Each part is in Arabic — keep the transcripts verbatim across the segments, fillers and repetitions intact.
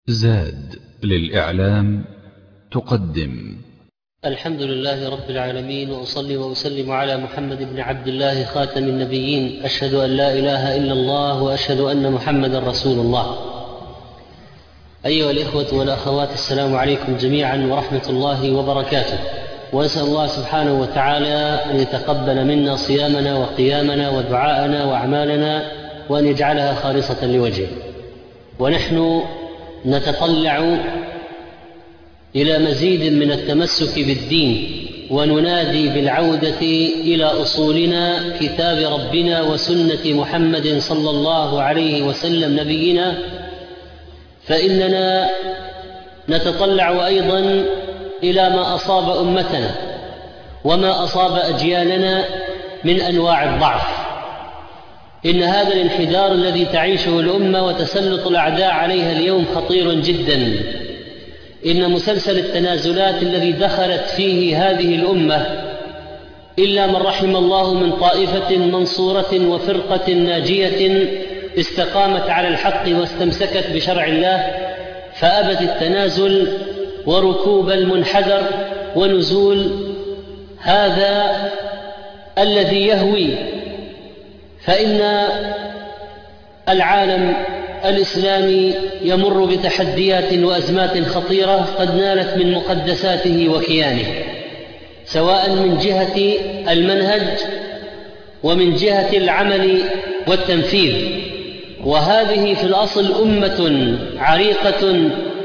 زاد للإعلام تقدم. الحمد لله رب العالمين، وأصلي وأسلم على محمد بن عبد الله خاتم النبيين. أشهد أن لا إله إلا الله وأشهد أن محمدا رسول الله. أيها الإخوة والأخوات، السلام عليكم جميعا ورحمة الله وبركاته، وأسأل الله سبحانه وتعالى أن يتقبل منا صيامنا وقيامنا ودعاءنا وأعمالنا، وأن يجعلها خالصة لوجهه. ونحن نتطلع إلى مزيد من التمسك بالدين، وننادي بالعودة إلى أصولنا، كتاب ربنا وسنة محمد صلى الله عليه وسلم نبينا. فإننا نتطلع أيضا إلى ما أصاب أمتنا وما أصاب أجيالنا من أنواع الضعف. إن هذا الانحدار الذي تعيشه الأمة وتسلط الأعداء عليها اليوم خطير جدا. إن مسلسل التنازلات الذي دخلت فيه هذه الأمة إلا من رحم الله من طائفة منصورة وفرقة ناجية استقامت على الحق واستمسكت بشرع الله، فأبت التنازل وركوب المنحدر ونزول هذا الذي يهوي. فإن العالم الإسلامي يمر بتحديات وأزمات خطيرة قد نالت من مقدساته وكيانه، سواء من جهة المنهج ومن جهة العمل والتنفيذ. وهذه في الأصل أمة عريقة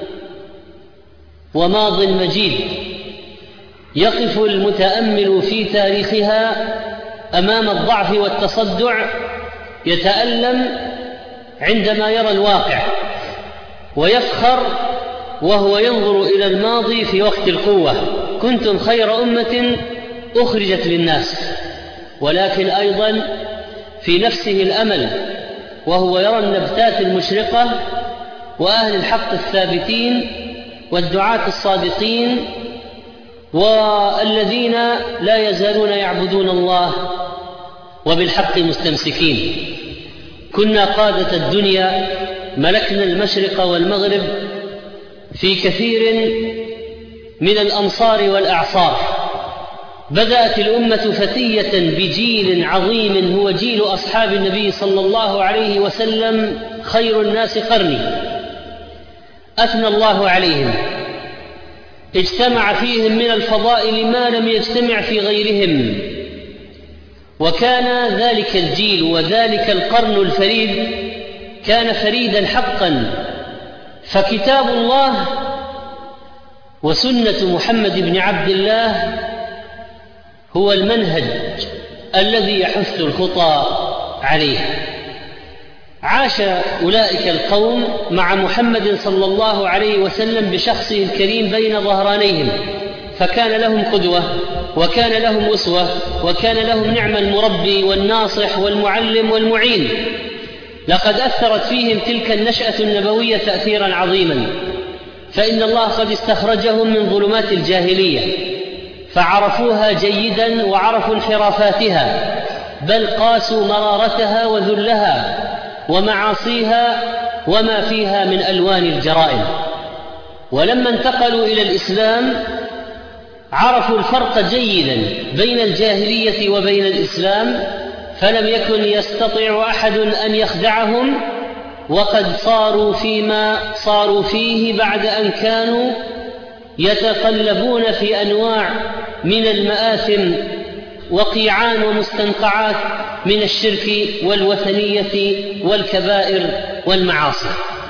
وماض مجيد، يقف المتأمل في تاريخها أمام الضعف والتصدع يتألم عندما يرى الواقع، ويفخر وهو ينظر إلى الماضي في وقت القوة. كنتم خير أمة أخرجت للناس. ولكن أيضا في نفسه الأمل، وهو يرى النبتات المشرقة وأهل الحق الثابتين والدعاة الصادقين والذين لا يزالون يعبدون الله وبالحق مستمسكين. كنا قادة الدنيا، ملكنا المشرق والمغرب في كثير من الأمصار والأعصار. بدأت الأمة فتية بجيل عظيم هو جيل أصحاب النبي صلى الله عليه وسلم، خير الناس قرني، أثنى الله عليهم، اجتمع فيهم من الفضائل ما لم يجتمع في غيرهم. وكان ذلك الجيل وذلك القرن الفريد كان فريدا حقا. فكتاب الله وسنة محمد بن عبد الله هو المنهج الذي يحث الخطى عليه. عاش أولئك القوم مع محمد صلى الله عليه وسلم بشخصه الكريم بين ظهرانيهم، فكان لهم قدوة وكان لهم أسوة وكان لهم نعم المربي والناصح والمعلم والمعين. لقد أثرت فيهم تلك النشأة النبوية تأثيرا عظيما، فإن الله قد استخرجهم من ظلمات الجاهلية فعرفوها جيدا وعرفوا انحرافاتها، بل قاسوا مرارتها وذلها ومعاصيها وما فيها من ألوان الجرائم. ولما انتقلوا إلى الإسلام عرفوا الفرق جيدا بين الجاهلية وبين الإسلام، فلم يكن يستطيع أحد أن يخدعهم، وقد صاروا فيما صاروا فيه بعد أن كانوا يتقلبون في أنواع من المآثم وقيعان ومستنقعات من الشرك والوثنية والكبائر والمعاصي.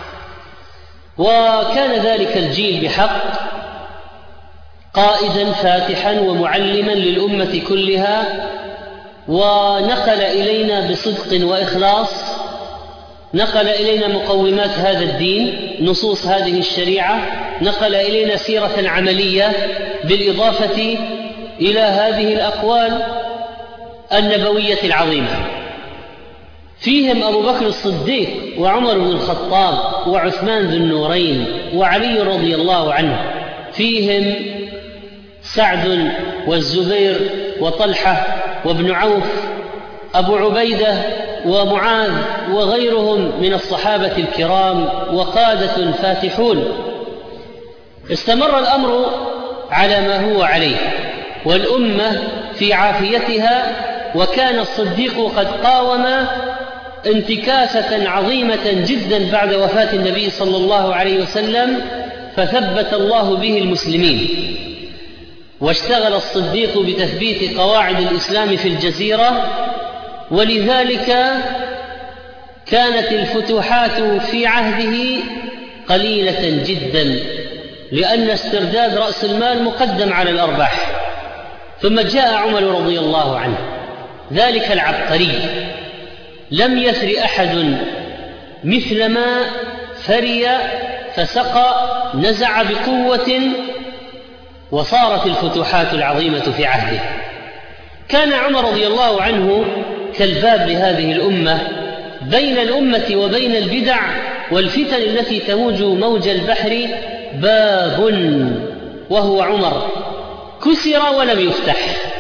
وكان ذلك الجيل بحق قائدا فاتحا ومعلما للأمة كلها، ونقل إلينا بصدق وإخلاص، نقل إلينا مقومات هذا الدين، نصوص هذه الشريعة، نقل إلينا سيرة عملية بالإضافة إلى هذه الأقوال النبوية العظيمة. فيهم أبو بكر الصديق وعمر بن الخطاب وعثمان ذو النورين وعلي رضي الله عنه. فيهم سعد والزبير وطلحة وابن عوف، أبو عبيدة ومعاذ وغيرهم من الصحابة الكرام وقادة فاتحون. استمر الأمر على ما هو عليه والأمة في عافيتها، وكان الصديق قد قاوم انتكاسة عظيمة جدا بعد وفاة النبي صلى الله عليه وسلم، فثبت الله به المسلمين. واشتغل الصديق بتثبيت قواعد الإسلام في الجزيرة، ولذلك كانت الفتوحات في عهده قليلة جدا، لأن استرداد رأس المال مقدم على الأرباح. ثم جاء عمر رضي الله عنه ذلك العبقري، لم يثر أحد مثلما ثري فسقى، نزع بقوة، وصارت الفتوحات العظيمة في عهده. كان عمر رضي الله عنه كالباب لهذه الأمة، بين الأمة وبين البدع والفتن التي تموج موج البحر باب، وهو عمر، كسر ولم يفتح.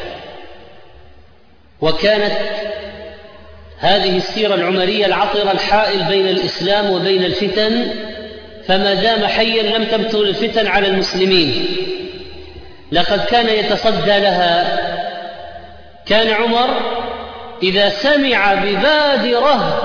وكانت هذه السيرة العمرية العطرة الحائل بين الإسلام وبين الفتن، فما دام حيا لم تمثل الفتن على المسلمين، لقد كان يتصدى لها. كان عمر إذا سمع ببادرة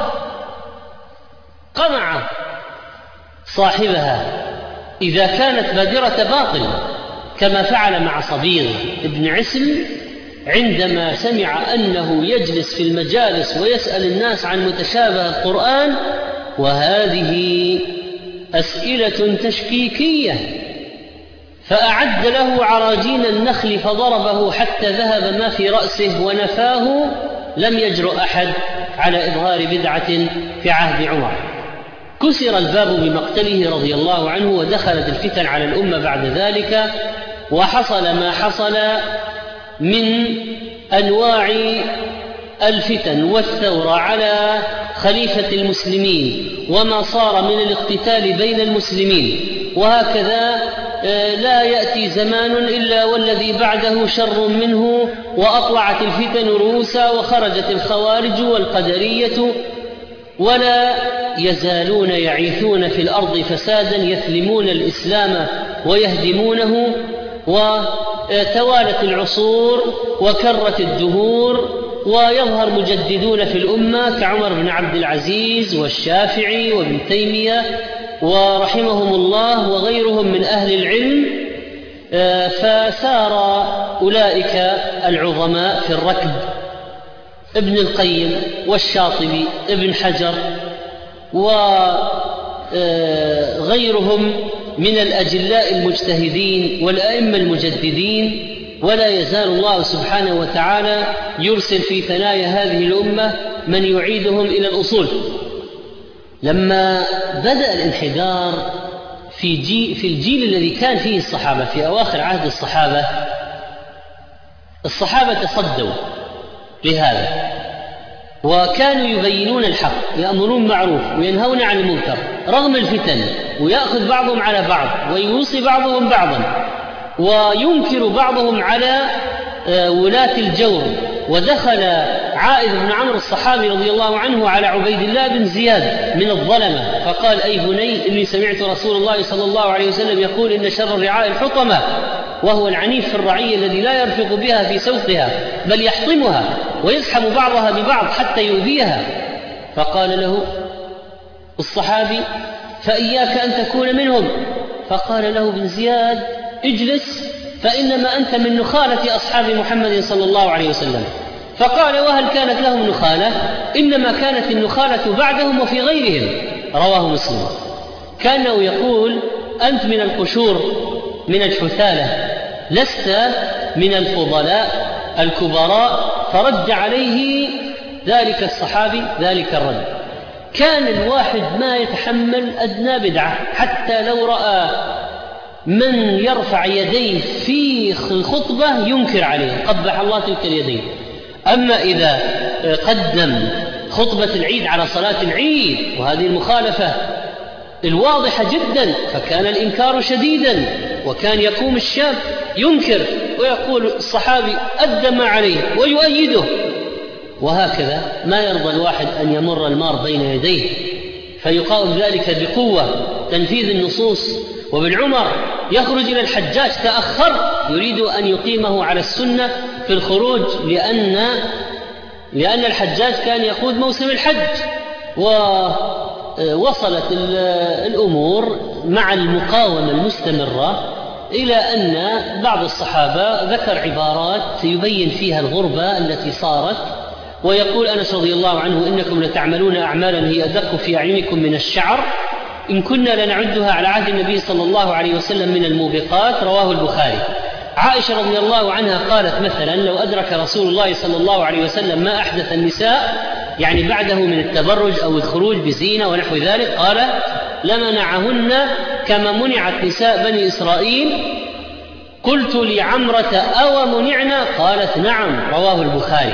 قمع صاحبها إذا كانت بادرة باطل، كما فعل مع صبيغ ابن عسل عندما سمع أنه يجلس في المجالس ويسأل الناس عن متشابه القرآن، وهذه أسئلة تشكيكية، فأعد له عراجين النخل فضربه حتى ذهب ما في رأسه ونفاه. لم يجرؤ أحد على إظهار بدعة في عهد عمر. كسر الباب بمقتله رضي الله عنه، ودخلت الفتن على الأمة بعد ذلك، وحصل ما حصل من أنواع الفتن والثورة على خليفة المسلمين، وما صار من الاقتتال بين المسلمين. وهكذا لا يأتي زمان إلا والذي بعده شر منه، وأطلعت الفتن رؤوسا، وخرجت الخوارج والقدرية، ولا يزالون يعيثون في الأرض فسادا، يثلمون الإسلام ويهدمونه. وتوالت العصور وكرت الدهور، ويظهر مجددون في الأمة كعمر بن عبد العزيز والشافعي وابن تيمية ورحمهم الله وغيرهم من أهل العلم. فسار أولئك العظماء في الركب، ابن القيم والشاطبي ابن حجر وغيرهم من الأجلاء المجتهدين والأئمة المجددين. ولا يزال الله سبحانه وتعالى يرسل في ثنايا هذه الأمة من يعيدهم إلى الأصول. لما بدأ الانحدار في, جي في الجيل الذي كان فيه الصحابة في أواخر عهد الصحابة، الصحابة تصدوا لهذا، وكانوا يبينون الحق، يأمرون معروف وينهون عن المنكر رغم الفتن، ويأخذ بعضهم على بعض ويوصي بعضهم بعضا، وينكر بعضهم على ولاة الجور. ودخل عائذ بن عمرو الصحابي رضي الله عنه على عبيد الله بن زياد من الظلمة، فقال: أي بني، إني سمعت رسول الله صلى الله عليه وسلم يقول إن شر الرعاء الحطمة، وهو العنيف في الرعية الذي لا يرفق بها في سوقها، بل يحطمها ويزحم بعضها ببعض حتى يؤذيها. فقال له الصحابي: فإياك أن تكون منهم. فقال له ابن زياد: اجلس، فإنما أنت من نخالة أصحاب محمد صلى الله عليه وسلم. فقال: وهل كانت لهم نخالة؟ إنما كانت النخالة بعدهم وفي غيرهم. رواه مسلم. كأنه يقول: أنت من القشور، من الحثالة، لست من الفضلاء الكبراء. فرد عليه ذلك الصحابي ذلك الرد. كان الواحد ما يتحمل أدنى بدعة، حتى لو رأى من يرفع يديه في الخطبة ينكر عليه، قبح الله تلك اليدين. أما إذا قدم خطبة العيد على صلاة العيد، وهذه المخالفة الواضحة جدا، فكان الإنكار شديدا، وكان يقوم الشاب ينكر ويقول الصحابي أدى ما عليه ويؤيده. وهكذا ما يرضى الواحد أن يمر المار بين يديه فيقاوم ذلك بقوة تنفيذ النصوص. وابن عمر يخرج إلى الحجاج تأخر يريد أن يقيمه على السنة في الخروج، لأن لأن الحجاج كان يقود موسم الحج، ووصلت الأمور مع المقاومة المستمرة إلى أن بعض الصحابة ذكر عبارات يبين فيها الغربة التي صارت، ويقول أنس رضي الله عنه: إنكم لتعملون أعمالا هي أدق في أعينكم من الشعر، إن كنا لنعدها على عهد النبي صلى الله عليه وسلم من الموبقات. رواه البخاري. عائشة رضي الله عنها قالت مثلا: لو أدرك رسول الله صلى الله عليه وسلم ما أحدث النساء يعني بعده من التبرج أو الخروج بزينة ونحو ذلك، قال: لمنعهن كما منعت نساء بني إسرائيل. قلت لعمرة: أو منعنا؟ قالت: نعم. رواه البخاري.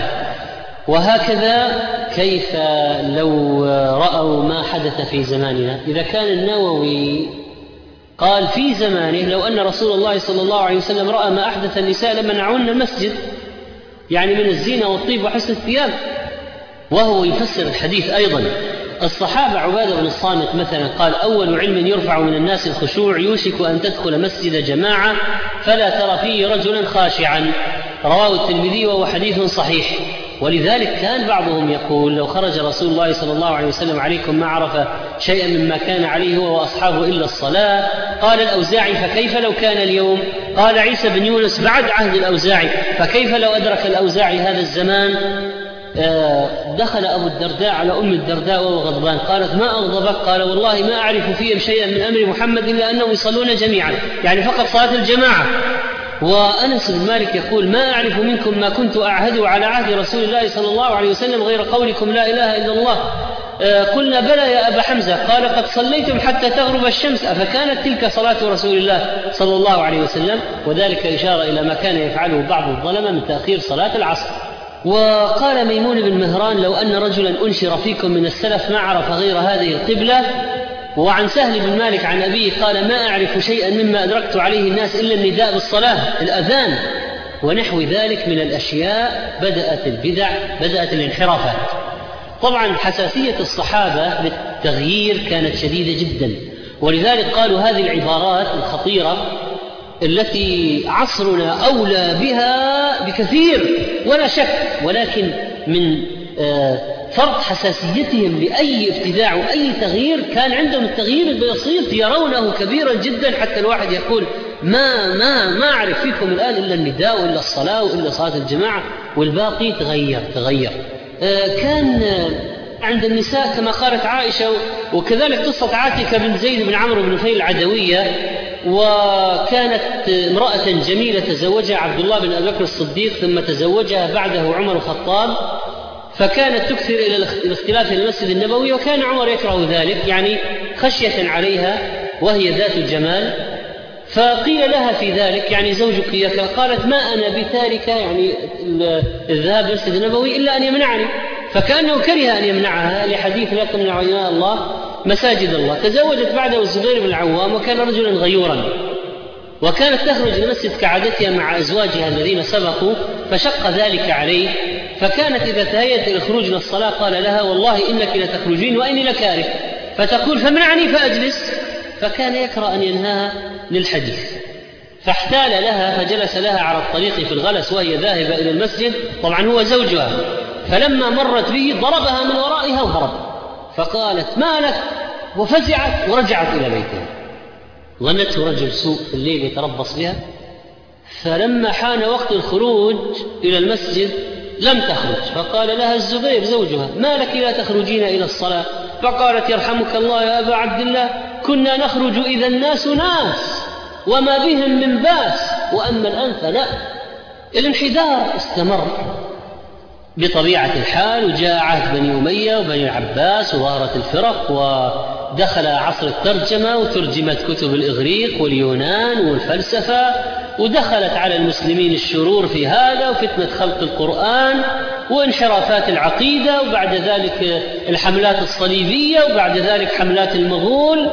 وهكذا كيف لو رأوا ما حدث في زماننا؟ إذا كان النووي قال في زمانه لو أن رسول الله صلى الله عليه وسلم رأى ما أحدث النساء لمنعهن المسجد، يعني من الزينة والطيب وحسن الثياب، وهو يفسر الحديث أيضا. الصحابة عبادة بن الصامت مثلا قال: أول علم يرفع من الناس الخشوع، يوشك أن تدخل مسجد جماعة فلا ترى فيه رجلا خاشعا. رواه الترمذي وهو حديث صحيح. ولذلك كان بعضهم يقول: لو خرج رسول الله صلى الله عليه وسلم عليكم ما عرف شيئا مما كان عليه هو وأصحابه إلا الصلاة. قال الأوزاعي: فكيف لو كان اليوم؟ قال عيسى بن يونس بعد عهد الأوزاعي: فكيف لو أدرك الأوزاعي هذا الزمان؟ دخل أبو الدرداء على أم الدرداء وهو غضبان، قالت: ما أغضبك؟ قال: والله ما أعرف فيهم شيئا من أمر محمد إلا أنهم يصلون جميعا، يعني فقط صلاة الجماعة. وأنس بن مالك يقول: ما أعرف منكم ما كنت أعهد على عهد رسول الله صلى الله عليه وسلم غير قولكم لا إله إلا الله. قلنا: بلى يا أبا حمزة. قال: قد صليتم حتى تغرب الشمس، أفكانت تلك صلاة رسول الله صلى الله عليه وسلم؟ وذلك إشارة إلى ما كان يفعله بعض الظلمة من تأخير صلاة العصر. وقال ميمون بن مهران: لو أن رجلا أنشر فيكم من السلف ما عرف غير هذه القبلة. وعن سهل بن مالك عن أبيه قال: ما أعرف شيئا مما أدركت عليه الناس إلا النداء بالصلاة، الأذان ونحو ذلك من الأشياء. بدأت البدع، بدأت الانحرافات. طبعا حساسية الصحابة للتغيير كانت شديدة جدا، ولذلك قالوا هذه العبارات الخطيرة التي عصرنا أولى بها بكثير ولا شك، ولكن من فرط حساسيتهم لأي ابتداع وأي تغيير كان عندهم التغيير البسيط يرونه كبيرا جدا، حتى الواحد يقول: ما ما ما أعرف فيكم الآن إلا النداء وإلا الصلاة وإلا صلاة الجماعة، والباقي تغير تغير. كان عند النساء كما قالت عائشة، وكذلك قصة عاتكة بن زيد بن عمرو بن نفيل العدوية، وكانت امرأة جميلة تزوجها عبد الله بن أبي بكر الصديق ثم تزوجها بعده عمر الخطاب، فكانت تكثر إلى الاختلاف إلى المسجد النبوي، وكان عمر يكره ذلك يعني خشية عليها وهي ذات الجمال. فقيل لها في ذلك: يعني زوجك إياك؟ قالت: ما أنا بتاركة يعني الذهاب إلى المسجد النبوي إلا أن يمنعني، فكأنه كره أن يمنعها لحديث لا تمنعوا إماء الله مساجد الله. تزوجت بعده الزبير بن العوام، وكان رجلا غيورا، وكانت تخرج للمسجد كعادتها مع أزواجها الذين سبقوا، فشق ذلك عليه، فكانت إذا تهيأت إلى الخروج من الصلاة قال لها: والله إنك لتخرجين وإني لكاره، فتقول: فمنعني فأجلس، فكان يكره أن ينهاها للحديث، فاحتال لها فجلس لها على الطريق في الغلس وهي ذاهبة إلى المسجد، طبعا هو زوجها، فلما مرت به ضربها من ورائها وهرب، فقالت: ما لك؟ وفزعت ورجعت إلى بيتها. ظنته رجل سوء في الليل يتربص بها، فلما حان وقت الخروج إلى المسجد لم تخرج، فقال لها الزبير زوجها: ما لك لا تخرجين إلى الصلاة؟ فقالت: يرحمك الله يا أبا عبد الله، كنا نخرج إذا الناس ناس وما بهم من باس، وأما الآن فلا. الانحدار استمر بطبيعة الحال، وجاء عهد بني أمية وبني العباس وظهرت الفرق، ودخل عصر الترجمة وترجمت كتب الإغريق واليونان والفلسفة، ودخلت على المسلمين الشرور في هذا، وفتنة خلق القرآن وانحرافات العقيدة، وبعد ذلك الحملات الصليبية، وبعد ذلك حملات المغول،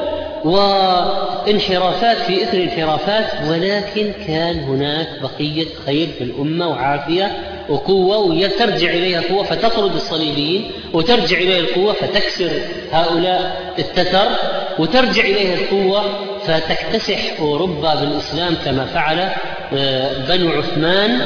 وانحرافات في إثر انحرافات. ولكن كان هناك بقية خير في الأمة وعافية، وقوة وترجع إليها قوة فتطرد الصليبيين، وترجع إليها القوة فتكسر هؤلاء التتر، وترجع إليها القوة فتكتسح أوروبا بالإسلام كما فعل بنو عثمان،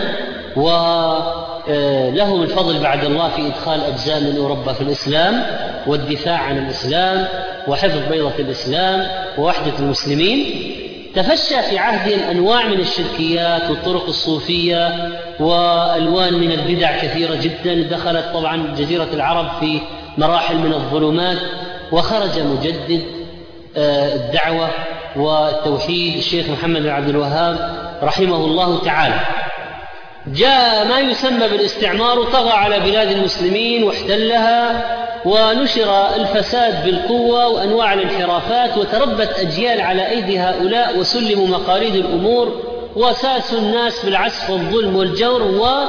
ولهم الفضل بعد الله في إدخال أجزاء من أوروبا في الإسلام والدفاع عن الإسلام وحفظ بيضة الإسلام ووحدة المسلمين. تفشى في عهدهم أنواع من الشركيات والطرق الصوفية وألوان من البدع كثيرة جدا، دخلت طبعا جزيرة العرب في مراحل من الظلمات، وخرج مجدد الدعوة والتوحيد الشيخ محمد بن عبد الوهاب رحمه الله تعالى. جاء ما يسمى بالاستعمار وطغى على بلاد المسلمين واحتلها، ونشر الفساد بالقوة وأنواع الانحرافات، وتربت أجيال على أيدي هؤلاء وسلموا مقاليد الأمور وساسوا الناس بالعسف والظلم والجور،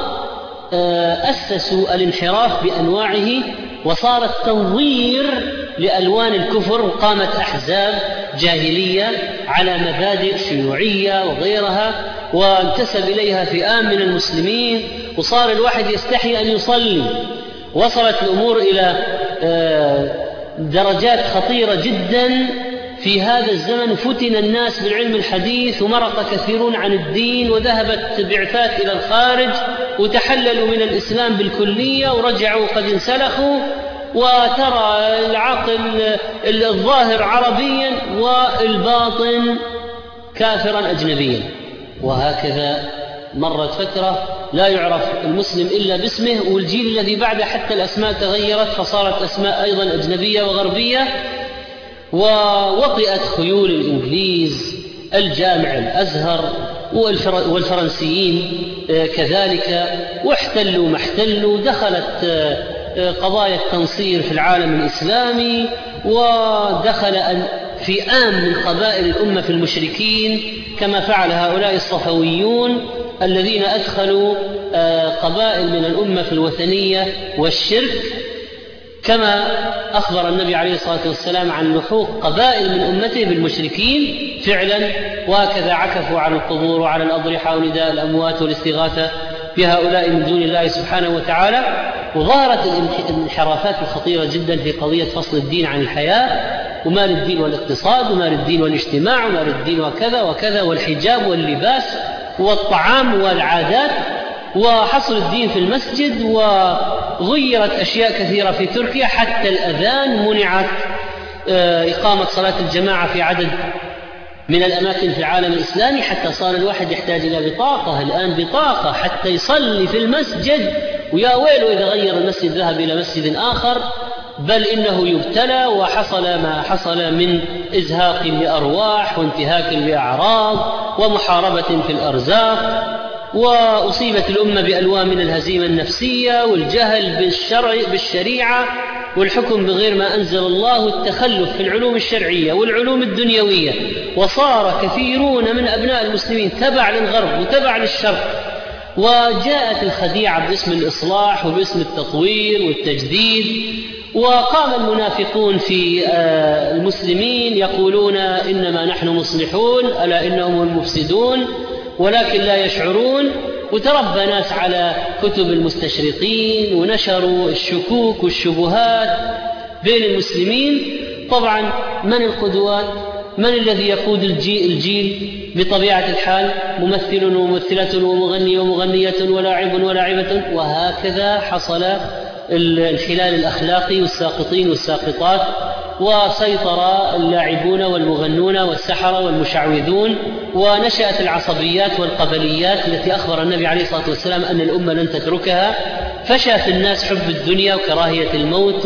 وأسسوا الانحراف بأنواعه، وصارت تنظير لألوان الكفر، وقامت أحزاب جاهلية على مبادئ شيوعية وغيرها، وانتسب إليها فئام من المسلمين، وصار الواحد يستحي أن يصلي. وصلت الأمور إلى درجات خطيرة جدا في هذا الزمن، فتن الناس بالعلم الحديث، ومرق كثيرون عن الدين، وذهبت بعثات إلى الخارج وتحللوا من الإسلام بالكلية ورجعوا قد انسلخوا، وترى العقل الظاهر عربيا والباطن كافرا أجنبيا. وهكذا مرت فترة لا يعرف المسلم إلا باسمه، والجيل الذي بعده حتى الأسماء تغيرت فصارت أسماء أيضا أجنبية وغربية، ووطئت خيول الإنجليز الجامع الأزهر والفرنسيين كذلك، واحتلوا ما احتلوا. دخلت قضايا التنصير في العالم الإسلامي، ودخل فئام من قبائل الأمة في المشركين كما فعل هؤلاء الصفويون الذين أدخلوا قبائل من الأمة في الوثنية والشرك، كما أخبر النبي عليه الصلاة والسلام عن لحوق قبائل من أمته بالمشركين فعلا، وهكذا عكفوا على القبور وعلى الأضرحة ونداء الأموات والاستغاثة بهؤلاء من دون الله سبحانه وتعالى. وظهرت الانحرافات الخطيرة جدا في قضية فصل الدين عن الحياة، ومال الدين والاقتصاد، ومال الدين والاجتماع، ومال الدين وكذا وكذا، والحجاب واللباس والطعام والعادات، وحصر الدين في المسجد، وغيرت أشياء كثيرة في تركيا، حتى الأذان منعت إقامة صلاة الجماعة في عدد من الأماكن في العالم الإسلامي، حتى صار الواحد يحتاج إلى بطاقة الآن، بطاقة حتى يصلي في المسجد، ويا ويله إذا غير المسجد ذهب إلى مسجد آخر، بل إنه يبتلى. وحصل ما حصل من إزهاق لأرواح وانتهاك لأعراض ومحاربة في الأرزاق، وأصيبت الأمة بألوان من الهزيمة النفسية والجهل بالشرع بالشريعة والحكم بغير ما أنزل الله، والتخلف في العلوم الشرعية والعلوم الدنيوية، وصار كثيرون من أبناء المسلمين تبع للغرب وتبع للشرق، وجاءت الخديعة باسم الإصلاح وباسم التطوير والتجديد. وقام المنافقون في المسلمين يقولون إنما نحن مصلحون ألا إنهم المفسدون، ولكن لا يشعرون. وتربى ناس على كتب المستشرقين ونشروا الشكوك والشبهات بين المسلمين. طبعا من القدوات؟ من الذي يقود الجيل, الجيل بطبيعة الحال؟ ممثل وممثلة ومغني ومغنية ولاعب ولاعبة، وهكذا حصل الخلال الأخلاقي والساقطين والساقطات، وسيطر اللاعبون والمغنون والسحرة والمشعوذون، ونشأت العصبيات والقبليات التي أخبر النبي عليه الصلاة والسلام أن الأمة لن تتركها. فشى في الناس حب الدنيا وكراهية الموت،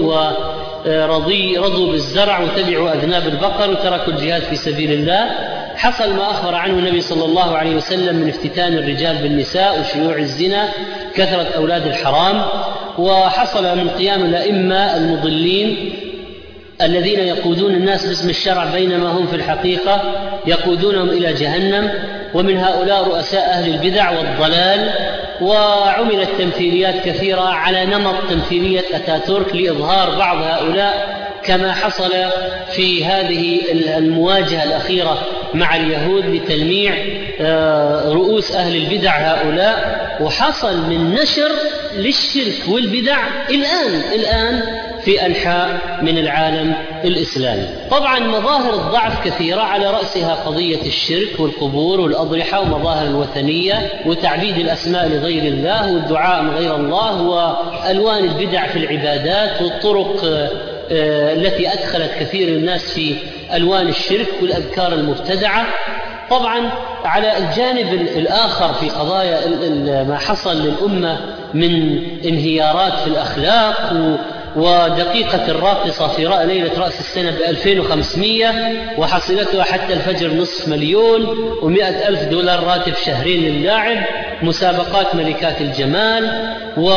ورضوا بالزرع وتبعوا أذناب البقر وتركوا الجهاد في سبيل الله. حصل ما أخبر عنه النبي صلى الله عليه وسلم من افتتان الرجال بالنساء وشيوع الزنا، كثرة أولاد الحرام، وحصل من قيام الأئمة المضلين الذين يقودون الناس باسم الشرع بينما هم في الحقيقة يقودونهم إلى جهنم. ومن هؤلاء رؤساء أهل البدع والضلال. وعملت تمثيليات كثيرة على نمط تمثيلية أتاتورك لإظهار بعض هؤلاء، كما حصل في هذه المواجهة الأخيرة مع اليهود لتلميع رؤوس أهل البدع هؤلاء، وحصل من نشر للشرك والبدع الآن الآن في أنحاء من العالم الإسلامي. طبعا مظاهر الضعف كثيرة، على رأسها قضية الشرك والقبور والأضرحة ومظاهر الوثنية وتعبيد الأسماء لغير الله والدعاء من غير الله وألوان البدع في العبادات والطرق التي أدخلت كثير الناس في ألوان الشرك والأذكار المبتدعة. طبعا على الجانب الآخر في قضايا ما حصل للأمة من انهيارات في الأخلاق ودقيقة الراقصة في ليلة رأس السنة بألفين وخمسمائة وحصلتها حتى الفجر نصف مليون ومئة ألف دولار راتب شهرين للاعب، مسابقات ملكات الجمال،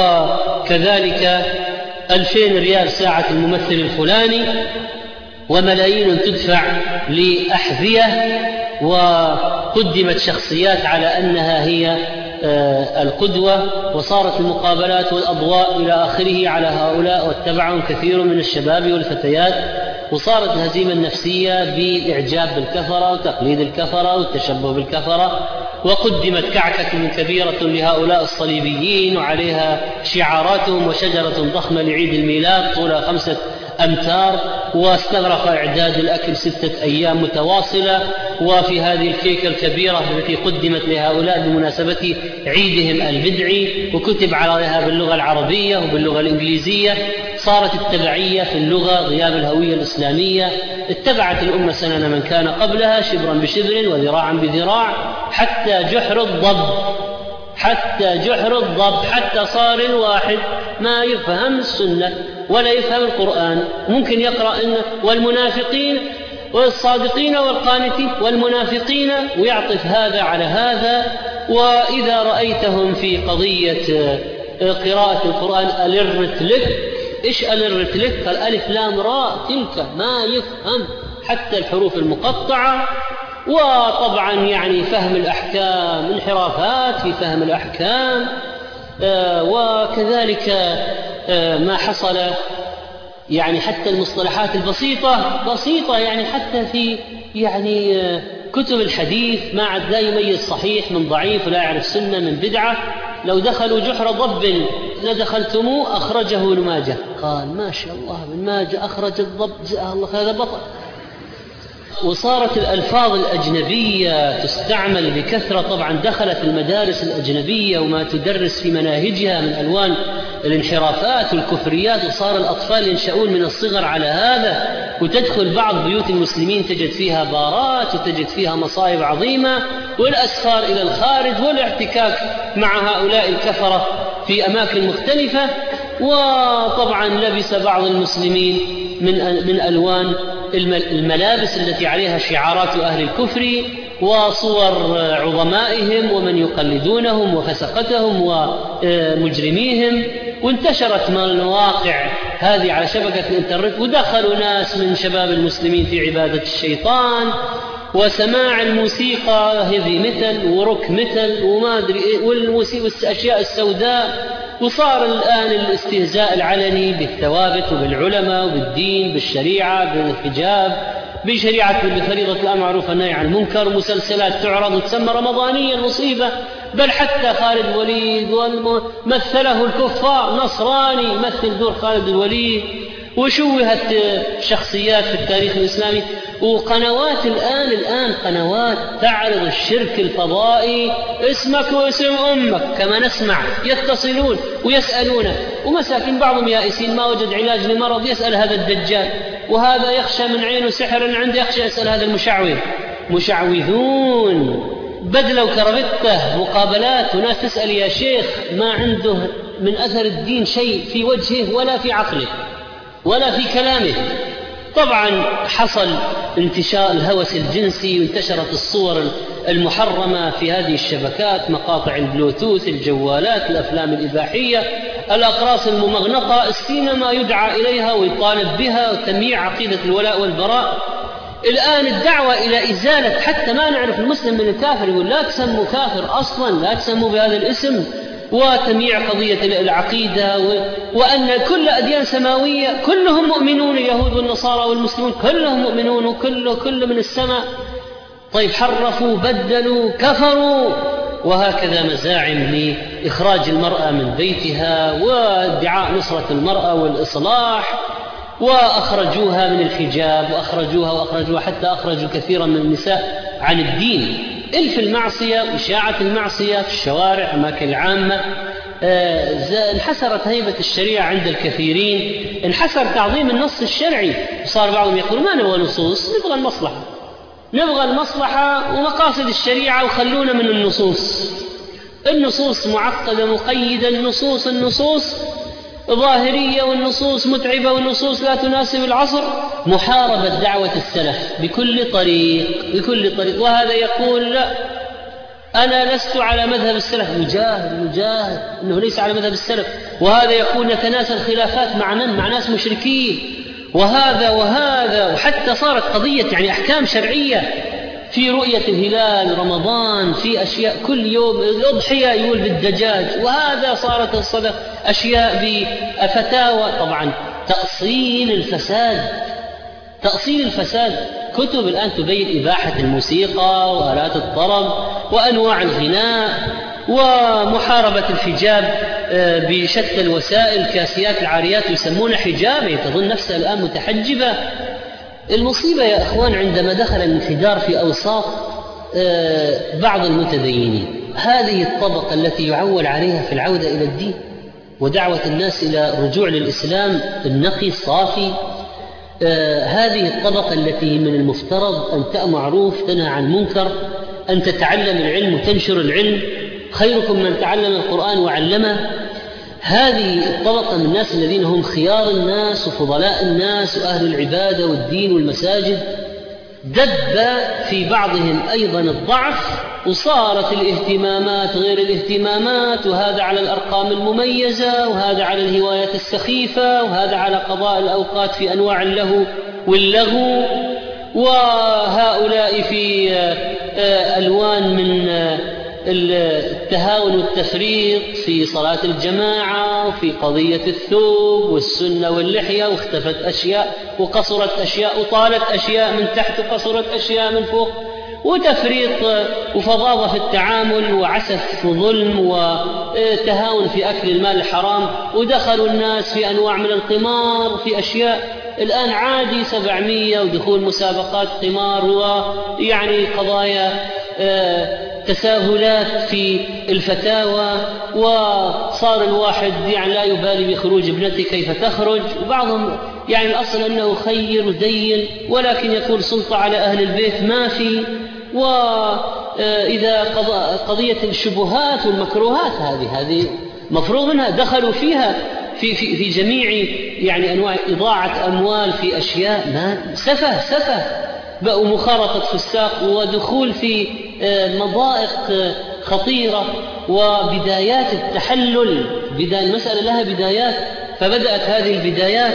وكذلك ألفين ريال ساعة الممثل الفلاني، وملايين تدفع لأحذية، وقدمت شخصيات على أنها هي القدوة، وصارت المقابلات والأضواء إلى آخره على هؤلاء واتبعهم كثير من الشباب والفتيات، وصارت الهزيمة النفسية بالإعجاب بالكفرة وتقليد الكفرة والتشبه بالكفرة، وقدمت كعكة كبيرة لهؤلاء الصليبيين وعليها شعاراتهم وشجرة ضخمة لعيد الميلاد طولها خمسة أمتار، واستغرق إعداد الأكل ستة أيام متواصلة. وفي هذه الكيكة الكبيرة التي قدمت لهؤلاء بمناسبة عيدهم البدعي وكتب عليها باللغة العربية وباللغة الإنجليزية، صارت التبعية في اللغة غياب الهوية الإسلامية. اتبعت الأمة سنن من كان قبلها شبرا بشبر وذراعا بذراع حتى جحر الضب حتى جحر الضب حتى صار الواحد ما يفهم السنة ولا يفهم القرآن، ممكن يقرأ إن والمنافقين والصادقين والقانتين والمنافقين ويعطف هذا على هذا. وإذا رأيتهم في قضية قراءة القرآن ألرت لك، إيش ألرت لك؟ قال ألف لام راء تلك ما يفهم حتى الحروف المقطعة. وطبعا يعني فهم الأحكام، انحرافات في فهم الأحكام، آه وكذلك آه ما حصل يعني حتى المصطلحات البسيطة بسيطة يعني حتى في يعني آه كتب الحديث ما عاد لا يميز صحيح من ضعيف ولا يعرف سنة من بدعة. لو دخلوا جحر ضب لدخلتموه أخرجه ابن ماجه، قال ما شاء الله ابن ماجه أخرج الضب الله هذا بطل. وصارت الألفاظ الأجنبية تستعمل بكثرة، طبعا دخلت المدارس الأجنبية وما تدرس في مناهجها من ألوان الانحرافات والكفريات، وصار الأطفال ينشؤون من الصغر على هذا. وتدخل بعض بيوت المسلمين تجد فيها بارات وتجد فيها مصائب عظيمة، والأسفار إلى الخارج والاحتكاك مع هؤلاء الكفرة في أماكن مختلفة. وطبعا لبس بعض المسلمين من من ألوان الملابس التي عليها شعارات أهل الكفر وصور عظمائهم ومن يقلدونهم وفسقتهم ومجرميهم، وانتشرت من المواقع هذه على شبكة الإنترنت، ودخلوا ناس من شباب المسلمين في عبادة الشيطان وسماع الموسيقى هذي مثل وروك مثل وما أدري والموسيقى والأشياء السوداء. وصار الآن الاستهزاء العلني بالثوابت وبالعلماء وبالدين بالشريعة بالحجاب بشريعة بفريضة الأمر معروف والنهي عن المنكر، مسلسلات تعرض وتسمى رمضانية المصيبة. بل حتى خالد الوليد مثله الكفار نصراني مثل دور خالد الوليد، وشوهت شخصيات في التاريخ الإسلامي. وقنوات الآن الآن قنوات تعرض الشرك الفضائي، اسمك واسم أمك كما نسمع، يتصلون ويسألونه، ومساكين بعضهم يائسين ما وجد علاج لمرض يسأل هذا الدجال، وهذا يخشى من عينه سحر عنده يخشى يسأل هذا المشعوذ. مشعوذون بدلوا كرفتة مقابلات، وناس تسأل يا شيخ ما عنده من أثر الدين شيء في وجهه ولا في عقله ولا في كلامه. طبعا حصل انتشار الهوس الجنسي وانتشرت الصور المحرمة في هذه الشبكات، مقاطع البلوتوث، الجوالات، الأفلام الإباحية، الأقراص الممغنطة، السينما يدعى إليها ويطالب بها، وتمييع عقيدة الولاء والبراء. الآن الدعوة إلى إزالة حتى ما نعرف المسلم من الكافر، يقول لا تسموا كافر أصلا، لا تسموا بهذا الاسم، وتمييع قضية العقيدة، وأن كل أديان سماوية كلهم مؤمنون، اليهود والنصارى والمسلمون كلهم مؤمنون، وكله كل من السماء. طيب حرفوا بدلوا كفروا، وهكذا مزاعم لإخراج المرأة من بيتها وادعاء نصرة المرأة والإصلاح، وأخرجوها من الحجاب وأخرجوها وأخرجوها حتى أخرجوا كثيرا من النساء عن الدين. إلف المعصية، إشاعة المعصية في الشوارع الأماكن العامة، آه انحسرت هيبة الشريعة عند الكثيرين، انحسر تعظيم النص الشرعي، وصار بعضهم يقول ما نبغى نصوص، نبغى المصلحة، نبغى المصلحة ومقاصد الشريعة وخلونا من النصوص. النصوص معقدة مقيدة، النصوص النصوص ظاهرية، والنصوص متعبة، والنصوص لا تناسب العصر. محاربة دعوة السلف بكل طريق بكل طريق. وهذا يقول لا أنا لست على مذهب السلف، مجاهد مجاهد أنه ليس على مذهب السلف. وهذا يقول نتناسى الخلافات مع من؟ مع ناس مشركين، وهذا وهذا. وحتى صارت قضية يعني أحكام شرعية في رؤية الهلال رمضان، في أشياء كل يوم الأضحية يقول بالدجاج، وهذا صارت الصدق أشياء بفتاوى. طبعا تأصيل الفساد، تأصيل الفساد. كتب الآن تبين إباحة الموسيقى وآلات الطرب وأنواع الغناء ومحاربة الحجاب بشتى الوسائل. كاسيات العاريات يسمون حجابا، تظن نفسها الآن متحجبة. المصيبة يا أخوان عندما دخل الانحدار في أوساط بعض المتدينين، هذه الطبقة التي يعول عليها في العودة إلى الدين ودعوة الناس إلى الرجوع للإسلام النقي الصافي، هذه الطبقة التي من المفترض أن تأمر معروف تنهى عن منكر، أن تتعلم العلم وتنشر العلم، خيركم من تعلم القرآن وعلمه. هذه الطبقة من الناس الذين هم خيار الناس وفضلاء الناس وأهل العبادة والدين والمساجد، دب في بعضهم أيضا الضعف، وصارت الاهتمامات غير الاهتمامات، وهذا على الأرقام المميزة، وهذا على الهوايات السخيفة، وهذا على قضاء الأوقات في أنواع اللهو واللغو، وهؤلاء في ألوان من التهاون والتفريط في صلاة الجماعة، وفي قضية الثوب والسنة واللحية، واختفت أشياء وقصرت أشياء وطالت أشياء من تحت وقصرت أشياء من فوق، وتفريط وفظاظة في التعامل وعسف وظلم وتهاون في أكل المال الحرام. ودخلوا الناس في أنواع من القمار وفي أشياء الآن عادي سبعمية، ودخول مسابقات قمار، ويعني قضايا تساهلات في الفتاوى، وصار الواحد يعني لا يبالي بخروج ابنته كيف تخرج. وبعضهم يعني الأصل أنه خير ودين، ولكن يقول سلطة على أهل البيت ما في. وإذا قضية الشبهات والمكروهات هذه هذه مفروض منها، دخلوا فيها في في في جميع يعني أنواع إضاعة أموال في أشياء ما سفه سفه بقوا مخالطة فساق، ودخول في مضائق خطيرة، وبدايات التحلل. بداية المسألة لها بدايات، فبدأت هذه البدايات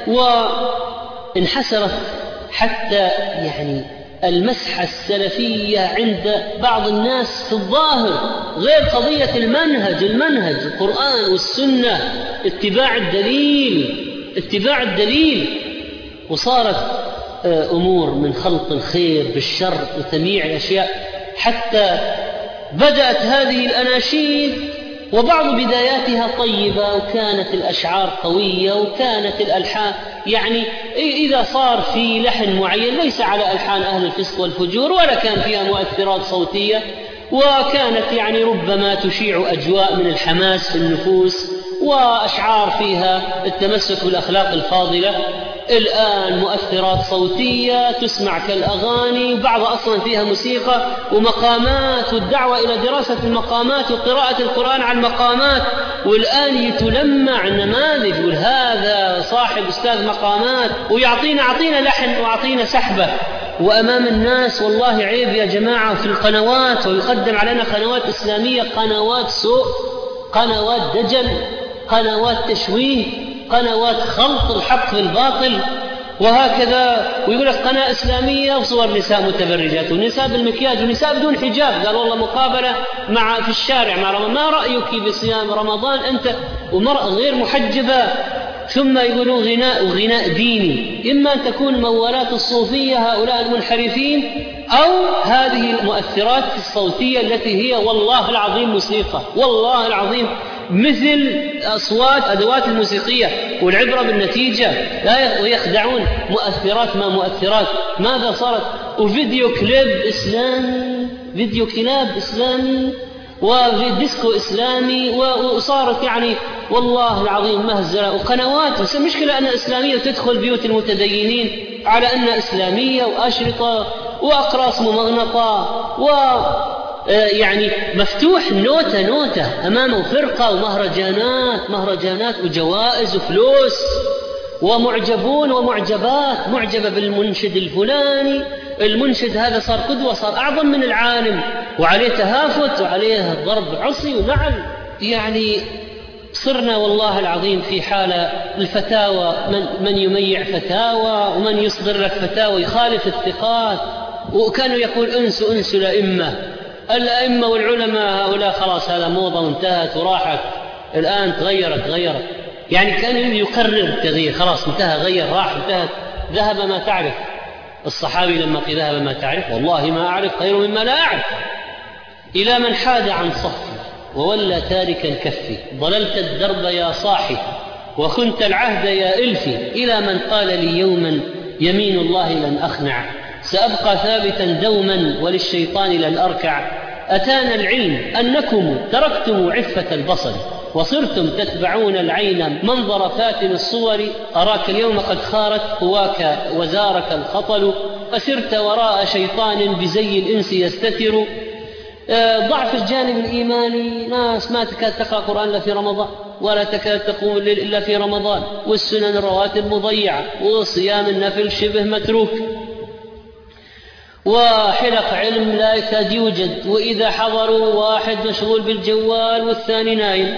وانحسرت حتى يعني المسحة السلفية عند بعض الناس في الظاهر، غير قضية المنهج المنهج القرآن والسنة، اتباع الدليل اتباع الدليل. وصارت أمور من خلط الخير بالشر وتمييع الأشياء، حتى بدأت هذه الأناشيد وبعض بداياتها طيبة، وكانت الأشعار قوية، وكانت الألحان يعني إذا صار في لحن معين ليس على ألحان أهل الفسق والفجور، ولا كان فيها مؤثرات صوتية، وكانت يعني ربما تشيع أجواء من الحماس في النفوس، وأشعار فيها التمسك بالأخلاق الفاضلة. الآن مؤثرات صوتية تسمع كالأغاني، بعض أصلا فيها موسيقى ومقامات، والدعوة إلى دراسة المقامات وقراءة القرآن عن المقامات. والآن يتلمع النماذج، وهذا صاحب أستاذ مقامات، ويعطينا عطينا لحن وعطينا سحبة، وأمام الناس والله عيب يا جماعة في القنوات. ويقدم علينا قنوات إسلامية، قنوات سوء، قنوات دجل، قنوات تشويه، قنوات خلط الحق بالباطل، وهكذا. ويقول لك قناة إسلامية وصور نساء متبرجات، ونساء بالمكياج، ونساء بدون حجاب. قال والله مقابلة مع في الشارع مع رمضان، ما رأيك بصيام رمضان أنت ومرأة غير محجبة؟ ثم يقولون غناء وغناء ديني. إما أن تكون موالات الصوفية هؤلاء المنحرفين، أو هذه المؤثرات الصوتية التي هي والله العظيم موسيقى، والله العظيم مثل أصوات أدوات الموسيقية، والعبرة بالنتيجة، لا ويخدعون مؤثرات ما مؤثرات. ماذا صارت؟ وفيديو كليب إسلامي، فيديو كلاب إسلامي، وديسكو إسلامي، وصارت يعني والله العظيم مهزلة. وقنوات، بس المشكلة أن إسلامية تدخل بيوت المتدينين على أنها إسلامية، وأشرطة وأقراص ممغنطة، و يعني مفتوح نوتة نوتة أمامه، فرقة ومهرجانات مهرجانات وجوائز وفلوس، ومعجبون ومعجبات، معجبة بالمنشد الفلاني، المنشد هذا صار قدوة، صار أعظم من العالم، وعليه تهافت وعليه ضرب عصي ونعل. يعني صرنا والله العظيم في حالة الفتاوى، من, من يميع فتاوى، ومن يصدر لك فتاوى يخالف الثقات. وكانوا يقول انسوا انسوا الأئمة، الأئمة والعلماء هؤلاء خلاص هذا موضة وانتهت وراحت، الآن تغيرت غيرت. يعني كان يقرر التغيير، خلاص انتهى، غير، راح، انتهت، ذهب ما تعرف. الصحابي لما قيل ذهب ما تعرف، والله ما أعرف خير مما لا أعرف. إلى من حاد عن صفي وولى تاركا كفي، ضللت الدرب يا صاحي وخنت العهد يا إلفي، إلى من قال لي يوما يمين الله لن أخنع، سأبقى ثابتا دوما وللشيطان لن أركع. أتانا العلم أنكم تركتم عفة البصر وصرتم تتبعون العين منظر فاتن الصور، أراك اليوم قد خارت قواك وزارك الخطل، فسرت وراء شيطان بزي الإنس يستتر. ضعف الجانب الإيماني، ناس ما تكاد تقرأ قرآن إلا في رمضان، ولا تكاد تقوم الليل إلا في رمضان، والسنن الرواتب مضيعة، وصيام النفل شبه متروك، وحلق علم لا يكاد يوجد، وإذا حضروا واحد مشغول بالجوال والثاني نايم.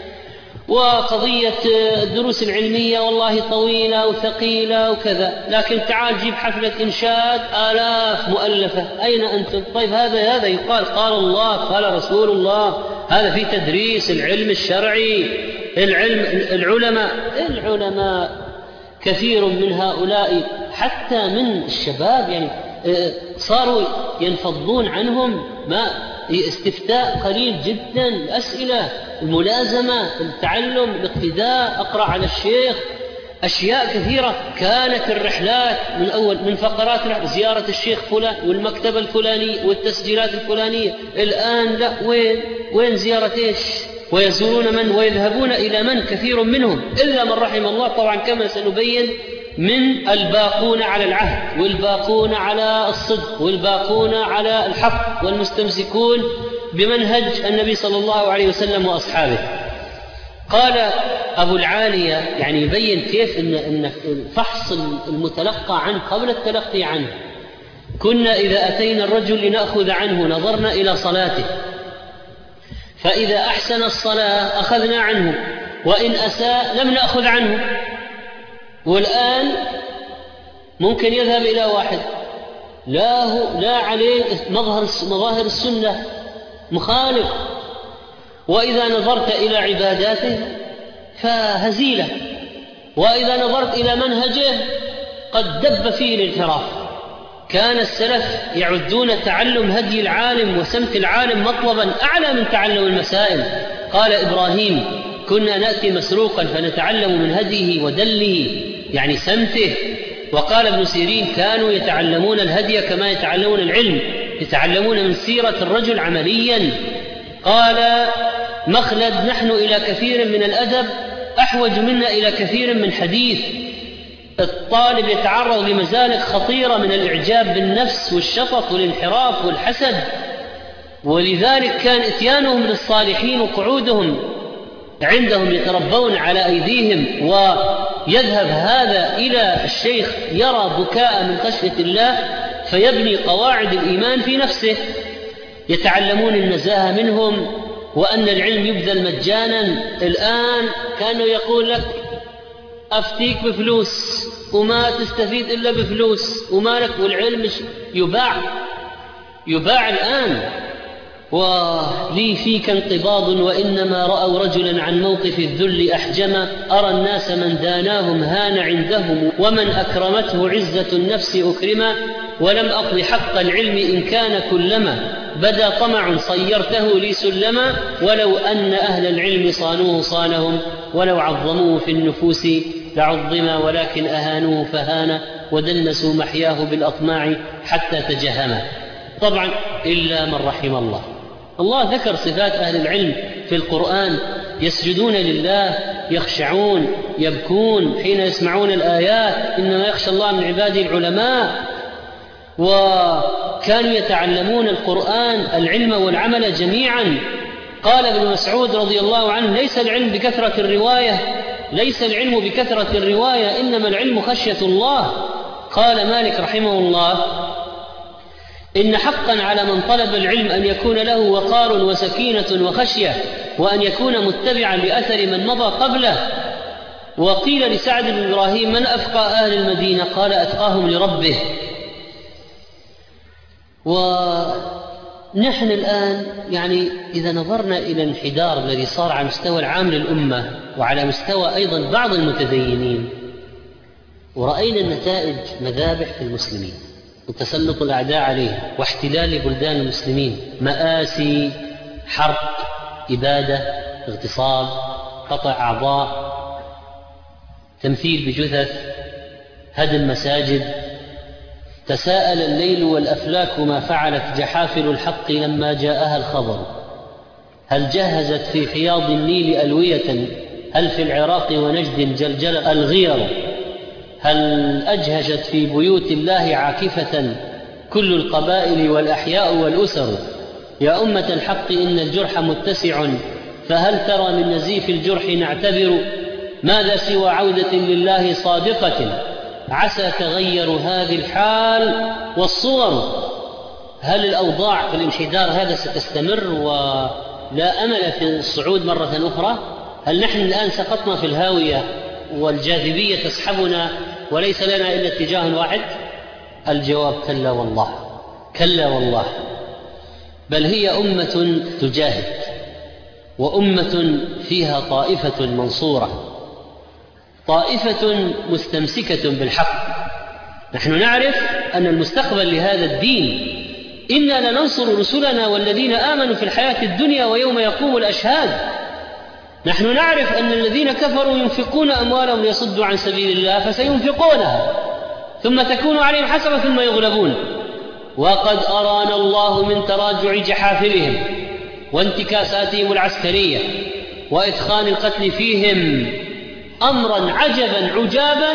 وقضية الدروس العلمية والله طويلة وثقيلة وكذا، لكن تعال جيب حفلة إنشاد آلاف مؤلفة، أين أنتم؟ طيب هذا هذا يقال قال الله قال رسول الله، هذا في تدريس العلم الشرعي. العلم العلماء العلماء كثير من هؤلاء حتى من الشباب يعني صاروا ينفضون عنهم، ما استفتاء قليل جدا، الأسئلة، الملازمة، التعلم، الاقتداء، أقرأ على الشيخ، أشياء كثيرة. كانت الرحلات من أول من فقرات زيارة الشيخ فلان والمكتبة الفلانية والتسجيلات الفلانية، الآن لا، وين وين زيارة إيش؟ ويزورون من ويذهبون إلى من؟ كثير منهم إلا من رحم الله، طبعا كما سنبين، من الباقون على العهد، والباقون على الصدق، والباقون على الحق، والمستمسكون بمنهج النبي صلى الله عليه وسلم وأصحابه. قال أبو العالية يعني يبين كيف إن, إن فحص المتلقى عنه قبل التلقي عنه. كنا إذا أتينا الرجل لنأخذ عنه نظرنا إلى صلاته، فإذا أحسن الصلاة أخذنا عنه، وإن أساء لم نأخذ عنه. والآن ممكن يذهب إلى واحد لا, هو لا عليه مظهر مظاهر السنة، مخالف، وإذا نظرت إلى عباداته فهزيلة، وإذا نظرت إلى منهجه قد دب فيه الانحراف. كان السلف يعدون تعلم هدي العالم وسمت العالم مطلبا أعلى من تعلم المسائل. قال إبراهيم: كنا نأتي مسروقا فنتعلم من هديه ودله، يعني سمته. وقال ابن سيرين: كانوا يتعلمون الهدي كما يتعلمون العلم، يتعلمون من سيرة الرجل عمليا. قال مخلد: نحن إلى كثير من الأدب أحوج منا إلى كثير من حديث. الطالب يتعرض لمزالق خطيرة من الإعجاب بالنفس والشفق والانحراف والحسد، ولذلك كان إتيانهم للصالحين وقعودهم عندهم يتربون على أيديهم، ويذهب هذا إلى الشيخ يرى بكاء من خشية الله فيبني قواعد الإيمان في نفسه. يتعلمون النزاهة منهم، وأن العلم يبذل مجانا. الآن كانوا يقول لك أفتيك بفلوس وما تستفيد إلا بفلوس وما لك، والعلم يباع يباع الآن. ولي فيك انقباض وإنما رأوا رجلا عن موقف الذل أحجما، أرى الناس من داناهم هان عندهم، ومن أكرمته عزة النفس أكرما. ولم أقض حق العلم إن كان كلما بدا طمع صيرته لي سلما، ولو أن أهل العلم صانوه صانهم، ولو عظموه في النفوس لعظما، ولكن أهانوه فهان، ودنسوا محياه بالأطماع حتى تجهما. طبعا إلا من رحم الله. الله ذكر صفات أهل العلم في القرآن: يسجدون لله، يخشعون، يبكون حين يسمعون الآيات، إنما يخشى الله من عباده العلماء، وكانوا يتعلمون القرآن العلم والعمل جميعا. قال ابن مسعود رضي الله عنه: ليس العلم بكثرة الرواية ليس العلم بكثرة الرواية إنما العلم خشية الله. قال مالك رحمه الله: إن حقا على من طلب العلم أن يكون له وقار وسكينة وخشية، وأن يكون متبعا لأثر من مضى قبله. وقيل لسعد بن إبراهيم: من أفقى أهل المدينة؟ قال: أتقاهم لربه. ونحن الآن يعني إذا نظرنا إلى الانحدار الذي صار على مستوى العام للأمة وعلى مستوى أيضا بعض المتدينين، ورأينا النتائج: مذابح في المسلمين، وتسلط الأعداء عليه، واحتلال بلدان المسلمين، مآسي، حرب، إبادة، اغتصاب، قطع أعضاء، تمثيل بجثث، هدم مساجد. تساءل الليل والأفلاك ما فعلت جحافل الحق لما جاءها الخبر. هل جهزت في حياض النيل ألوية؟ هل في العراق ونجد جلجل الغير؟ هل أجهجت في بيوت الله عاكفة كل القبائل والأحياء والأسر؟ يا أمة الحق إن الجرح متسع، فهل ترى من نزيف الجرح نعتبر؟ ماذا سوى عودة لله صادقة؟ عسى تغير هذه الحال والصور. هل الأوضاع في الانحدار هذا ستستمر ولا أمل في الصعود مرة أخرى؟ هل نحن الآن سقطنا في الهاوية والجاذبية تسحبنا وليس لنا إلا اتجاه واحد؟ الجواب: كلا والله، كلا والله، بل هي أمة تجاهد، وأمة فيها طائفة منصورة، طائفة مستمسكة بالحق. نحن نعرف أن المستقبل لهذا الدين: إنا لننصر رسلنا والذين آمنوا في الحياة الدنيا ويوم يقوم الأشهاد. نحن نعرف أن الذين كفروا ينفقون أموالهم ليصدوا عن سبيل الله فسينفقونها ثم تكون عليهم حسرة ثم يغلبون. وقد أرانا الله من تراجع جحافلهم وانتكاساتهم العسكرية وإدخال القتل فيهم أمرا عجبا عجابا،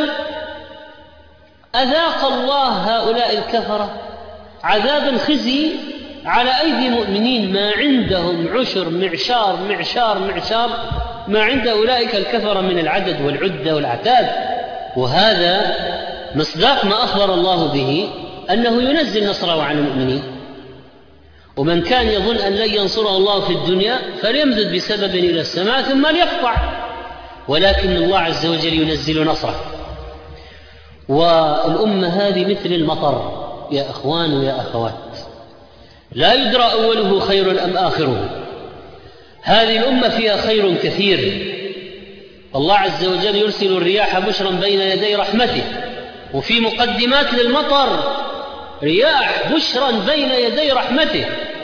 أذاق الله هؤلاء الكفرة عذاب الخزي على أيدي مؤمنين ما عندهم عشر معشار معشار معشار ما عند أولئك الكفرة من العدد والعدة والعتاد. وهذا مصداق ما أخبر الله به أنه ينزل نصره على المؤمنين. ومن كان يظن أن لن ينصره الله في الدنيا فليمدد بسبب إلى السماء ثم ليقطع، ولكن الله عز وجل ينزل نصره. والأمة هذه مثل المطر يا أخوان ويا أخوات، لا يدرى أوله خير أم آخره. هذه الأمة فيها خير كثير. الله عز وجل يرسل الرياح بشرا بين يدي رحمته، وفي مقدمات للمطر رياح بشرا بين يدي رحمته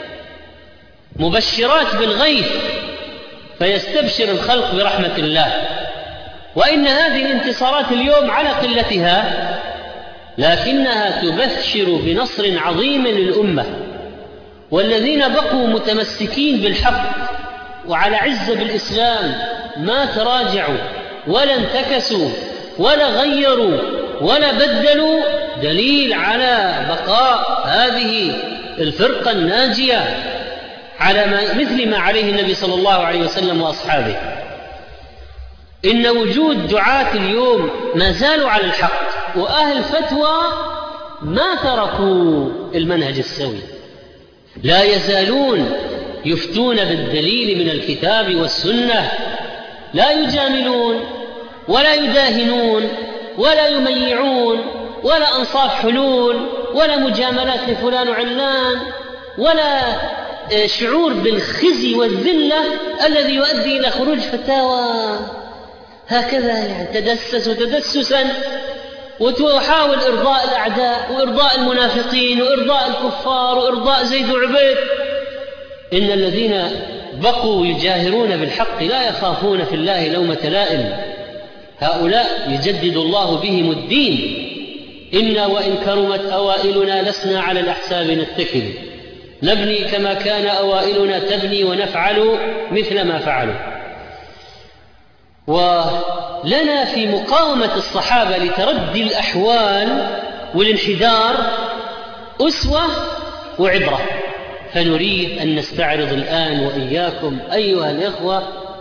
مبشرات بالغيث، فيستبشر الخلق برحمة الله. وإن هذه الانتصارات اليوم على قلتها لكنها تبشر بنصر عظيم للأمة، والذين بقوا متمسكين بالحق وعلى عزة بالإسلام ما تراجعوا ولا انتكسوا ولا غيروا ولا بدلوا، دليل على بقاء هذه الفرقة الناجية على ما مثل ما عليه النبي صلى الله عليه وسلم وأصحابه. إن وجود دعاة اليوم ما زالوا على الحق، وأهل فتوى ما تركوا المنهج السوي، لا يزالون يفتون بالدليل من الكتاب والسنة، لا يجاملون ولا يداهنون ولا يميعون ولا أنصاف حلول ولا مجاملات لفلان وعلان ولا شعور بالخزي والذلة الذي يؤدي إلى خروج فتاوى هكذا يعني تدسس تدسسا وتحاول إرضاء الأعداء وإرضاء المنافقين وإرضاء الكفار وإرضاء زيد وعبيد. إن الذين بقوا يجاهرون بالحق لا يخافون في الله لومة لائم، هؤلاء يجدد الله بهم الدين. إنا وإن كرمت أوائلنا لسنا على الأحساب نتكل، نبني كما كان أوائلنا تبني ونفعل مثل ما فعلوا. ولنا في مقاومة الصحابة لتردي الأحوال والانحدار أسوة وعبرة، فنريد أن نستعرض الآن وإياكم أيها الإخوة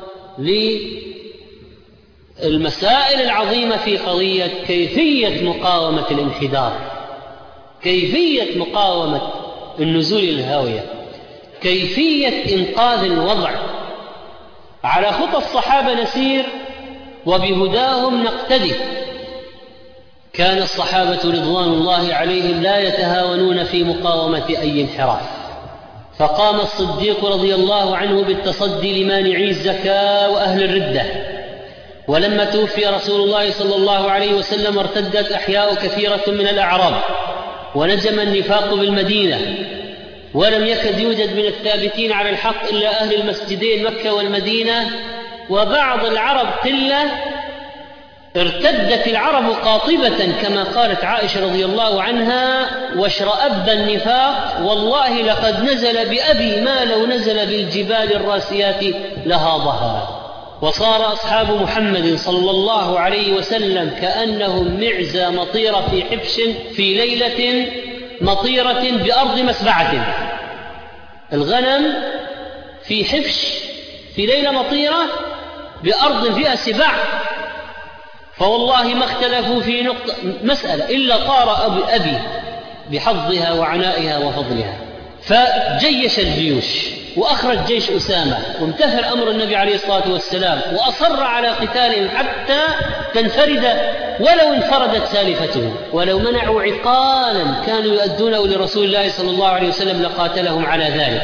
للمسائل العظيمة في قضية كيفية مقاومة الانحدار، كيفية مقاومة النزول الهاوية، كيفية إنقاذ الوضع. على خطى الصحابة نسير وبهداهم نقتدي. كان الصحابة رضوان الله عليهم لا يتهاونون في مقاومة أي انحراف، فقام الصديق رضي الله عنه بالتصدي لمانعي الزكاة وأهل الردة. ولما توفي رسول الله صلى الله عليه وسلم ارتدت أحياء كثيرة من الأعراب ونجم النفاق بالمدينة، ولم يكد يوجد من الثابتين على الحق إلا أهل المسجدين مكة والمدينة وبعض العرب قلة. ارتدت العرب قاطبة كما قالت عائشة رضي الله عنها: واشرأب النفاق والله لقد نزل بأبي ما لو نزل بالجبال الراسيات لهاضها. وصار أصحاب محمد صلى الله عليه وسلم كأنهم معزى مطيرة في حبش في ليلة مطيرة بأرض مسبعة. الغنم في حفش في ليلة مطيرة بأرض فيها سباع، فوالله ما اختلفوا في نقطة مسألة إلا طار أبي, أبي بحظها وعنائها وفضلها. فجيش الجيوش وأخرج جيش أسامة وامتثل أمر النبي عليه الصلاة والسلام وأصر على قتالهم حتى تنفرد ولو انفردت سالفته. ولو منعوا عقالا كانوا يؤدونه لرسول الله صلى الله عليه وسلم لقاتلهم على ذلك.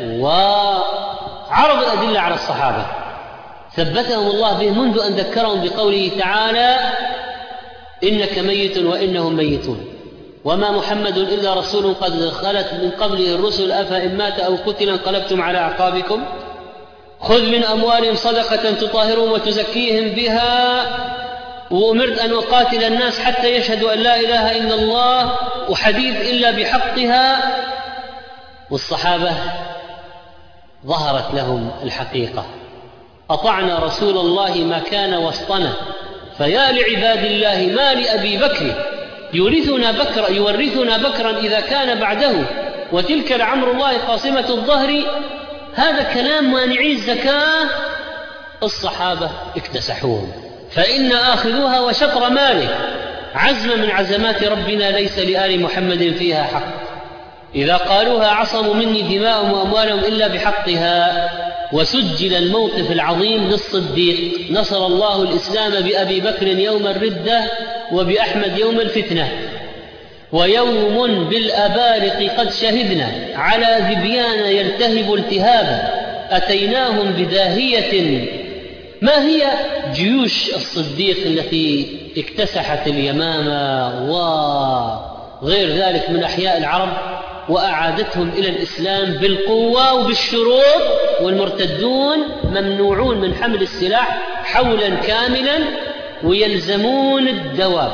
وعرض الأدلة على الصحابة ثبتهم الله به منذ أن ذكرهم بقوله تعالى: إنك ميت وإنهم ميتون وما محمد إلا رسول قد خلت من قبله الرسل أفإن مات أو قتل انقلبتم على أعقابكم خذ من أموالهم صدقة تطهرهم وتزكيهم بها وأمرت أن أقاتل الناس حتى يشهدوا أن لا إله إلا الله وحديث إلا بحقها. والصحابة ظهرت لهم الحقيقة: أطعنا رسول الله ما كان وسطنا فيا لعباد الله ما لأبي بكر يورثنا بكرا يورثنا بكرا إذا كان بعده وتلك لعمر الله قاصمة الظهر. هذا كلام مانعي الزكاة الصحابة اكتسحوهم، فإن آخذوها وشطر ماله عزم من عزمات ربنا ليس لآل محمد فيها حق. إذا قالوها عصموا مني دماءهم وأموالهم إلا بحقها. وسجل الموقف العظيم للصديق: نصر الله الإسلام بأبي بكر يوم الردة وبأحمد يوم الفتنة، ويوم بالأبارق قد شهدنا على ذبيان يلتهب التهابا أتيناهم بداهية. ما هي جيوش الصديق التي اكتسحت اليمامة وغير ذلك من أحياء العرب وأعادتهم إلى الإسلام بالقوة وبالشروط، والمرتدون ممنوعون من حمل السلاح حولا كاملا ويلزمون الدواب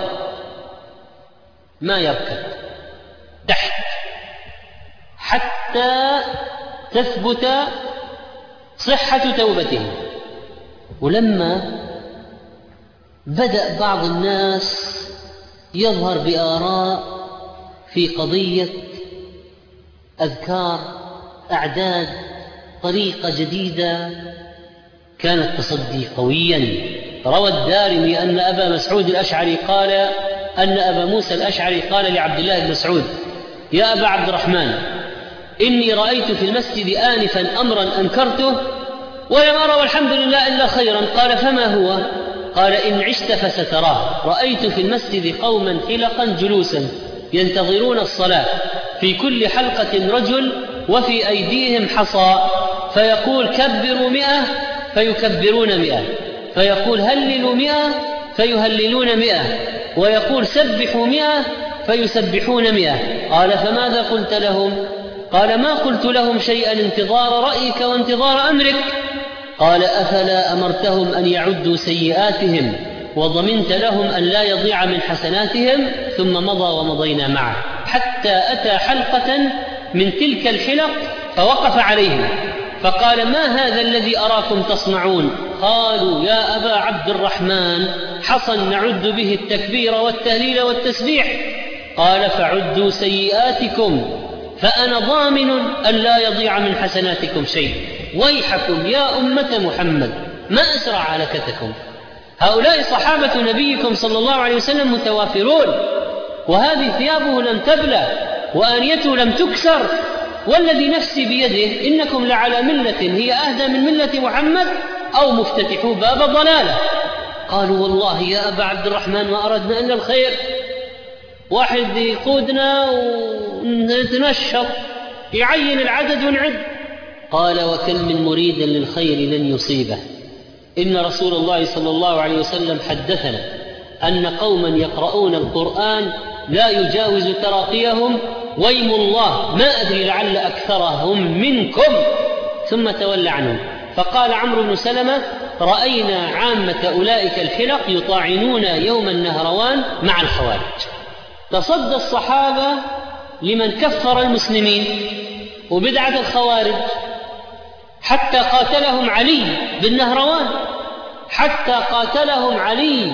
ما يركب تحت حتى تثبت صحة توبتهم. ولما بدأ بعض الناس يظهر بآراء في قضية أذكار أعداد طريقة جديدة كان التصدي قويا. روى الدارمي أن أبا مسعود الأشعري قال أن أبا موسى الأشعري قال لعبد الله بن مسعود: يا أبا عبد الرحمن إني رأيت في المسجد آنفا أمرا أنكرته ولم أرى والحمد لله إلا خيرا. قال: فما هو؟ قال: إن عشت فستراه. رأيت في المسجد قوما حلقا جلوسا ينتظرون الصلاة في كل حلقة رجل وفي أيديهم حصى، فيقول كبروا مئة فيكبرون مئة، فيقول هللوا مئة فيهللون مئة، ويقول سبحوا مئة فيسبحون مئة. قال فماذا قلت لهم؟ قال ما قلت لهم شيئا انتظار رأيك وانتظار أمرك. قال أفلا أمرتهم أن يعدوا سيئاتهم وضمنت لهم أن لا يضيع من حسناتهم؟ ثم مضى ومضينا معه حتى أتى حلقة من تلك الحلق فوقف عليهم فقال ما هذا الذي أراكم تصنعون؟ قالوا يا أبا عبد الرحمن حصى نعد به التكبير والتهليل والتسبيح. قال فعدوا سيئاتكم فأنا ضامن أن لا يضيع من حسناتكم شيء. ويحكم يا أمة محمد ما أسرع هلكتكم. هؤلاء صحابة نبيكم صلى الله عليه وسلم متوافرون، وهذه ثيابه لم تبلى وآنيته لم تكسر، والذي نفسي بيده إنكم لعلى ملة هي أهدى من ملة محمد أو مفتتحوا باب ضلالة. قالوا والله يا أبا عبد الرحمن ما أردنا إلا الخير، واحد يقودنا ونتنشط يعين العدد ونعد. قال وكم من مريد للخير لن يصيبه. إن رسول الله صلى الله عليه وسلم حدثنا أن قوما يقرؤون القرآن لا يجاوز تراقيهم ويم الله ما أدري لعل أكثرهم منكم، ثم تولى عنهم. فقال عمرو بن سلمة رأينا عامة أولئك الحلق يطاعنون يوم النهروان مع الخوارج. تصدى الصحابة لمن كفر المسلمين وبدعة الخوارج حتى قاتلهم علي بالنهروان، حتى قاتلهم علي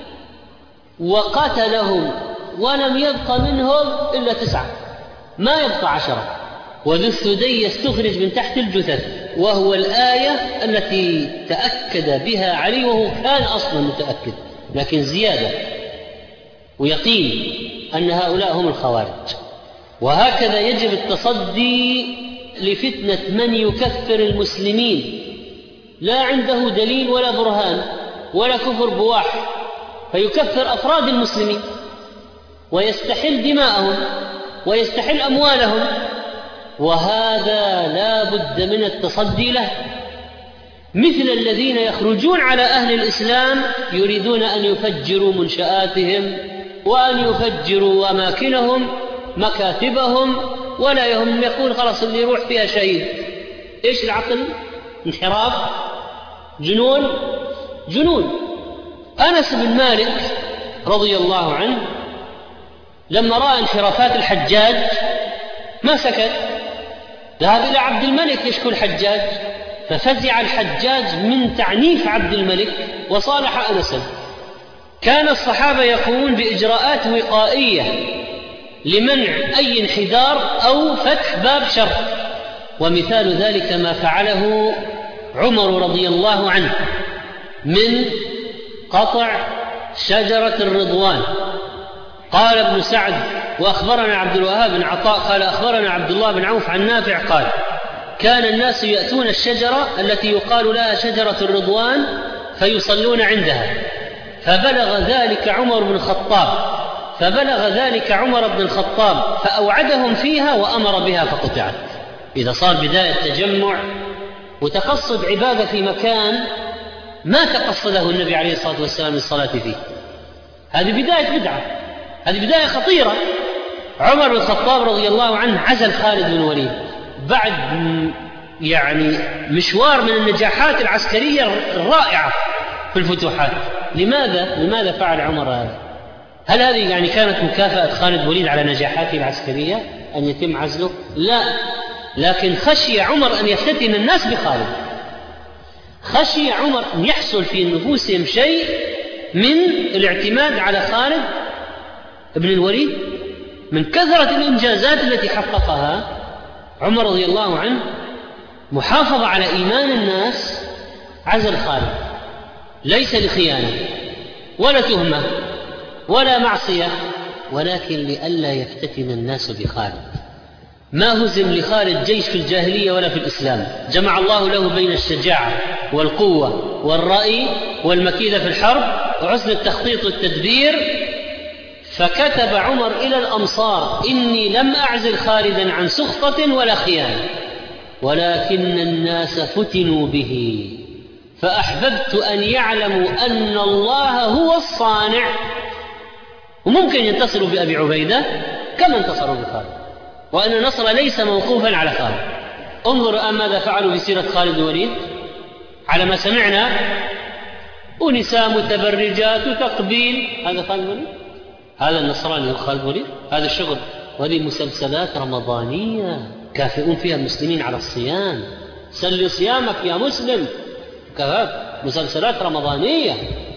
وقتلهم ولم يبق منهم إلا تسعة، ما يبقى عشرة. وذو الثدي يستخرج من تحت الجثث، وهو الآية التي تأكد بها علي وهو كان أصلا متأكد، لكن زيادة ويقين أن هؤلاء هم الخوارج. وهكذا يجب التصدي لفتنة من يكفر المسلمين لا عنده دليل ولا برهان ولا كفر بواح، فيكفر أفراد المسلمين ويستحل دماءهم ويستحل أموالهم، وهذا لا بد من التصدي له. مثل الذين يخرجون على أهل الإسلام يريدون أن يفجروا منشآتهم وأن يفجروا أماكنهم مكاتبهم، ولا يهم يقول خلاص اللي يروح فيها شهيد. إيش العقل؟ انحراف، جنون جنون. أنس بن مالك رضي الله عنه لما رأى انحرافات الحجاج ما سكت، ذهب إلى عبد الملك يشكو الحجاج، ففزع الحجاج من تعنيف عبد الملك وصالح أنسا. كان الصحابة يقومون بإجراءات وقائية لمنع أي انحدار أو فتح باب شر، ومثال ذلك ما فعله عمر رضي الله عنه من قطع شجرة الرضوان. قال ابن سعد وأخبرنا عبد الوهاب بن عطاء قال أخبرنا عبد الله بن عوف عن نافع قال كان الناس يأتون الشجرة التي يقال لها شجرة الرضوان فيصلون عندها، فبلغ ذلك عمر بن الخطاب فبلغ ذلك عمر بن الخطاب فأوعدهم فيها وأمر بها فقطعت. إذا صار بداية تجمع وتقصد عبادة في مكان ما تقصده النبي عليه الصلاة والسلام للصلاة فيه، هذه بداية بدعة، هذه بداية خطيرة. عمر بن الخطاب رضي الله عنه عزل خالد بن الوليد بعد يعني مشوار من النجاحات العسكرية الرائعة في الفتوحات. لماذا؟ لماذا فعل عمر هذا؟ هل هذه يعني كانت مكافأة خالد بن الوليد على نجاحاته العسكرية أن يتم عزله؟ لا، لكن خشي عمر أن يفتتن الناس بخالد، خشي عمر أن يحصل في نفوسهم شيء من الاعتماد على خالد بن الوليد من كثرة الإنجازات التي حققها عمر رضي الله عنه. محافظة على إيمان الناس، عزل خالد ليس لخيانة ولا تهمة ولا معصية، ولكن لئلا يفتتن الناس بخالد. ما هزم لخالد جيش في الجاهلية ولا في الإسلام، جمع الله له بين الشجاعة والقوة والرأي والمكيدة في الحرب وحسن التخطيط والتدبير. فكتب عمر إلى الأمصار إني لم أعزل خالدا عن سخطة ولا خيانة، ولكن الناس فتنوا به فأحببت أن يعلموا أن الله هو الصانع وممكن ينتصروا بأبي عبيدة كما انتصروا بخالد، وأن النصر ليس موقوفا على خالد. انظر الآن ماذا فعلوا بسيرة خالد الوليد على ما سمعنا، ونساء متبرجات وتقبيل. هذا خالد الوليد، هذا النصراني هو خالد الوليد، هذا الشغل. وهذه مسلسلات رمضانية كافئون فيها المسلمين على الصيام، سل صيامك يا مسلم، مسلسلات رمضانية.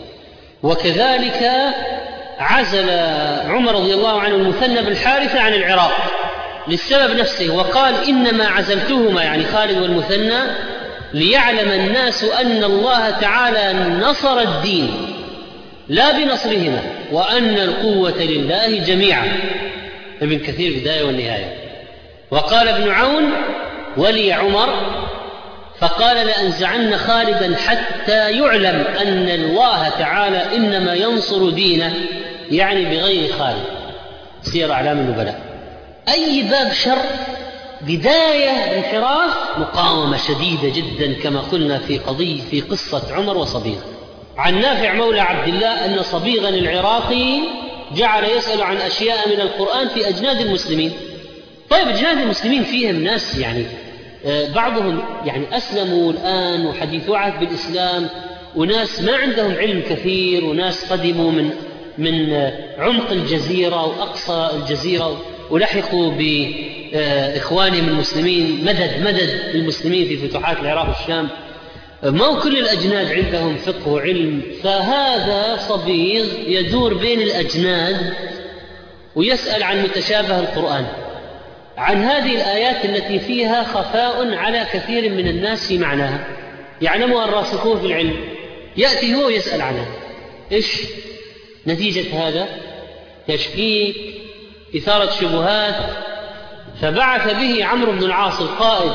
وكذلك عزل عمر رضي الله عنه المثنى بن حارثة عن العراق للسبب نفسه، وقال إنما عزلتهما يعني خالد والمثنى ليعلم الناس أن الله تعالى نصر الدين لا بنصرهما وأن القوة لله جميعا. ابن كثير بداية والنهاية. وقال ابن عون ولي عمر فقال لأنزعن خالدا حتى يعلم أن الله تعالى إنما ينصر دينه، يعني بغير خالد. سير أعلام النبلاء. أي باب شر بداية انحراف مقاومة شديدة جدا كما قلنا في قضية في قصة عمر وصبيغ. عن نافع مولى عبد الله أن صبيغا العراقي جعل يسأل عن أشياء من القرآن في أجناد المسلمين. طيب أجناد المسلمين فيهم ناس يعني بعضهم يعني أسلموا الآن وحديث عهد بالإسلام، وناس ما عندهم علم كثير، وناس قدموا من من عمق الجزيرة وأقصى الجزيرة ولحقوا بإخوانهم المسلمين، مدد مدد للمسلمين في فتوحات العراق والشام. ما كل الأجناد عندهم فقه وعلم، فهذا صبيغ يدور بين الأجناد ويسأل عن متشابه القرآن، عن هذه الآيات التي فيها خفاء على كثير من الناس في معناها يعلمها الراسخون في العلم. يأتي هو يسأل عنها. إيش نتيجة هذا؟ تشكيك، إثارة شبهات. فبعث به عمرو بن العاص القائد،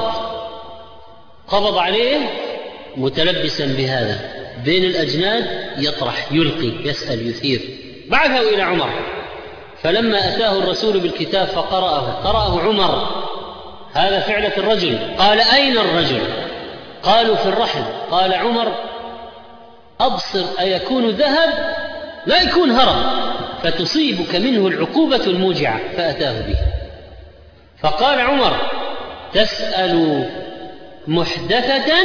قبض عليه متلبسا بهذا بين الأجناد، يطرح يلقي يسأل يثير. بعثه إلى عمر، فلما أتاه الرسول بالكتاب فقرأه قرأه عمر. هذا فعلة الرجل. قال أين الرجل؟ قالوا في الرحل. قال عمر أبصر أيكون ذهب؟ لا يكون هرب فتصيبك منه العقوبة الموجعة. فأتاه به. فقال عمر تسأل محدثة،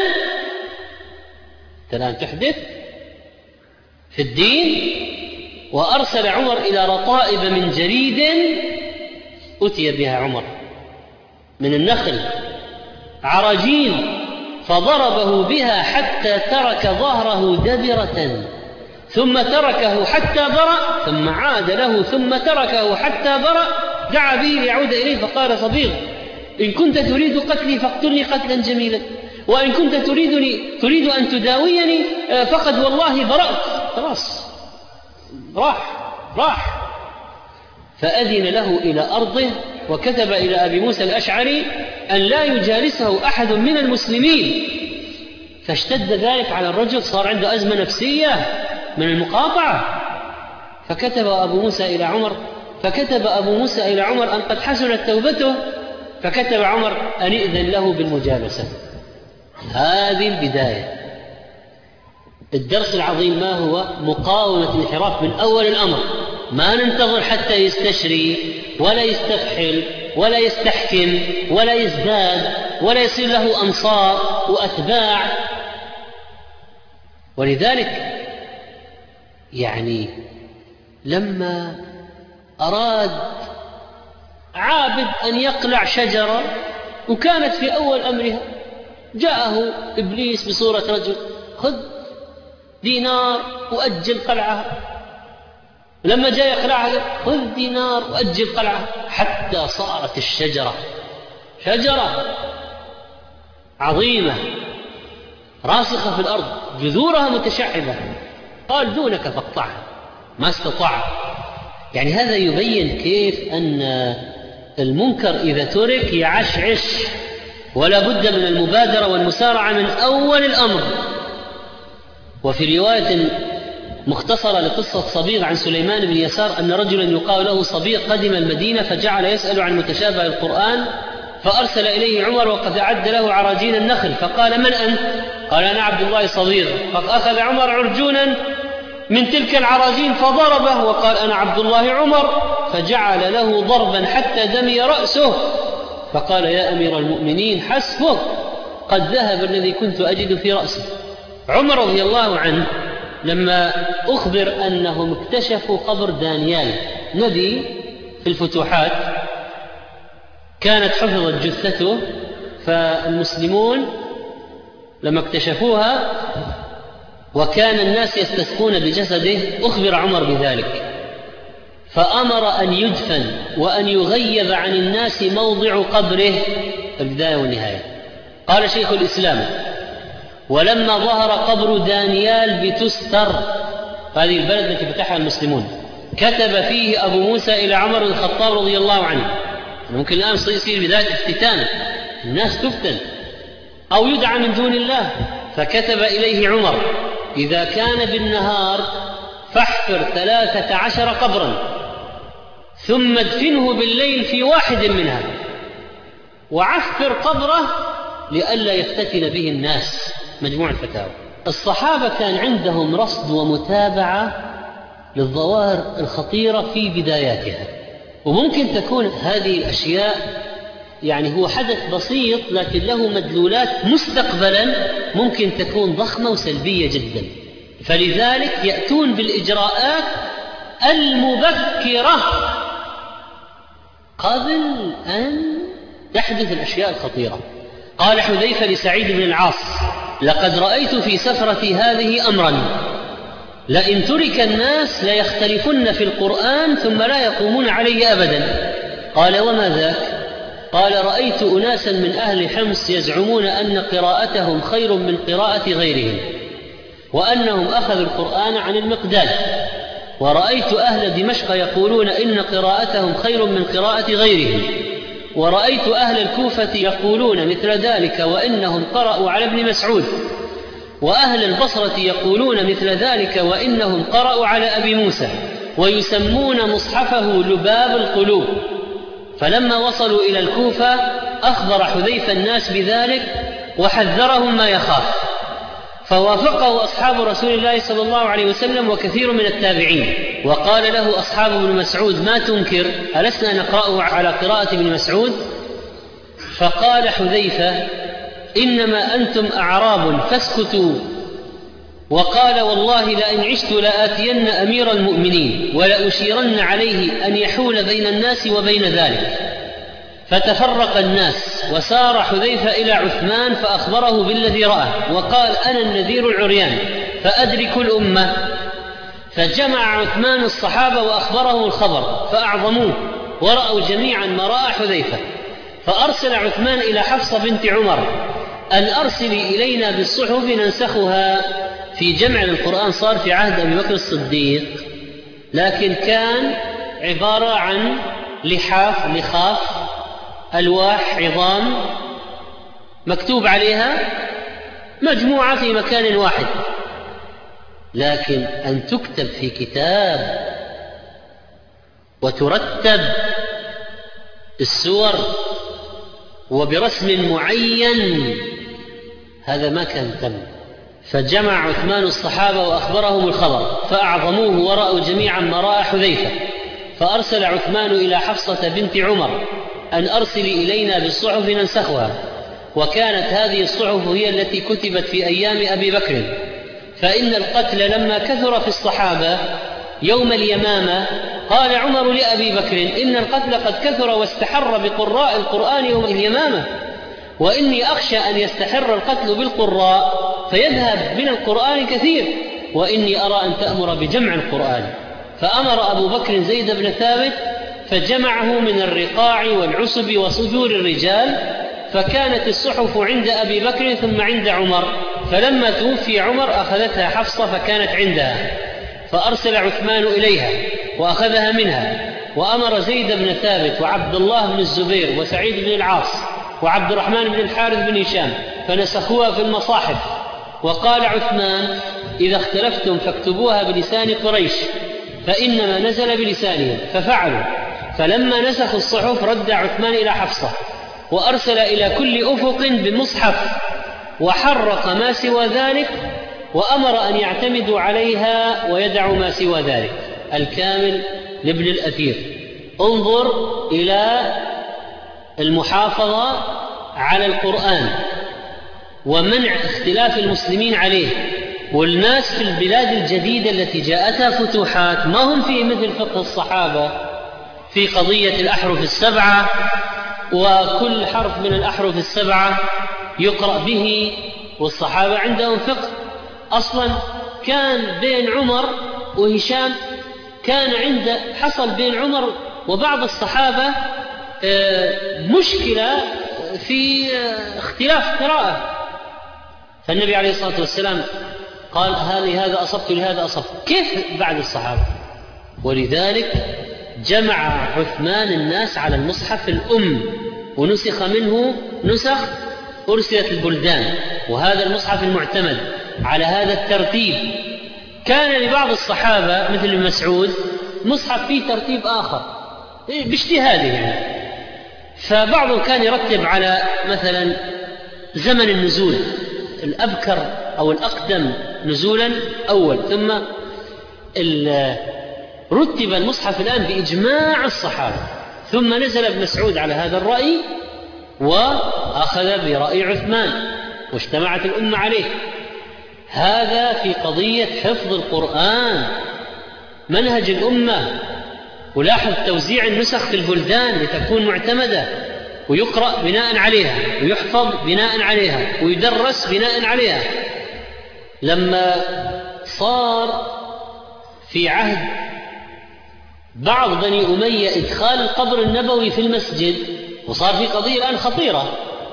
الآن تحدث في الدين. وأرسل عمر إلى رطائب من جريد أتي بها عمر من النخل عراجين، فضربه بها حتى ترك ظهره دبرة، ثم تركه حتى برأ، ثم عاد له ثم تركه حتى برأ. دعا به ليعود إليه فقال صبيغ إن كنت تريد قتلي فاقتلني قتلا جميلا، وإن كنت تريدني تريد أن تداويني فقد والله برأت. خلاص راح راح. فأذن له إلى أرضه، وكتب إلى أبي موسى الأشعري أن لا يجالسه أحد من المسلمين. فاشتد ذلك على الرجل، صار عنده أزمة نفسية من المقاطعة. فكتب أبو موسى إلى عمر فكتب أبو موسى إلى عمر أن قد حسنت توبته، فكتب عمر أن إذن له بالمجالسة. هذه البداية. الدرس العظيم ما هو؟ مقاومة الانحراف من أول الأمر. ما ننتظر حتى يستشري ولا يستفحل ولا يستحكم ولا يزداد ولا يصير له أنصار وأتباع. ولذلك يعني لما أراد عابد أن يقلع شجرة وكانت في أول أمرها، جاءه إبليس بصورة رجل خذ دينار وأجل قلعها. لما جاء يقلعها خذ دينار وأجل قلعها، حتى صارت الشجرة شجرة عظيمة راسخة في الأرض، جذورها متشعبة. قال دونك فاقطعها، ما استطاع. يعني هذا يبين كيف أن المنكر إذا ترك يعشعش، ولا بد من المبادرة والمسارعة من أول الأمر. وفي رواية مختصرة لقصة صبيغ عن سليمان بن يسار أن رجلا يقال له صبيغ قدم المدينة فجعل يسأل عن متشابه القرآن، فأرسل إليه عمر وقد أعد له عراجين النخل، فقال من أنت؟ قال أنا عبد الله صبيغ. فأخذ عمر عرجونا من تلك العراجين فضربه وقال أنا عبد الله عمر، فجعل له ضربا حتى دمي رأسه، فقال يا أمير المؤمنين حسبك، قد ذهب الذي كنت أجد في رأسه. عمر رضي الله عنه لما أخبر أنهم اكتشفوا قبر دانيال نبي في الفتوحات، كانت حفظت جثته، فالمسلمون لما اكتشفوها وكان الناس يستسقون بجسده أخبر عمر بذلك، فأمر أن يدفن وأن يغيب عن الناس موضع قبره البداية والنهاية. قال شيخ الإسلام ولما ظهر قبر دانيال بتستر، هذه البلد التي فتحها المسلمون، كتب فيه أبو موسى إلى عمر بن الخطاب رضي الله عنه، ممكن الآن يصير بداية افتتان، الناس تفتن أو يدعى من دون الله، فكتب إليه عمر إذا كان بالنهار فاحفر ثلاثة عشر قبرا ثم ادفنه بالليل في واحد منها وعفر قبره لئلا يفتتن به الناس. مجموع الفتاوى. الصحابة كان عندهم رصد ومتابعة للظواهر الخطيرة في بداياتها، وممكن تكون هذه الأشياء يعني هو حدث بسيط لكن له مدلولات مستقبلا ممكن تكون ضخمة وسلبية جدا، فلذلك يأتون بالإجراءات المبكرة قبل أن تحدث الأشياء الخطيرة. قال حذيفة لسعيد بن العاص لقد رأيت في سفرتي هذه أمرا لئن ترك الناس ليختلفن في القرآن ثم لا يقومون عليه أبدا. قال وما ذاك؟ قال رأيت أناسا من أهل حمص يزعمون أن قراءتهم خير من قراءة غيرهم وأنهم أخذوا القرآن عن المقداد، ورأيت أهل دمشق يقولون إن قراءتهم خير من قراءة غيرهم، ورأيت أهل الكوفة يقولون مثل ذلك وإنهم قرأوا على ابن مسعود، وأهل البصرة يقولون مثل ذلك وإنهم قرأوا على أبي موسى، ويسمون مصحفه لباب القلوب. فلما وصلوا إلى الكوفة أخبر حذيفة الناس بذلك وحذرهم ما يخاف، فوافقه أصحاب رسول الله صلى الله عليه وسلم وكثير من التابعين، وقال له أصحاب ابن مسعود ما تنكر ألسنا نقرأه على قراءة ابن مسعود؟ فقال حذيفة إنما أنتم أعراب فاسكتوا. وقال والله لئن عشت لآتين أمير المؤمنين ولأشيرن عليه أن يحول بين الناس وبين ذلك. فتفرق الناس وسار حذيفة إلى عثمان فأخبره بالذي رأى وقال أنا النذير العريان فأدرك الأمة. فجمع عثمان الصحابة وأخبرهم الخبر فأعظموه ورأوا جميعا ما رأى حذيفة، فأرسل عثمان إلى حفصة بنت عمر أن أرسلي إلينا بالصحف ننسخها. في جمع القرآن صار في عهد أبي بكر الصديق، لكن كان عبارة عن لحاف لخاف ألواح عظام مكتوب عليها مجموعة في مكان واحد، لكن أن تكتب في كتاب وترتب السور وبرسم معين هذا ما كان تم. فجمع عثمان الصحابة وأخبرهم الخبر فأعظموه ورأوا جميعا ما رأى حذيفة، فأرسل عثمان إلى حفصة بنت عمر أن أرسلي إلينا بالصحف ننسخها، وكانت هذه الصحف هي التي كتبت في أيام أبي بكر. فإن القتل لما كثر في الصحابة يوم اليمامة قال عمر لأبي بكر إن القتل قد كثر واستحر بقراء القرآن يوم اليمامة، وإني أخشى أن يستحر القتل بالقراء فيذهب من القرآن كثير، وإني أرى أن تأمر بجمع القرآن. فأمر أبو بكر زيد بن ثابت فجمعه من الرقاع والعسب وصدور الرجال، فكانت الصحف عند أبي بكر ثم عند عمر، فلما توفي عمر أخذتها حفصة فكانت عندها، فأرسل عثمان إليها وأخذها منها، وأمر زيد بن ثابت وعبد الله بن الزبير وسعيد بن العاص وعبد الرحمن بن الحارث بن هشام فنسخوها في المصاحف. وقال عثمان إذا اختلفتم فاكتبوها بلسان قريش فإنما نزل بلسانهم، ففعلوا. فلما نسخوا الصحف رد عثمان إلى حفصة وأرسل إلى كل أفق بمصحف وحرق ما سوى ذلك وأمر أن يعتمدوا عليها ويدعوا ما سوى ذلك. الكامل لابن الأثير. انظر إلى المحافظة على القرآن ومنع اختلاف المسلمين عليه. والناس في البلاد الجديدة التي جاءتها فتوحات ما هم في مثل فقه الصحابة في قضية الأحرف السبعة، وكل حرف من الأحرف السبعة يقرأ به، والصحابة عندهم فقه. أصلا كان بين عمر وهشام كان عند حصل بين عمر وبعض الصحابة مشكلة في اختلاف قراءة، فالنبي عليه الصلاة والسلام قال هذه هذا أصبت لهذا أصبت. كيف بعد الصحابة؟ ولذلك جمع عثمان الناس على المصحف الأم ونسخ منه نسخ أرسلت البلدان، وهذا المصحف المعتمد على هذا الترتيب. كان لبعض الصحابة مثل ابن مسعود مصحف فيه ترتيب آخر باجتهاده يعني، فبعضهم كان يرتب على مثلا زمن النزول، الأبكر أو الأقدم نزولا أول، ثم رتب المصحف الآن بإجماع الصحابة، ثم نزل ابن مسعود على هذا الرأي وأخذ برأي عثمان واجتمعت الأمة عليه. هذا في قضية حفظ القرآن منهج الأمة. ولاحظ توزيع النسخ في البلدان لتكون معتمدة ويقرأ بناء عليها ويحفظ بناء عليها ويدرس بناء عليها. لما صار في عهد بعض بني أمية إدخال القبر النبوي في المسجد، وصار في قضية الآن خطيرة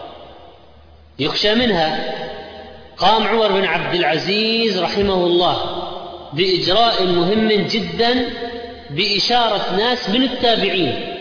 يخشى منها، قام عمر بن عبد العزيز رحمه الله بإجراء مهم جدا بإشارة ناس من التابعين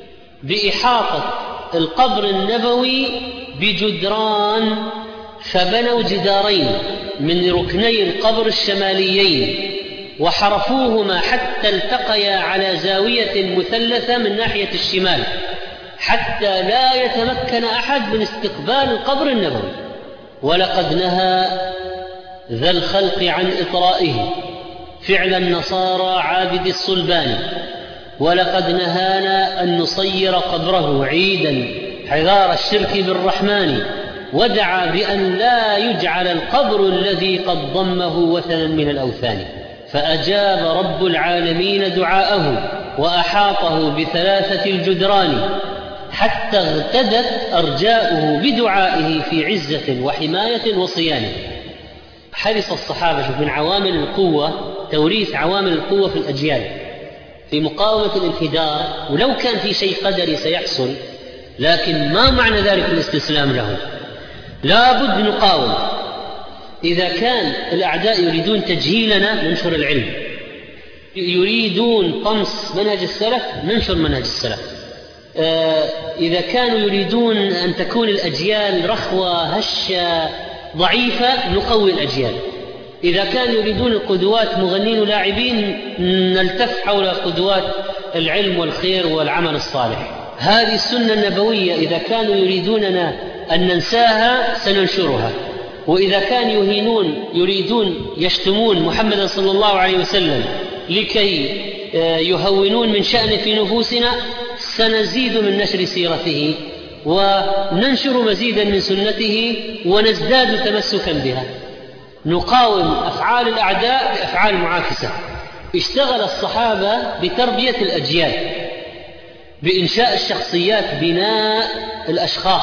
بإحاطة القبر النبوي بجدران، فبنوا جدارين من ركني القبر الشماليين وحرفوهما حتى التقيا على زاوية مثلثة من ناحية الشمال حتى لا يتمكن أحد من استقبال القبر النبوي. ولقد نهى ذا الخلق عن إطرائه فعل النصارى عابد الصلبان، ولقد نهانا أن نصير قبره عيدا حذار الشرك بالرحمن، ودعا بأن لا يجعل القبر الذي قد ضمه وثنا من الأوثان. فأجاب رب العالمين دعاءه وأحاطه بثلاثة الجدران حتى اغتدت أرجاؤه بدعائه في عزة وحماية وصيانة. حرص الصحابة من عوامل القوة توريث عوامل القوة في الأجيال في مقاومة الانحدار، ولو كان في شيء قدري سيحصل، لكن ما معنى ذلك الاستسلام له. لا بد نقاوم. إذا كان الأعداء يريدون تجهيلنا ننشر العلم، يريدون طمس منهج السلف ننشر منهج السلف، إذا كانوا يريدون أن تكون الأجيال رخوة هشة ضعيفة نقوي الأجيال، إذا كانوا يريدون القدوات مغنين ولاعبين نلتف حول قدوات العلم والخير والعمل الصالح. هذه السنة النبوية إذا كانوا يريدوننا أن ننساها سننشرها، وإذا كانوا يهينون يريدون يشتمون محمد صلى الله عليه وسلم لكي يهونون من شأنه في نفوسنا سنزيد من نشر سيرته وننشر مزيدا من سنته ونزداد تمسكا بها. نقاوم أفعال الأعداء بأفعال معاكسة. اشتغل الصحابة بتربية الأجيال، بإنشاء الشخصيات، بناء الأشخاص.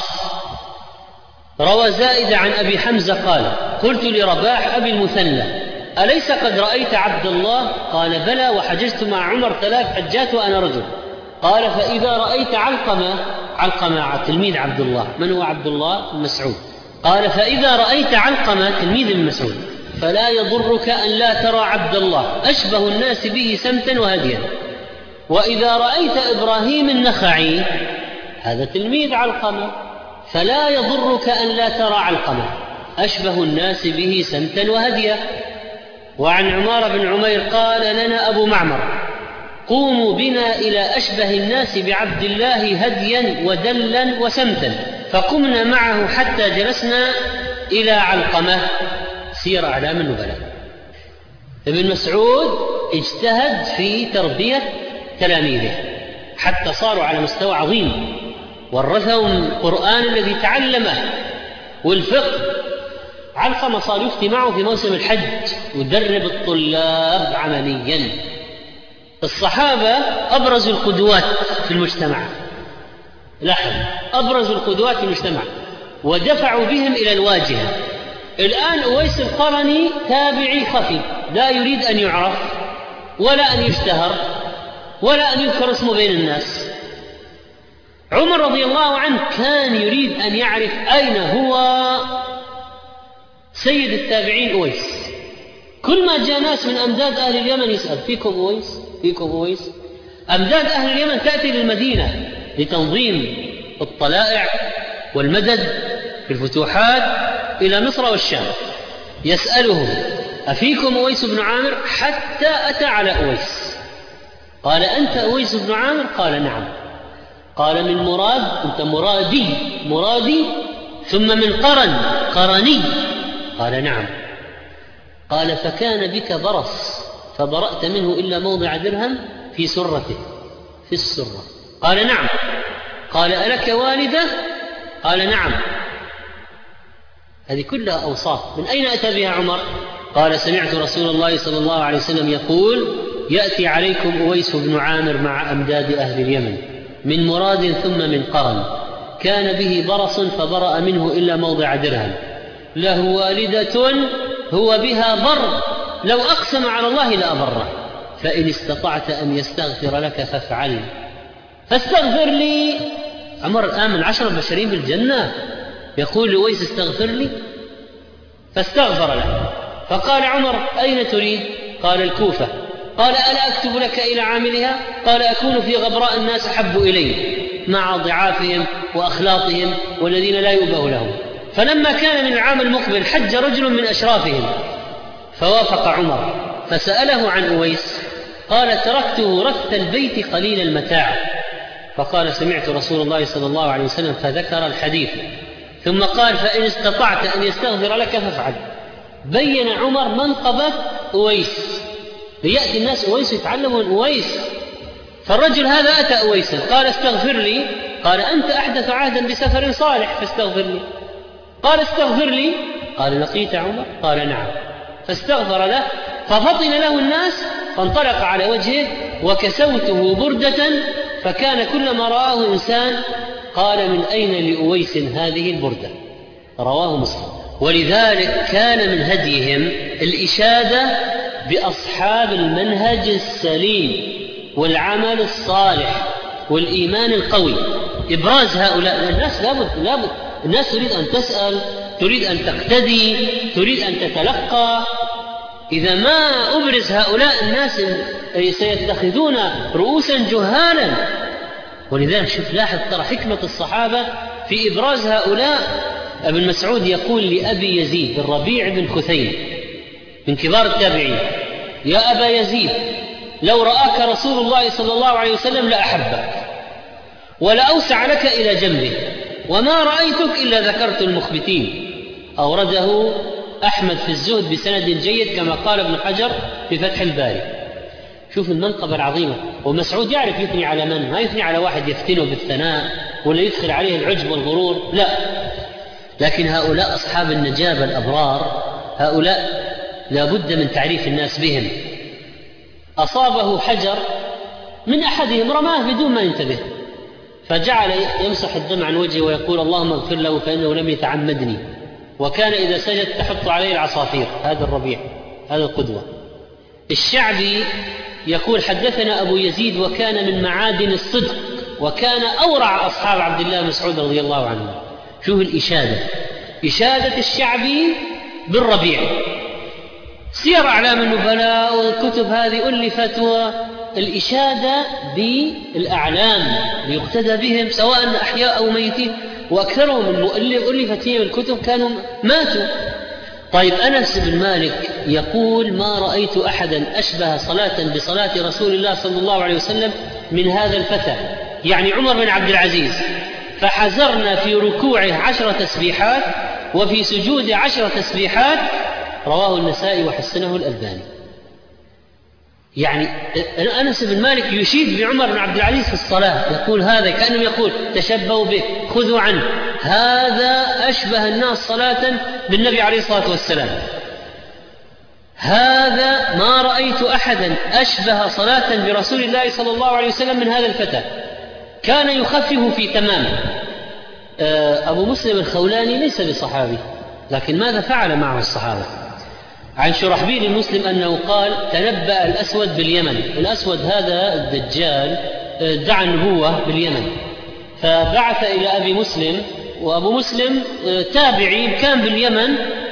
روى زائدة عن أبي حمزة قال: قلت لرباح أبي المثنى: أليس قد رأيت عبد الله؟ قال: بلى، وحججت مع عمر ثلاث حجات وأنا رجل. قال: فإذا رأيت علقمة، علقمة تلميذ عبد الله. من هو عبد الله؟ مسعود. قال: فإذا رأيت علقمة تلميذ المسعود فلا يضرك أن لا ترى عبد الله، أشبه الناس به سمتا وهديا. وإذا رأيت إبراهيم النخعي، هذا تلميذ علقمة، فلا يضرك أن لا ترى علقمة، أشبه الناس به سمتا وهديا. وعن عمار بن عمير قال لنا أبو معمر: قوموا بنا إلى أشبه الناس بعبد الله هديا ودلا وسمتا. فقمنا معه حتى جلسنا إلى علقمة سير أعلام النبلاء. ابن مسعود اجتهد في تربية تلاميذه حتى صاروا على مستوى عظيم، ورثهم القرآن الذي تعلمه والفقه. علقمة صار يفتي معه في موسم الحج ويدرب الطلاب عمليا. الصحابة أبرز القدوات في المجتمع، لاحظ، أبرز القدوات في المجتمع ودفعوا بهم إلى الواجهة. الآن أويس القرني تابعي خفي لا يريد أن يعرف ولا أن يشتهر ولا أن يذكر اسمه بين الناس. عمر رضي الله عنه كان يريد أن يعرف أين هو سيد التابعين أويس. كل ما جاء ناس من أمداد أهل اليمن يسأل فيكم أويس فيكم أويس. أمداد أهل اليمن تأتي للمدينة لتنظيم الطلائع والمدد في الفتوحات إلى مصر والشام، يسألهم أفيكم أويس بن عامر؟ حتى أتى على أويس قال أنت أويس بن عامر؟ قال نعم. قال من مراد؟ أنت مرادي مرادي؟ ثم من قرن قرني؟ قال نعم. قال فكان بك برص فبرأت منه إلا موضع درهم في سرته في السرة؟ قال نعم. قال ألك والدة؟ قال نعم. هذه كلها أوصاف، من أين أتى بها عمر؟ قال سمعت رسول الله صلى الله عليه وسلم يقول يأتي عليكم أويس بن عامر مع أمداد أهل اليمن من مراد ثم من قرن، كان به برص فبرأ منه إلا موضع درهم، له والدة هو بها بر، لو أقسم على الله لأبره، فإن استطعت أن يستغفر لك فافعل فاستغفر لي. عمر الآن من عشر بشرين بالجنة يقول لأويس استغفر لي، فاستغفر له. فقال عمر أين تريد؟ قال الكوفة. قال ألا أكتب لك إلى عاملها؟ قال أكون في غبراء الناس أحب إلي مع ضعافهم وأخلاطهم والذين لا يؤبه لهم. فلما كان من العام المقبل حج رجل من أشرافهم فوافق عمر فسأله عن أويس قال تركته رث البيت قليل المتاع. فقال سمعت رسول الله صلى الله عليه وسلم فذكر الحديث، ثم قال فإن استطعت أن يستغفر لك فافعل. بين عمر منقبة أويس ليأتي الناس أويس يتعلموا من أويس. فالرجل هذا أتى أويس قال استغفر لي، قال أنت أحدث عهدا بسفر صالح فاستغفر لي. قال استغفر لي، قال لقيت عمر؟ قال نعم. فاستغفر له ففطن له الناس فانطلق على وجهه وكسوته بردة، فكان كلما رآه إنسان قال من أين لأويس هذه البردة؟ رواه مسلم. ولذلك كان من هديهم الإشادة بأصحاب المنهج السليم والعمل الصالح والإيمان القوي، إبراز هؤلاء. الناس لابد لابد الناس تريد أن تسأل، تريد أن تقتدي، تريد أن تتلقى. إذا ما أبرز هؤلاء الناس سيتخذون رؤوسا جهالا. ولذلك شوف لاحظ ترى حكمة الصحابة في إبراز هؤلاء. ابن مسعود يقول لأبي يزيد الربيع بن خثيم من كبار التابعين يا أبا يزيد لو رآك رسول الله صلى الله عليه وسلم لأحبك ولأوسع لك إلى جنبه، وما رأيتك إلا ذكرت المخبتين. أورده أحمد في الزهد بسند جيد كما قال ابن حجر في فتح الباري. شوف المنقبة العظيمة. ومسعود يعرف يثني على من، ما يثني على واحد يفتنه بالثناء ولا يدخل عليه العجب والغرور، لا. لكن هؤلاء أصحاب النجابة الأبرار، هؤلاء لا بد من تعريف الناس بهم. أصابه حجر من أحدهم رماه بدون ما ينتبه، فجعل يمسح الدم عن وجهه ويقول اللهم اغفر له فإنه لم يتعمدني. وكان إذا سجد تحط عليه العصافير. هذا الربيع، هذا القدوة. الشعبي يقول حدثنا أبو يزيد وكان من معادن الصدق وكان أورع أصحاب عبد الله مسعود رضي الله عنه. شوف الإشادة، إشادة الشعبي بالربيع. سير أعلام النبلاء والكتب هذه ألفت الإشادة بالأعلام ليقتدى بهم سواء أحياء أو ميتين، وأكثرهم المؤلف ألفت فيهم الكتب كانوا ماتوا. طيب أنس بن مالك يقول ما رأيت أحدا أشبه صلاة بصلاة رسول الله صلى الله عليه وسلم من هذا الفتى، يعني عمر بن عبد العزيز. فحزرنا في ركوعه عشر تسبيحات وفي سجوده عشر تسبيحات رواه النسائي وحسنه الألباني. يعني أنس بن مالك يشيد بعمر بن عبد العزيز في الصلاة، يقول هذا كأنه يقول تشبهوا به، خذوا عنه، هذا أشبه الناس صلاة بالنبي عليه الصلاة والسلام، هذا ما رأيت أحدا أشبه صلاة برسول الله صلى الله عليه وسلم من هذا الفتى، كان يخفف في تمامه. أبو مسلم الخولاني ليس بصحابي، لكن ماذا فعل معه الصحابة؟ عن شرحبيل المسلم أنه قال تنبأ الأسود باليمن. الأسود هذا الدجال ادعى النبوة باليمن، فبعث إلى أبي مسلم، وأبو مسلم تابعي كان باليمن،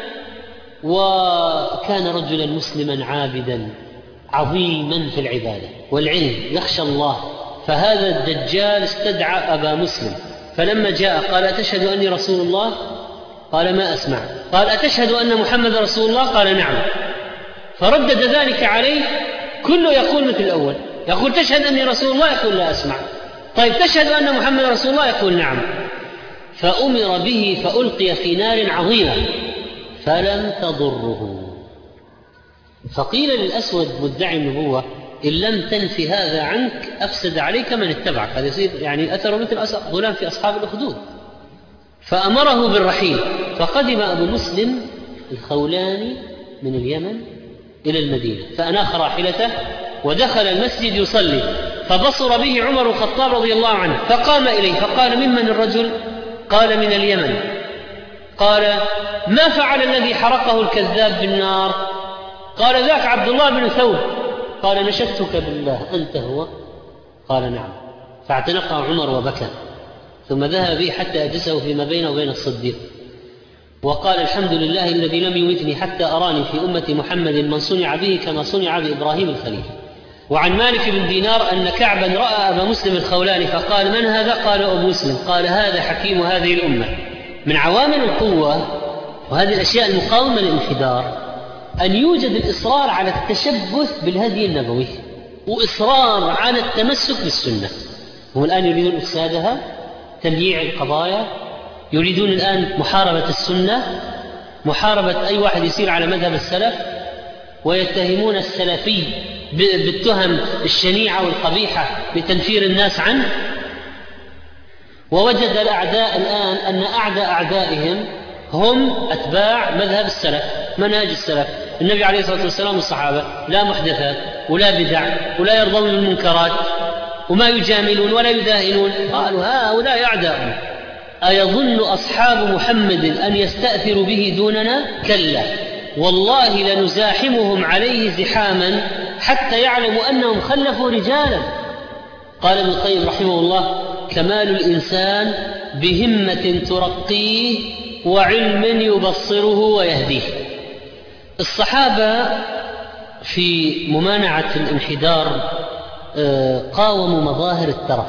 وكان رجلا مسلما عابدا عظيما في العبادة والعلم يخشى الله. فهذا الدجال استدعى أبا مسلم، فلما جاء قال أتشهد أني رسول الله؟ قال ما أسمع. قال أتشهد أن محمد رسول الله؟ قال نعم. فردد ذلك عليه، كله يقول مثل الأول، يقول تشهد أني رسول الله؟ يقول لا أسمع. طيب تشهد أن محمد رسول الله؟ يقول نعم. فأمر به فألقي في نار عظيمة فلم تضره. فقيل للأسود مدعي النبوة إن لم تنف هذا عنك أفسد عليك من اتبعك. هذا يصير يعني أثر مثل أثر غلام في أصحاب الأخدود. فأمره بالرحيل، فقدم أبو مسلم الخولاني من اليمن إلى المدينة، فأناخ راحلته ودخل المسجد يصلي، فبصر به عمر الخطاب رضي الله عنه، فقام إليه فقال ممن الرجل؟ قال من اليمن. قال ما فعل الذي حرقه الكذاب بالنار؟ قال ذاك عبد الله بن ثوب. قال نشدتك بالله أنت هو؟ قال نعم. فاعتنقه عمر وبكى، ثم ذهب به حتى أجلسه فيما بينه وبين الصديق، وقال الحمد لله الذي لم يمتني حتى أراني في أمة محمد من صنع به كما صنع بإبراهيم الخليل. وعن مالك بن دينار أن كعبا رأى أبا مسلم الخولاني فقال من هذا؟ قال أبو مسلم. قال هذا حكيم هذه الأمة. من عوامل القوة وهذه الأشياء المقاومة للانحدار أن يوجد الإصرار على التشبث بالهدي النبوي وإصرار على التمسك بالسنة. هم الآن يريدون إفسادها، تمييع القضايا، يريدون الآن محاربة السنة، محاربة أي واحد يسير على مذهب السلف، ويتهمون السلفي بالتهم الشنيعة والقبيحة لتنفير الناس عنه. ووجد الأعداء الآن أن أعداء أعدائهم هم أتباع مذهب السلف، منهج السلف، النبي عليه الصلاة والسلام والصحابة، لا محدثات ولا بدع ولا يرضون بالمنكرات وما يجاملون ولا يداهنون. قالوا هؤلاء أعداء. أيظن أصحاب محمد أن يستأثروا به دوننا؟ كلا، والله لنزاحمهم عليه زحاما حتى يعلموا أنهم خلفوا رجالا. قال ابن القيم رحمه الله كمال الإنسان بهمة ترقيه وعلم يبصره ويهديه. الصحابة في ممانعة الانحدار قاوموا مظاهر الترف.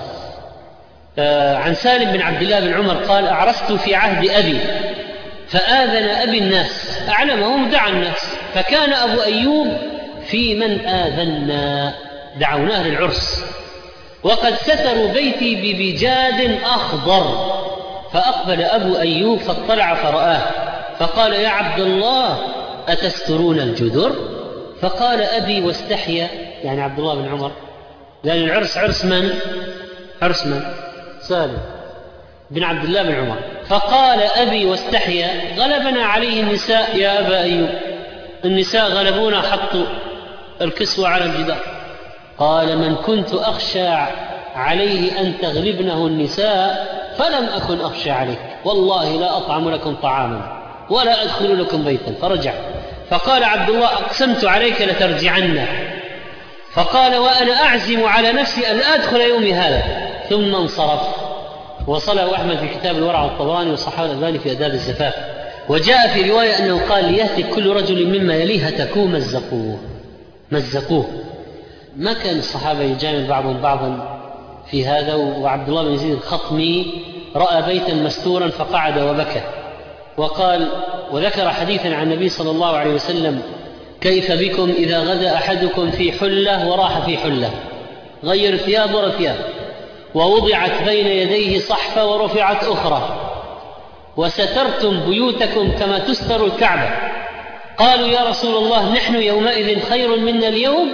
عن سالم بن عبد الله بن عمر قال أعرست في عهد أبي فآذن أبي الناس، أعلمهم دعا الناس، فكان أبو أيوب في من آذنا، دعوناه للعرس، وقد ستروا بيتي ببجاد أخضر، فأقبل أبو أيوب فاطلع فرآه فقال يا عبد الله أتسترون الجدر؟ فقال أبي واستحيا، يعني عبد الله بن عمر، لأن العرس عرس من؟ عرس من؟ سالم بن عبد الله بن عمر. فقال أبي واستحيا غلبنا عليه النساء يا أبا أيوب، النساء غلبونا حطوا الكسوة على الجدار. قال من كنت أخشى عليه أن تغلبنه النساء فلم أكن أخشى عليك، والله لا أطعم لكم طعاما ولا أدخل لكم بيتا. فرجع فقال عبد الله أقسمت عليك لترجعن. فقال وأنا أعزم على نفسي أن أدخل يومي هذا، ثم انصرف. وصله أحمد في كتاب الورع والطبراني وصححه الألباني في آداب الزفاف. وجاء في رواية أنه قال ليهتك كل رجل مما يليه هتكوه مزقوه مزقوه. ما كان الصحابة يجامل بعضهم بعضا في هذا. وعبد الله بن يزيد الخطمي رأى بيتا مستورا فقعد وبكى، وقال وذكر حديثا عن النبي صلى الله عليه وسلم كيف بكم إذا غدا أحدكم في حلة وراح في حلة، غير ثياب ورا ثياب، ووضعت بين يديه صحفة ورفعت أخرى، وسترتم بيوتكم كما تستر الكعبة، قالوا يا رسول الله نحن يومئذ خير منا اليوم،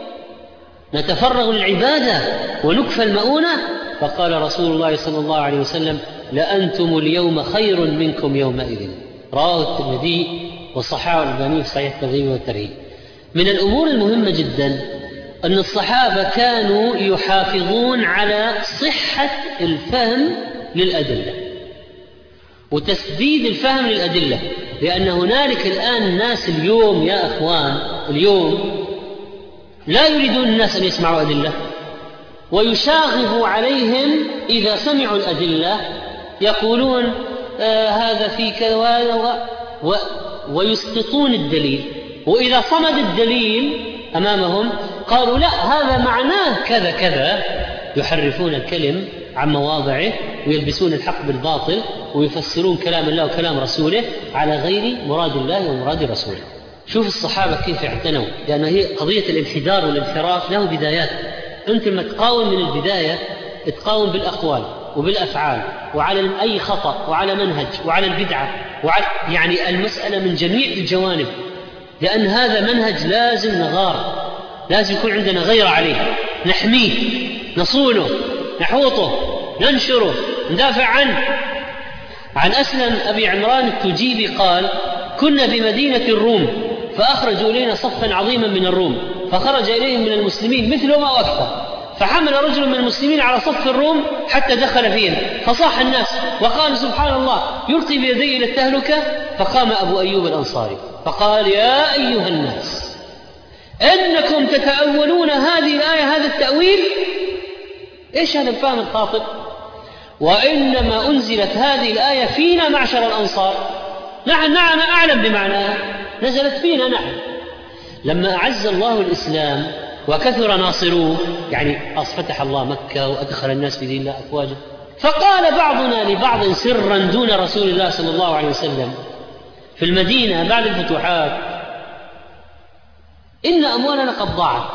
نتفرغ للعبادة ونكفى المؤونة. فقال رسول الله صلى الله عليه وسلم لأنتم اليوم خير منكم يومئذ. رواه الترمذي وصححه الألباني في صحيح الترغيب والترهيب. من الأمور المهمة جدا أن الصحابة كانوا يحافظون على صحة الفهم للأدلة وتسديد الفهم للأدلة، لأن هنالك الآن ناس اليوم يا أخوان اليوم لا يريدون الناس أن يسمعوا أدلة، ويشاغب عليهم إذا سمعوا الأدلة يقولون آه هذا في كذا وهذا و... ويسقطون الدليل، وإذا صمد الدليل أمامهم قالوا لا هذا معناه كذا كذا، يحرفون الكلم عن مواضعه ويلبسون الحق بالباطل ويفسرون كلام الله وكلام رسوله على غير مراد الله ومراد رسوله. شوف الصحابة كيف اعتنوا، لأن هي قضية الانحدار والانحراف له بدايات. أنت لما تقاوم من البداية تقاوم بالأقوال وبالأفعال وعلى أي خطأ وعلى منهج وعلى البدعة وعلى يعني المسألة من جميع الجوانب، لأن هذا منهج لازم نغار، لازم يكون عندنا غير عليه، نحميه نصونه نحوطه ننشره ندافع عنه. عن أسلم أبي عمران التجيبي قال كنا بمدينة الروم فأخرجوا إلينا صفا عظيما من الروم، فخرج إليهم من المسلمين مثلهم أو أكثر، فحمل رجل من المسلمين على صف الروم حتى دخل فيهم فصاح الناس وقال سبحان الله يلقي بيديه إلى التهلكة. فقام أبو أيوب الأنصاري فقال يا أيها الناس إنكم تتأولون هذه الآية هذا التأويل. إيش هذا الفهم الخاطئ؟ وإنما أنزلت هذه الآية فينا معشر الأنصار. نعم نعم أعلم بمعناها، نزلت فينا نحن لما أعز الله الإسلام وكثر ناصروه، يعني فتح الله مكة وأدخل الناس في دين الله أفواجا. فقال بعضنا لبعض سرا دون رسول الله صلى الله عليه وسلم في المدينة بعد الفتوحات إن أموالنا قد ضاعت،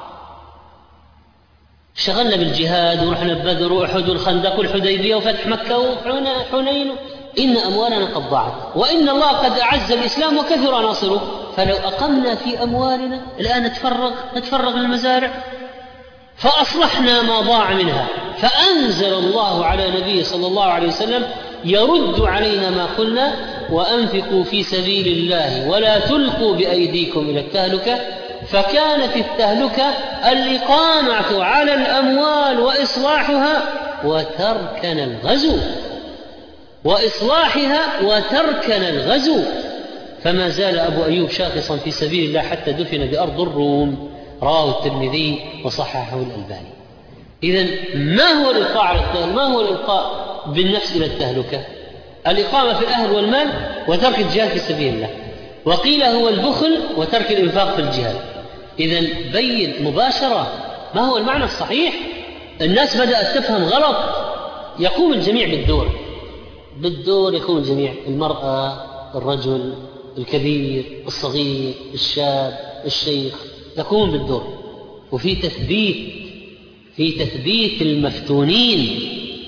شغلنا بالجهاد ورحنا بدر وأحد والخندق والحديبية وفتح مكة وحنين، إن أموالنا قد ضاعت وإن الله قد أعز الإسلام وكثر ناصره، فلو أقمنا في أموالنا الآن نتفرغ نتفرغ للمزارع. فأصلحنا ما ضاع منها، فأنزل الله على نبيه صلى الله عليه وسلم يرد علينا ما قلنا وأنفقوا في سبيل الله ولا تلقوا بأيديكم إلى التهلكة. فكانت التهلكة الإقامة على الأموال وإصلاحها وتركنا الغزو وإصلاحها وتركنا الغزو. فما زال أبو أيوب شاخصا في سبيل الله حتى دفن بأرض الروم. رواه الترمذي وصححه الألباني. إذن ما هو الإلقاء على التهلكة؟ ما هو الإلقاء بالنفس إلى التهلكة؟ الإقامة في الأهل والمال وترك الجهاد في سبيل الله، وقيل هو البخل وترك الإنفاق في الجهاد. إذن بين مباشرة ما هو المعنى الصحيح. الناس بدأت تفهم غلط. يقوم الجميع بالدور بالدور يقوم الجميع، المرأة الرجل الكبير الصغير الشاب الشيخ يقوم بالدور، وفي تثبيت في تثبيت المفتونين.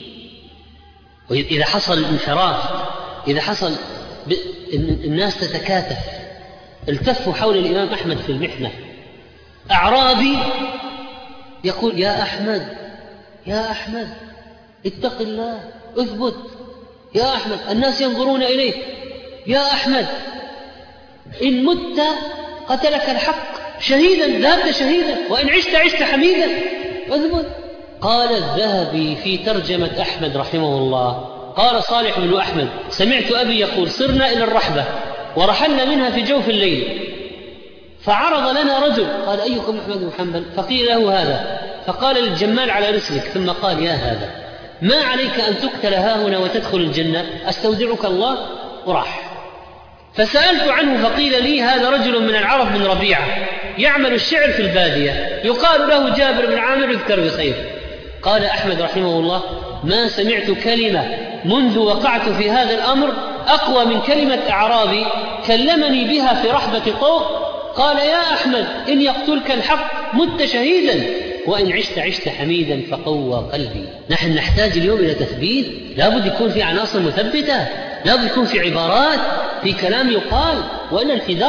وإذا حصل انحراف، إذا حصل ب... الناس تتكاتف. التفوا حول الإمام أحمد في المحنة، أعرابي يقول يا أحمد يا أحمد اتق الله اثبت، يا أحمد الناس ينظرون إليك، يا أحمد إن مت قتلك الحق شهيدا ذهبت شهيدا وإن عشت عشت حميدا اثبت. قال الذهبي في ترجمة أحمد رحمه الله قال صالح بن أحمد سمعت أبي يقول صرنا إلى الرحبة ورحلنا منها في جوف الليل، فعرض لنا رجل قال أيكم أحمد بن حنبل؟ فقيل له هذا، فقال للجمال على رسلك، ثم قال يا هذا ما عليك أن تقتل هاهنا وتدخل الجنة؟ أستودعك الله. وراح. فسألت عنه فقيل لي هذا رجل من العرب من ربيعة يعمل الشعر في البادية يقال له جابر بن عامر يذكر بخير. قال أحمد رحمه الله ما سمعت كلمة منذ وقعت في هذا الأمر أقوى من كلمة أعرابي كلمني بها في رحبة طوق قال يا أحمد إن يقتلك الحق مت شهيدا وإن عشت عشت حميدا فقوى قلبي. نحن نحتاج اليوم إلى تثبيت، لابد يكون في عناصر مثبتة، لابد يكون في عبارات، في كلام يقال، وإلا انحدار.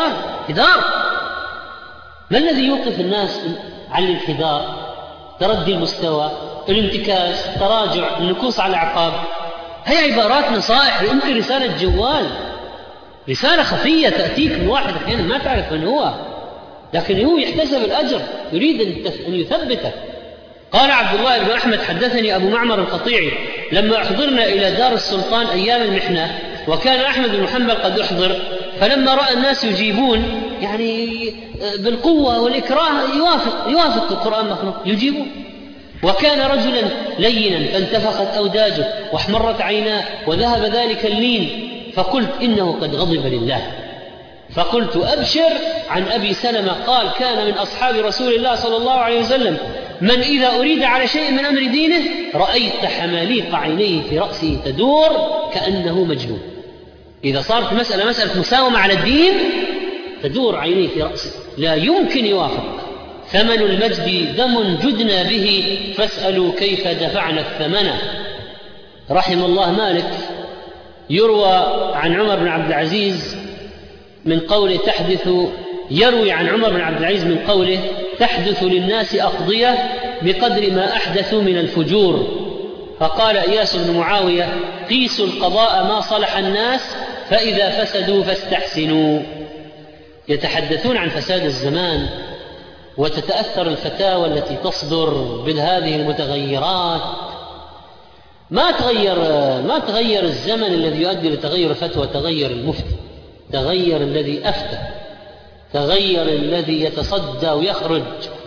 انحدار. ما الذي يوقف الناس عن الانحدار؟ تردي المستوى، الانتكاس، تراجع، النكوص على الأعقاب. هي عبارات نصائح، يمكن رسالة جوال، رسالة خفية تأتيك من واحد أحيانا ما تعرف من هو، لكن هو يحتسب الأجر، يريد أن يثبتك. قال عبد الله بن أحمد: حدثني أبو معمر القطيعي لما أحضرنا إلى دار السلطان أيام المحنة، وكان أحمد بن حنبل قد أحضر، فلما رأى الناس يجيبون يعني بالقوة والإكراه يوافق يوافق القرآن مخلوق يجيبون، وكان رجلا لينا فانتفخت أوداجه واحمرت عيناه وذهب ذلك اللين، فقلت: إنه قد غضب لله. فقلت: أبشر. عن أبي سلمة قال: كان من أصحاب رسول الله صلى الله عليه وسلم من إذا أريد على شيء من أمر دينه رأيت حماليق عينيه في رأسه تدور كأنه مجنون. إذا صارت مسألة مسألة مساومة على الدين تدور عينيه في رأسه، لا يمكن يوافق. ثمن المجد دم جدنا به فاسألوا كيف دفعنا الثمن. رحم الله مالك. يروى عن عمر بن عبد العزيز من قوله تحدث يروي عن عمر بن عبد العزيز من قوله: تحدث للناس أقضية بقدر ما أحدثوا من الفجور. فقال إياس بن معاوية: قيسوا القضاء ما صلح الناس فإذا فسدوا فاستحسنوا. يتحدثون عن فساد الزمان، وتتأثر الفتاوى التي تصدر بهذه المتغيرات. ما تغير ما تغير الزمن الذي يؤدي لتغير الفتوى، تغير المفتي، تغير الذي أفتى، تغير الذي يتصدى ويخرج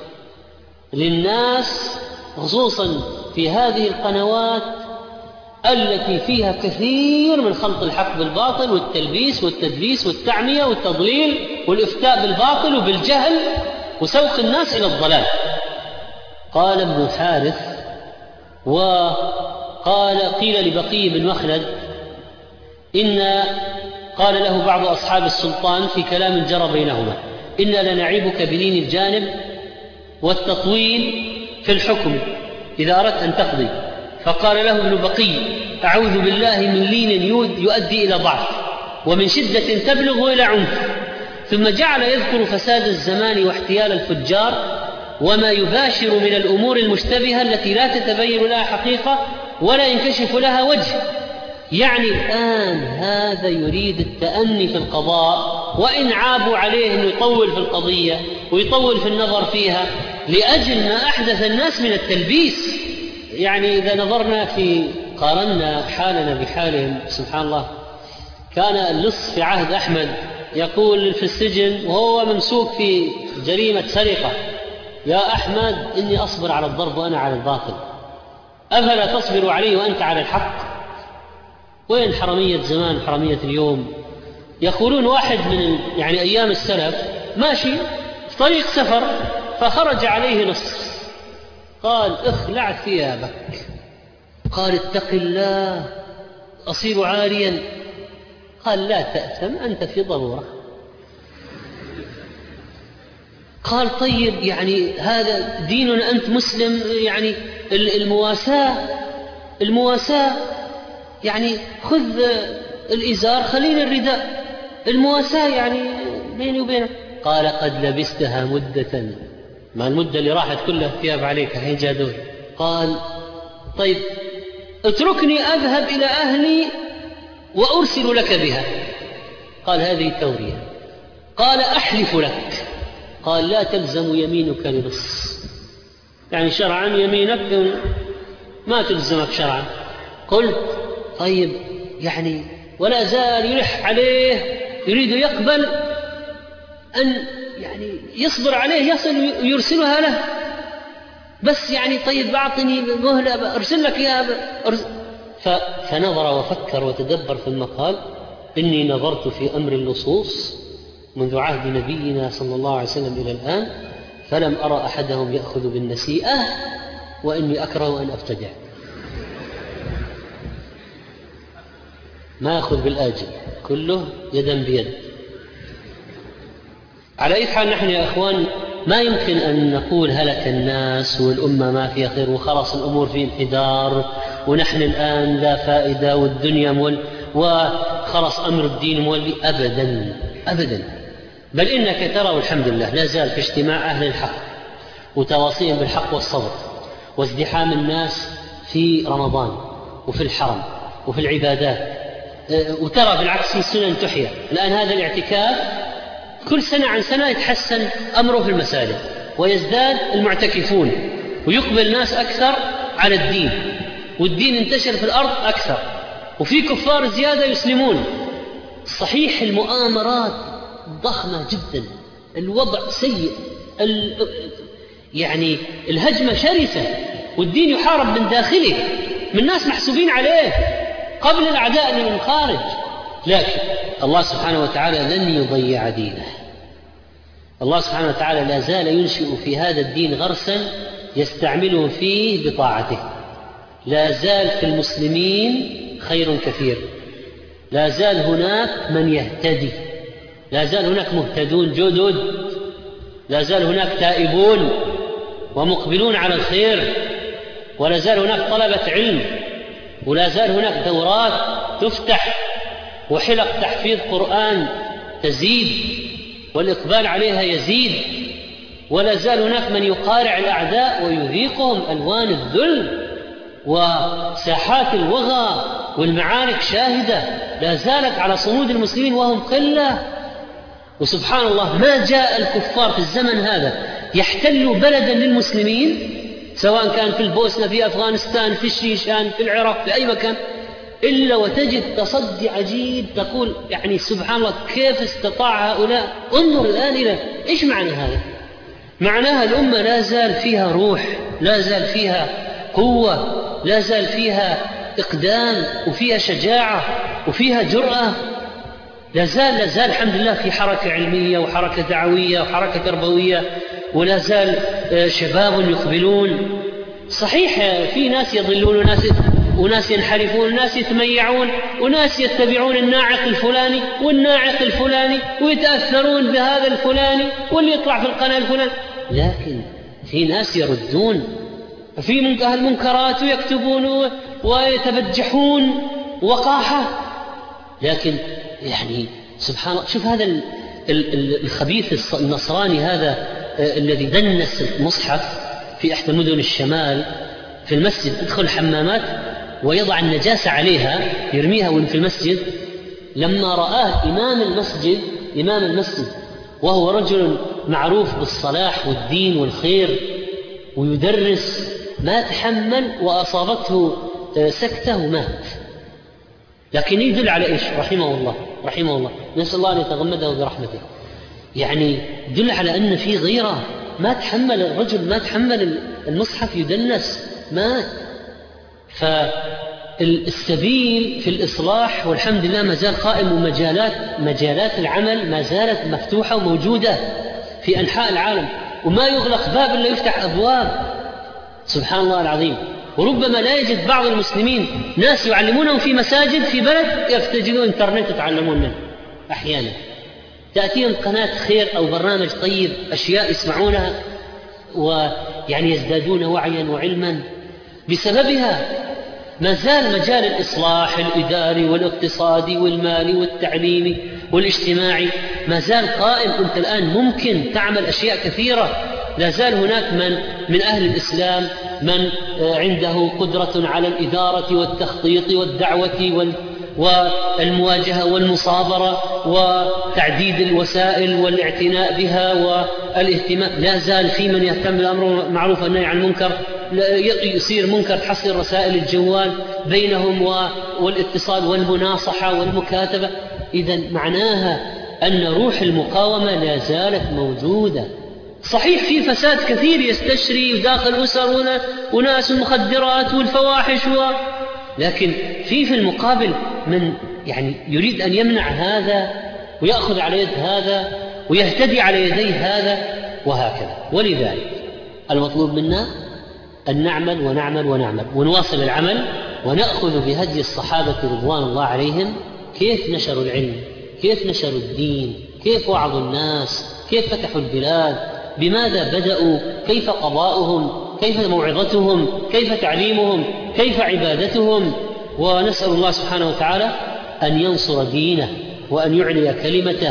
للناس، خصوصا في هذه القنوات التي فيها كثير من خلط الحق بالباطل والتلبيس والتدليس والتعمية والتضليل والإفتاء بالباطل وبالجهل وسوق الناس إلى الضلال. قال ابن الحارث: وقال قيل لبقي بن مخلد إن قال له بعض أصحاب السلطان في كلام جرى بينهما: إنا لنعيبك بلين الجانب والتطويل في الحكم إذا أردت أن تقضي. فقال له ابن بقي: أعوذ بالله من لين يؤدي إلى ضعف، ومن شدة تبلغ إلى عنف. ثم جعل يذكر فساد الزمان واحتيال الفجار وما يباشر من الأمور المشتبهة التي لا تتبين لها حقيقة ولا ينكشف لها وجه. يعني الآن هذا يريد التأني في القضاء، وإن عابوا عليه أنه يطول في القضية ويطول في النظر فيها لأجل ما أحدث الناس من التلبيس. يعني إذا نظرنا في قارنا حالنا بحالهم، سبحان الله، كان اللص في عهد أحمد يقول في السجن وهو ممسوك في جريمة سرقة: يا أحمد إني أصبر على الضرب وأنا على الباطل، أفلا تصبر عليه وأنت على الحق؟ وين حرمية زمان حرمية اليوم؟ يقولون واحد من يعني أيام السلف ماشي في طريق سفر فخرج عليه لص، قال: اخلع ثيابك. قال: اتق الله أصير عاريا. قال: لا تأثم أنت في ضرورة. قال: طيب يعني هذا ديننا، أنت مسلم، يعني المواساة المواساة يعني خذ الإزار خليني الرداء، المواساة يعني بيني وبينك. قال: قد لبستها مدة، ما المدة اللي راحت كلها ثياب عليك الحين جاء دور. قال: طيب اتركني أذهب إلى أهلي وأرسل لك بها. قال: هذه تورية. قال: أحلف لك. قال: لا تلزم يمينك لنص، يعني شرعا يمينك ما تلزمك شرعا. قلت: طيب يعني ولا زال يلح عليه يريد يقبل أن يعني يصبر عليه يصل ويرسلها له، بس يعني طيب أعطني مهلة أرسل لك إياها. فنظر وفكر وتدبر ثم قال: إني نظرت في أمر اللصوص منذ عهد نبينا صلى الله عليه وسلم إلى الآن فلم أرى أحدهم يأخذ بالنسيئة، وإني أكره أن أفتدع. ما أخذ بالآجل، كله يدا بيد. على أي حال نحن يا أخوان ما يمكن أن نقول هلك الناس والأمة ما فيها خير وخلاص الأمور في انحدار ونحن الآن لا فائدة والدنيا مول وخلاص أمر الدين مولي. أبدا أبدا. بل إنك ترى والحمد لله لا زال في اجتماع أهل الحق وتواصيهم بالحق والصبر وازدحام الناس في رمضان وفي الحرم وفي العبادات، وترى بالعكس السنن تحيا. الآن هذا الاعتكاف كل سنة عن سنة يتحسن أمره في المساجد ويزداد المعتكفون ويقبل الناس أكثر على الدين، والدين انتشر في الأرض أكثر، وفي كفار زيادة يسلمون. صحيح المؤامرات ضخمة جدا، الوضع سيء، يعني الهجمة شرسة، والدين يحارب من داخله من ناس محسوبين عليه قبل الأعداء من الخارج، لكن الله سبحانه وتعالى لن يضيع دينه. الله سبحانه وتعالى لا زال ينشئ في هذا الدين غرسا يستعمله فيه بطاعته. لا زال في المسلمين خير كثير، لا زال هناك من يهتدي، لا زال هناك مهتدون جدد، لا زال هناك تائبون ومقبلون على الخير، ولا زال هناك طلبة علم، ولا زال هناك دورات تفتح وحلق تحفيظ قرآن تزيد والإقبال عليها يزيد، ولا زال هناك من يقارع الأعداء ويذيقهم ألوان الذل وساحات الوغى والمعارك شاهدة، لا زالت على صمود المسلمين وهم قلة. وسبحان الله ما جاء الكفار في الزمن هذا يحتلوا بلدا للمسلمين، سواء كان في البوسنة، في أفغانستان، في الشيشان، في العراق، في أي مكان، إلا وتجد تصدي عجيب تقول يعني سبحان الله كيف استطاع هؤلاء. انظر الآن إلى إيش معنى هذا؟ معناها الأمة لا زال فيها روح، لا زال فيها قوة، لا زال فيها إقدام وفيها شجاعة وفيها جرأة، لا زال لا زال الحمد لله في حركة علمية وحركة دعوية وحركة تربوية، ولا زال شباب يقبلون. صحيح في ناس يضلون وناس وناس ينحرفون وناس يتميعون وناس يتبعون الناعق الفلاني والناعق الفلاني ويتأثرون بهذا الفلاني واللي يطلع في القناة الفلاني، لكن في ناس يردون، في أهل منكرات ويكتبون ويتبجحون وقاحة. لكن يعني سبحان الله، شوف هذا الخبيث النصراني هذا الذي دنس المصحف في إحدى مدن الشمال في المسجد، يدخل الحمامات ويضع النجاسة عليها يرميها وين في المسجد. لما رآه إمام المسجد إمام المسجد وهو رجل معروف بالصلاح والدين والخير ويدرس، ما تحمل وأصابته سكتة ومات. لكن يدل على إيش؟ رحمه الله رحمه الله، نسأل الله أن يتغمده برحمته. يعني يدل على أن في غيرة، ما تحمل الرجل، ما تحمل المصحف يدنس، مات. فالسبيل في الإصلاح والحمد لله ما زال قائم، ومجالات مجالات العمل ما زالت مفتوحة وموجودة في أنحاء العالم، وما يغلق باب إلا يفتح أبواب. سبحان الله العظيم. وربما لا يجد بعض المسلمين ناس يعلمونهم في مساجد في بلد يفتجدون انترنت يتعلمون منه، أحيانا تأتيهم قناة خير أو برنامج طيب، أشياء يسمعونها ويعني يزدادون وعيا وعلما بسببها. ما زال مجال الإصلاح الإداري والاقتصادي والمالي والتعليمي والاجتماعي ما زال قائم. أنت الآن ممكن تعمل أشياء كثيرة. لا زال هناك من من أهل الإسلام من عنده قدرة على الإدارة والتخطيط والدعوة والمواجهة والمصابرة وتعديد الوسائل والاعتناء بها والاهتمام. لا زال في من يهتم بالأمر المعروف والنهي عن المنكر، يصير منكر تحصل رسائل الجوال بينهم والاتصال والمناصحة والمكاتبة. إذن معناها أن روح المقاومة لا زالت موجودة. صحيح في فساد كثير يستشري وداخل أسر وناس المخدرات والفواحش و... لكن في في المقابل من يعني يريد أن يمنع هذا ويأخذ على يد هذا ويهتدي على يدي هذا وهكذا. ولذلك المطلوب منا أن نعمل ونعمل ونعمل ونواصل العمل ونأخذ بهدي الصحابة رضوان الله عليهم، كيف نشروا العلم، كيف نشروا الدين، كيف وعظوا الناس، كيف فتحوا البلاد، بماذا بدأوا، كيف قضاؤهم، كيف موعظتهم، كيف تعليمهم، كيف عبادتهم. ونسأل الله سبحانه وتعالى أن ينصر دينه وأن يعلي كلمته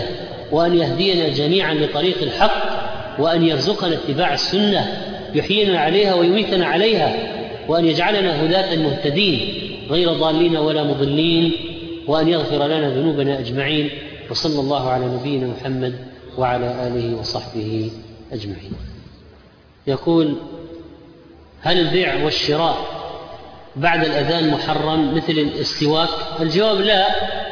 وأن يهدينا جميعا لطريق الحق، وأن يرزقنا اتباع السنة يحيينا عليها ويميتنا عليها، وأن يجعلنا هداة مهتدين غير ضالين ولا مضلين، وأن يغفر لنا ذنوبنا أجمعين. وصلى الله على نبينا محمد وعلى آله وصحبه أجمعين. يقول: هل البيع والشراء بعد الأذان محرم مثل الاستواك؟ الجواب: لا،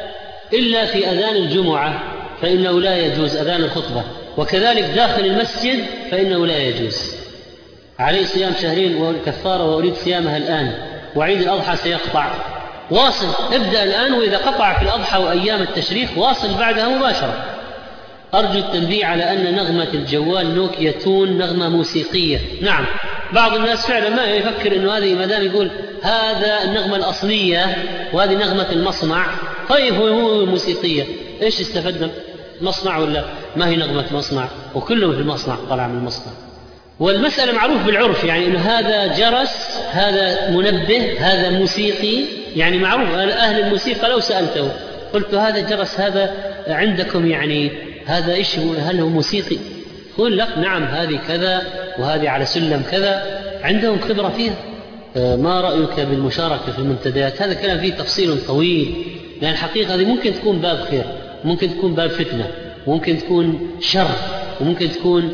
إلا في أذان الجمعة فإنه لا يجوز، أذان الخطبة، وكذلك داخل المسجد فإنه لا يجوز. عليه صيام شهرين والكفارة وأريد صيامها الآن، وعيد الأضحى سيقطع. واصل، ابدأ الآن، وإذا قطع في الأضحى وأيام التشريق واصل بعدها مباشرة. أرجو التنبيه على أن نغمة الجوال نوكيا تون نغمة موسيقية. نعم، بعض الناس فعلا ما يفكر أنه هذه ما دام يقول هذا النغمة الأصلية وهذه نغمة المصنع، طيب هو موسيقية، إيش استفدنا؟ مصنع ولا ما هي نغمة مصنع؟ وكله في المصنع، طلع من المصنع. والمسألة معروف بالعرف، يعني أنه هذا جرس، هذا منبه، هذا موسيقي، يعني معروف. أهل الموسيقى لو سألته قلت هذا جرس، هذا عندكم يعني هذا إيش، هل هو موسيقي؟ قل لك نعم هذه كذا وهذه على سلم كذا، عندهم خبرة فيها. ما رأيك بالمشاركة في المنتديات؟ هذا كلام فيه تفصيل طويل، لأن الحقيقة هذه ممكن تكون باب خير، ممكن تكون باب فتنة، ممكن تكون شر، وممكن تكون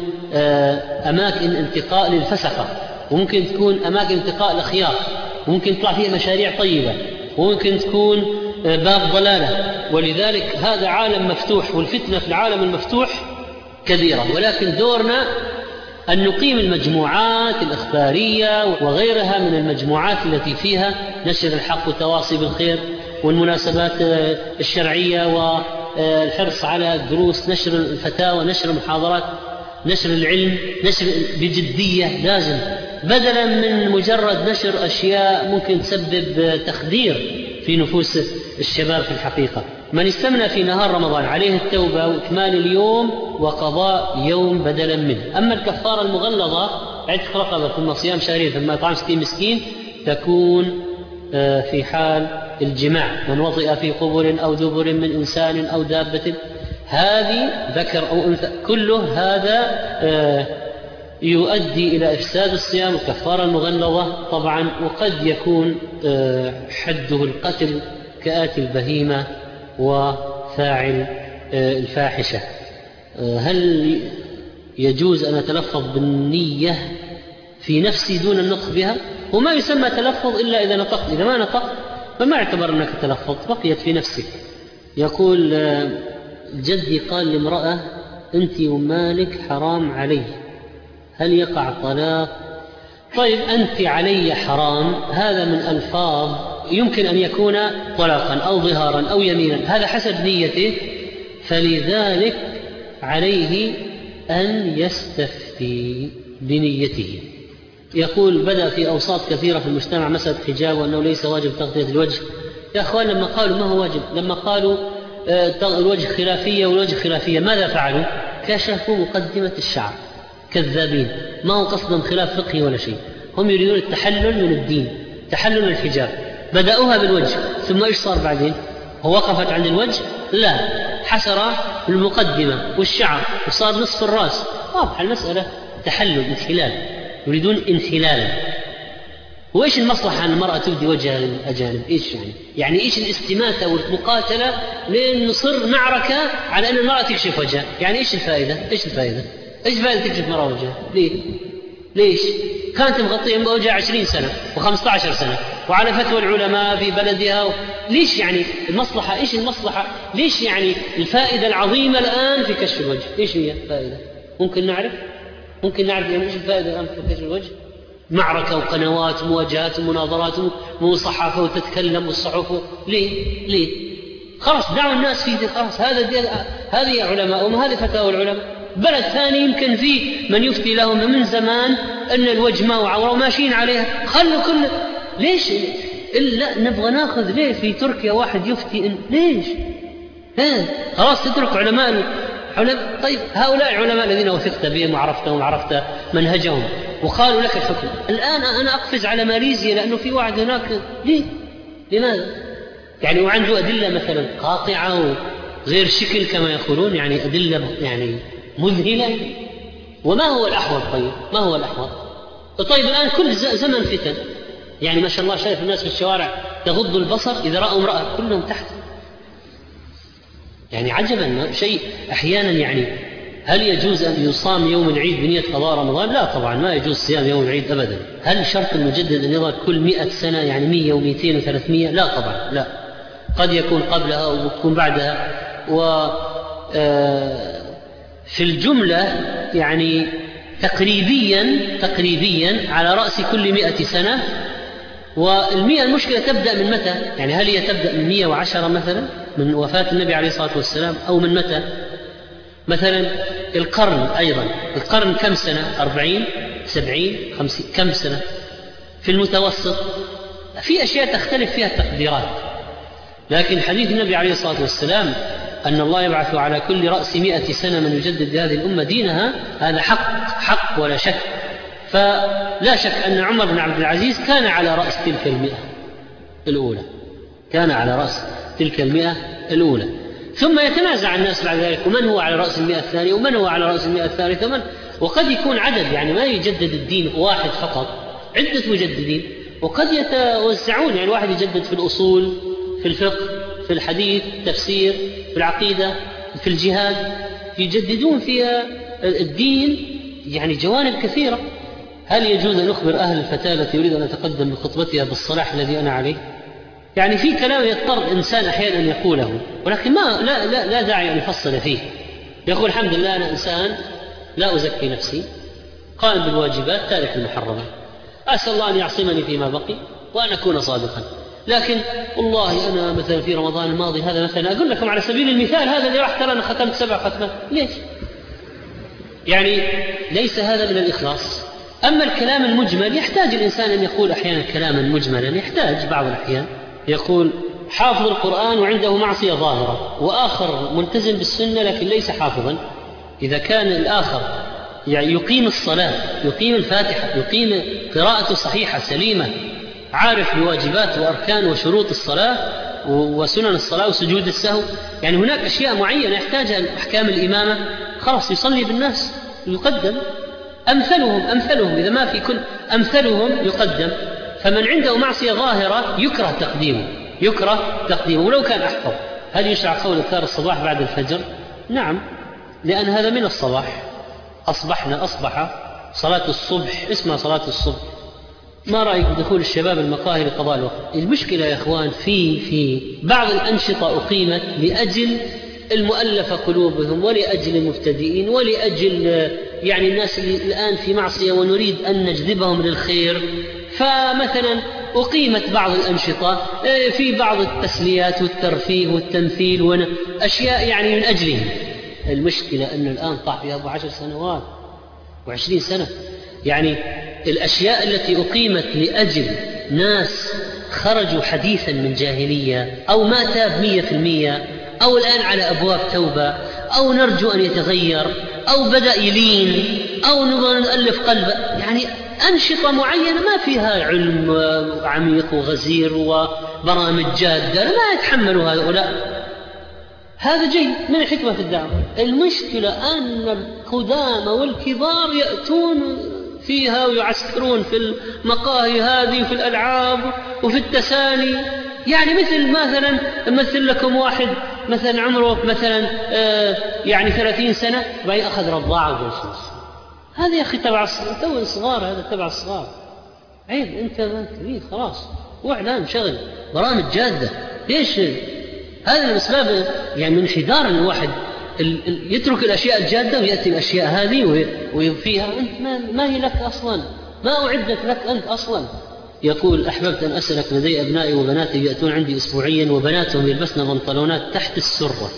أماكن انتقاء للفسقة، وممكن تكون أماكن انتقاء الأخيار، وممكن تطلع فيها مشاريع طيبة، وممكن تكون باب ضلالة. ولذلك هذا عالم مفتوح، والفتنة في العالم المفتوح كبيرة. ولكن دورنا أن نقيم المجموعات الإخبارية وغيرها من المجموعات التي فيها نشر الحق والتواصي بالخير، والمناسبات الشرعية، والحرص على الدروس، نشر الفتاوى، نشر المحاضرات، نشر العلم، نشر بجدية لازم، بدلا من مجرد نشر أشياء ممكن تسبب تخدير في نفوس الشباب. في الحقيقة من استمنى في نهار رمضان عليه التوبة وإكمال اليوم وقضاء يوم بدلا منه. أما الكفارة المغلظة عتق رقبة ثم صيام شهرين ثم إطعام ستين مسكين تكون في حال الجماع، من وطئ في قبر أو دبر من إنسان أو دابة، هذه ذكر أو أنثى، كله هذا يؤدي إلى إفساد الصيام. الكفارة المغلظة طبعا، وقد يكون حده القتل كآتي البهيمة وفاعل الفاحشة. هل يجوز أن أتلفظ بالنية في نفسي دون النطق بها؟ وما يسمى تلفظ إلا إذا نطقت، إذا ما نطقت فما اعتبر أنك تلفظ، بقيت في نفسك. يقول: جدي قال لامرأة أنت ومالك حرام علي، هل يقع طلاق؟ طيب، أنت علي حرام، هذا من ألفاظ يمكن أن يكون طلاقا أو ظهارا أو يمينا، هذا حسب نيته، فلذلك عليه أن يستفتي بنيته. يقول: بدأ في أوساط كثيرة في المجتمع مسألة حجاب وأنه ليس واجب تغطية الوجه. يا أخوان، لما قالوا ما هو واجب، لما قالوا الوجه خلافية والوجه خلافية، ماذا فعلوا؟ كشفوا مقدمة الشعر، كذابين، ما هو قصدهم خلاف فقهي ولا شيء، هم يريدون التحلل من الدين، تحلل من الحجاب. بدأوها بالوجه، ثم إيش صار بعدين؟ هو وقفت عند الوجه؟ لا، حسر المقدمة والشعر وصار نصف الرأس. واضح المسألة تحلل، انحلال، يريدون انحلالا. وإيش المصلحة أن المرأة تبدي وجهها للأجانب؟ إيش يعني؟ يعني إيش الاستماتة والمقاتلة لين نصر معركة على أن المرأة تكشف وجهها؟ يعني إيش الفائدة؟ إيش الفائدة؟ إيش فائدة تكشف مرأة وجهها؟ ليه؟ ليش؟ كانت مغطية وجهها عشرين سنة وخمسة عشر سنة وعلى فتوى العلماء في بلدها و... ليش يعني المصلحة؟ إيش المصلحة؟ ليش يعني الفائدة العظيمة الآن في كشف الوجه؟ إيش هي الفائدة؟ ممكن نعرف؟ ممكن نعرف يعني إيش الفائدة الآن في كشف الوجه؟ معركة وقنوات ومواجهات ومناظرات وصحافة وتتكلم والصحف، ليه؟ ليه؟ خلاص دعوا الناس فيه، خلاص هذا هذه علماء وهذه فتاوى العلماء. بلد ثاني يمكن فيه من يفتي لهم من زمان أن الوجه ما هو عورة وماشيين عليها، خلوا كل ليش إلا نبغى ناخذ ليه في تركيا واحد يفتي إن ليش؟ ها خلاص تترك علماء علماء. طيب هؤلاء العلماء الذين وثقت بهم وعرفتهم وعرفت منهجهم وقالوا لك الحكم، الآن أنا أقفز على ماليزيا لأنه في واحد هناك، ليه؟ لماذا؟ يعني وعنده أدلة مثلا قاطعة غير شكل كما يقولون، يعني أدلة يعني مذهلة. وما هو الأحوط؟ طيب ما هو الأحوط؟ طيب الآن كل زمن فتن، يعني ما شاء الله شايف الناس في الشوارع تغض البصر إذا رأوا امرأة كلهم تحت، يعني عجبا شيء أحيانا. يعني هل يجوز أن يصام يوم العيد بنية قضاء رمضان؟ لا طبعا ما يجوز صيام يوم العيد أبدا. هل شرط المجدد أن يظهر كل مئة سنة يعني مية ومئتين وثلاثمية؟ لا طبعا لا، قد يكون قبلها ويكون بعدها. و في الجملة يعني تقريبيا تقريبيا على رأس كل مئة سنة. والمئة المشكلة تبدأ من متى؟ يعني هل هي تبدأ من مئة وعشرة مثلا من وفاة النبي عليه الصلاة والسلام، أو من متى؟ مثلا القرن أيضا، القرن كم سنة؟ أربعين سبعين خمسين كم سنة؟ في المتوسط في أشياء تختلف فيها التقديرات. لكن حديث النبي عليه الصلاة والسلام أن الله يبعث على كل رأس مئة سنة من يجدد هذه الأمة دينها، هذا حق حق ولا شك. فلا شك أن عمر بن عبد العزيز كان على رأس تلك المئة الأولى، كان على رأس تلك المئة الأولى. ثم يتنازع الناس بعد ذلك، ومن هو على رأس المئة الثانية، ومن هو على رأس المئة الثالثة، ومن وقد يكون عدد، يعني ما يجدد الدين واحد فقط، عدة مجددين، وقد يتوزعون، يعني واحد يجدد في الأصول، في الفقه، في الحديث، تفسير، في العقيدة، في الجهاد، يجددون فيها الدين يعني جوانب كثيرة. هل يجوز أن نخبر أهل الفتاة التي يريد أن أتقدم بخطبتها بالصلاح الذي أنا عليه؟ يعني في كلام يضطر الإنسان أحيانا أن يقوله، ولكن ما لا, لا, لا داعي أن يفصل فيه. يقول الحمد لله أنا إنسان لا أزكي نفسي، قائم بالواجبات، تارك المحرمات، أسأل الله أن يعصمني فيما بقي وأن أكون صادقا. لكن والله أنا مثلا في رمضان الماضي هذا مثلا، أقول لكم على سبيل المثال، هذا اللي راح ترى أنا ختمت سبع ختمات، ليش؟ يعني ليس هذا من الإخلاص. أما الكلام المجمل يحتاج الإنسان أن يقول أحيانا كلاما مجملا، يحتاج بعض الأحيان يقول حافظ القرآن وعنده معصية ظاهرة، وآخر ملتزم بالسنة لكن ليس حافظا. إذا كان الآخر يعني يقيم الصلاة، يقيم الفاتحة، يقيم قراءة صحيحة سليمة، عارف بواجبات وأركان وشروط الصلاة وسنن الصلاة وسجود السهو، يعني هناك أشياء معينة يحتاجها أحكام الإمامة، خلاص يصلي بالناس يقدم. أمثلهم أمثلهم إذا ما في كل أمثلهم يقدم. فمن عنده معصية ظاهرة يكره تقديمه، يكره تقديمه ولو كان أحفظ. هل يشرع قول أذكار الصباح بعد الفجر؟ نعم، لأن هذا من الصباح، أصبحنا أصبح صلاة الصبح اسمها صلاة الصبح. ما رأيك بدخول الشباب المقاهي لقضاء الوقت؟ المشكلة يا إخوان في في بعض الأنشطة أقيمت لأجل المؤلفة قلوبهم، ولأجل المبتدئين، ولأجل يعني الناس اللي الآن في معصية ونريد أن نجذبهم للخير. فمثلا أقيمت بعض الأنشطة في بعض التسليات والترفيه والتمثيل وأشياء يعني من أجلهم. المشكلة أن الآن طاح فيها أبو عشر سنوات وعشرين سنة. يعني الأشياء التي أقيمت لأجل ناس خرجوا حديثا من جاهلية، أو ما تاب مية في المية، أو الآن على أبواب توبة، أو نرجو أن يتغير، أو بدأ يلين، أو نبغى نألف قلبه، يعني أنشطة معينة ما فيها علم عميق وغزير وبرامج جادة، ما يتحملوا هؤلاء. هذا جيد من الحكمة في الدعوة. المشكلة أن القدامى والكبار يأتون فيها ويعسكرون في المقاهي هذه وفي الألعاب وفي التسالي. يعني مثل مثلا مثل لكم واحد مثلا عمره مثلا آه يعني ثلاثين سنة وبعدين أخذ رضاعة وجلسوس، هذا يا أخي تبع الصغار، هذا تبع الصغار، عيب. أنت كبير خلاص، وإعلام شغل برامج جادة. ليش هذا الأسباب؟ يعني من حذار الواحد يترك الأشياء الجادة ويأتي الأشياء هذه ويضفيها. أنت ما, ما هي لك أصلا، ما أعدت لك أنت أصلا. يقول أحببت أن أسألك، لدي أبنائي وبناتي يأتون عندي أسبوعيا، وبناتهم يلبسن بنطلونات تحت السرة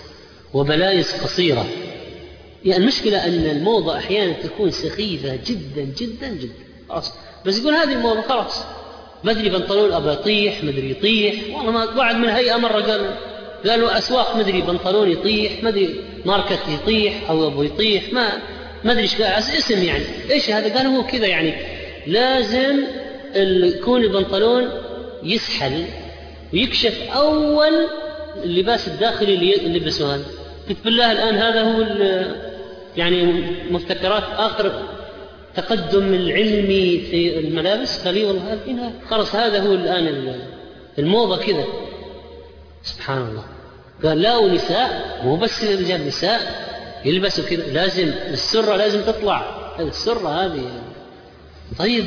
وبلايز قصيرة. يعني المشكلة أن الموضة أحيانا تكون سخيفة جدا جدا جدا، خلاص بس يقول هذه الموضة خلاص، ما أدري بنطلون أبا يطيح، ما أدري يطيح. والله ما واحد من هيئة مرة قالوا قالوا أسواق ما أدري بنطلون يطيح، ما أدري ماركة يطيح أو أبو يطيح، ما ما أدري إيش اسم يعني إيش هذا. قالوا هو كذا، يعني لازم يكون البنطلون يسحل ويكشف أول اللباس الداخلي اللي يلبسه هذا. قلت بالله الآن هذا هو يعني مبتكرات آخر تقدم العلمي في الملابس. قال لي والله خلاص هذا هو الآن الموضة كذا. سبحان الله. قال لا، ونساء مو بس الرجال، نساء يلبسوا كذا، لازم السرة لازم تطلع، السرة هذه. طيب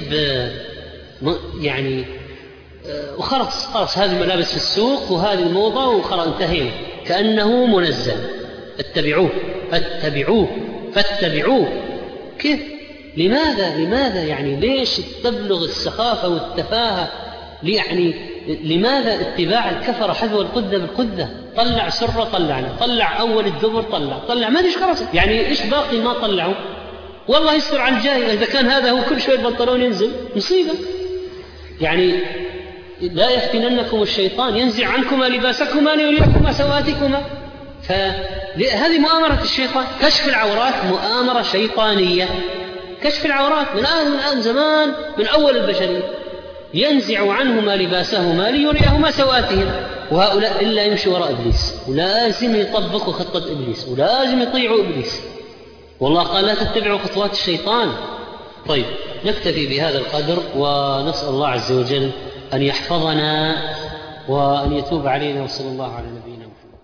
يعني وخلاص خلاص هذه الملابس في السوق وهذه الموضة وخلاص انتهينا، كأنه منزل. اتبعوه فاتبعوه فاتبعوه. كيف؟ لماذا لماذا يعني ليش تبلغ السخافة والتفاهة؟ يعني لماذا اتباع الكفر حذو القذة بالقذة؟ طلع سرة طلعنا، طلع أول الدبر طلع طلع ما فيش خلاص. يعني إيش باقي ما طلعوا؟ والله يستر على الجاهل. إذا كان هذا هو كل شوية البنطلون ينزل مصيبة. يعني لا يفتننكم الشيطان ينزع عنكما لباسكما ليريكما سواتكما. فهذه مؤامرة الشيطان. كشف العورات مؤامرة شيطانية. كشف العورات من آن من آن زمان، من أول البشرية، ينزع عنهما لباسهما ليريهما سواتهم. وهؤلاء إلا يمشي وراء إبليس، ولازم يطبقوا خطة إبليس، ولازم يطيعوا إبليس. والله قال لا تتبعوا خطوات الشيطان. طيب نكتفي بهذا القدر، ونسأل الله عز وجل أن يحفظنا وأن يتوب علينا، وصلى الله على نبينا محمد.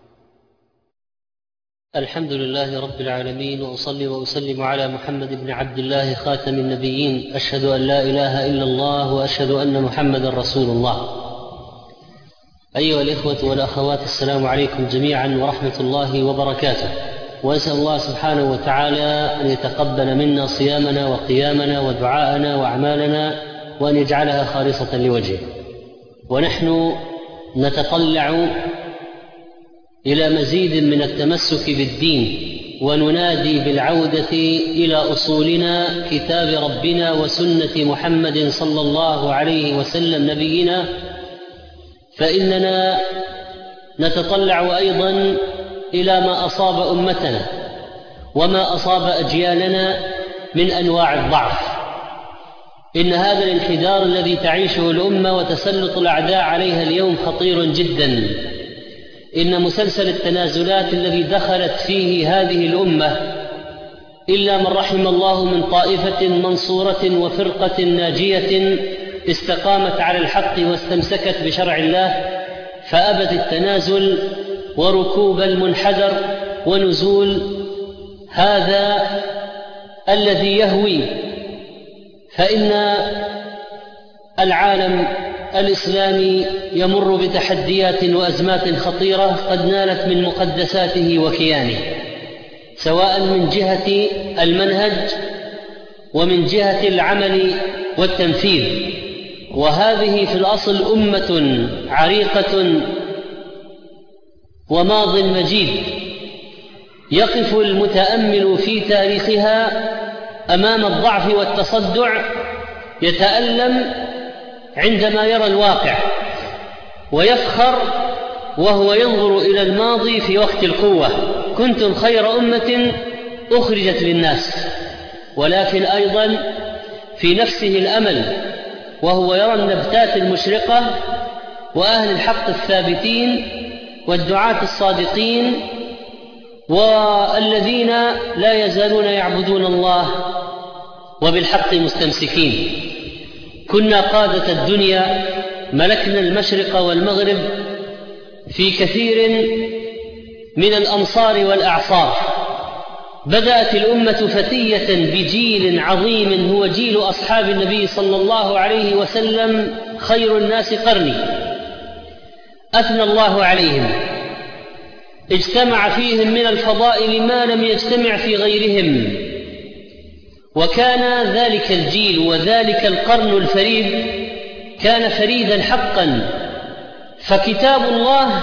الحمد لله رب العالمين، وأصلي وأسلم على محمد بن عبد الله خاتم النبيين. أشهد أن لا إله إلا الله وأشهد أن محمد رسول الله. أيها الإخوة والأخوات، السلام عليكم جميعا ورحمة الله وبركاته. وأسأل الله سبحانه وتعالى أن يتقبل منا صيامنا وقيامنا ودعاءنا وأعمالنا، وأن يجعلها خالصة لوجهه. ونحن نتطلع إلى مزيد من التمسك بالدين، وننادي بالعودة إلى أصولنا، كتاب ربنا وسنة محمد صلى الله عليه وسلم نبينا. فإننا نتطلع أيضا إلى ما أصاب أمتنا وما أصاب أجيالنا من أنواع الضعف. إن هذا الانحدار الذي تعيشه الأمة وتسلط الأعداء عليها اليوم خطير جدا. إن مسلسل التنازلات الذي دخلت فيه هذه الأمة إلا من رحم الله من طائفة منصورة وفرقة ناجية استقامت على الحق واستمسكت بشرع الله، فأبت التنازل وركوب المنحدر ونزول هذا الذي يهوي. فإن العالم الإسلامي يمر بتحديات وأزمات خطيرة قد نالت من مقدساته وكيانه، سواء من جهة المنهج ومن جهة العمل والتنفيذ. وهذه في الأصل أمة عريقة وماض مجيد. يقف المتأمل في تاريخها أمام الضعف والتصدع يتألم عندما يرى الواقع، ويفخر وهو ينظر إلى الماضي في وقت القوة. كنتم خير أمة أخرجت للناس. ولكن أيضا في نفسه الأمل، وهو يرى النبتات المشرقة وأهل الحق الثابتين والدعاة الصادقين والذين لا يزالون يعبدون الله وبالحق مستمسكين. كنا قادة الدنيا، ملكنا المشرق والمغرب في كثير من الأمصار والأعصار. بدأت الأمة فتية بجيل عظيم هو جيل أصحاب النبي صلى الله عليه وسلم، خير الناس قرني، أثنى الله عليهم. اجتمع فيهم من الفضائل ما لم يجتمع في غيرهم. وكان ذلك الجيل وذلك القرن الفريد كان فريدا حقا. فكتاب الله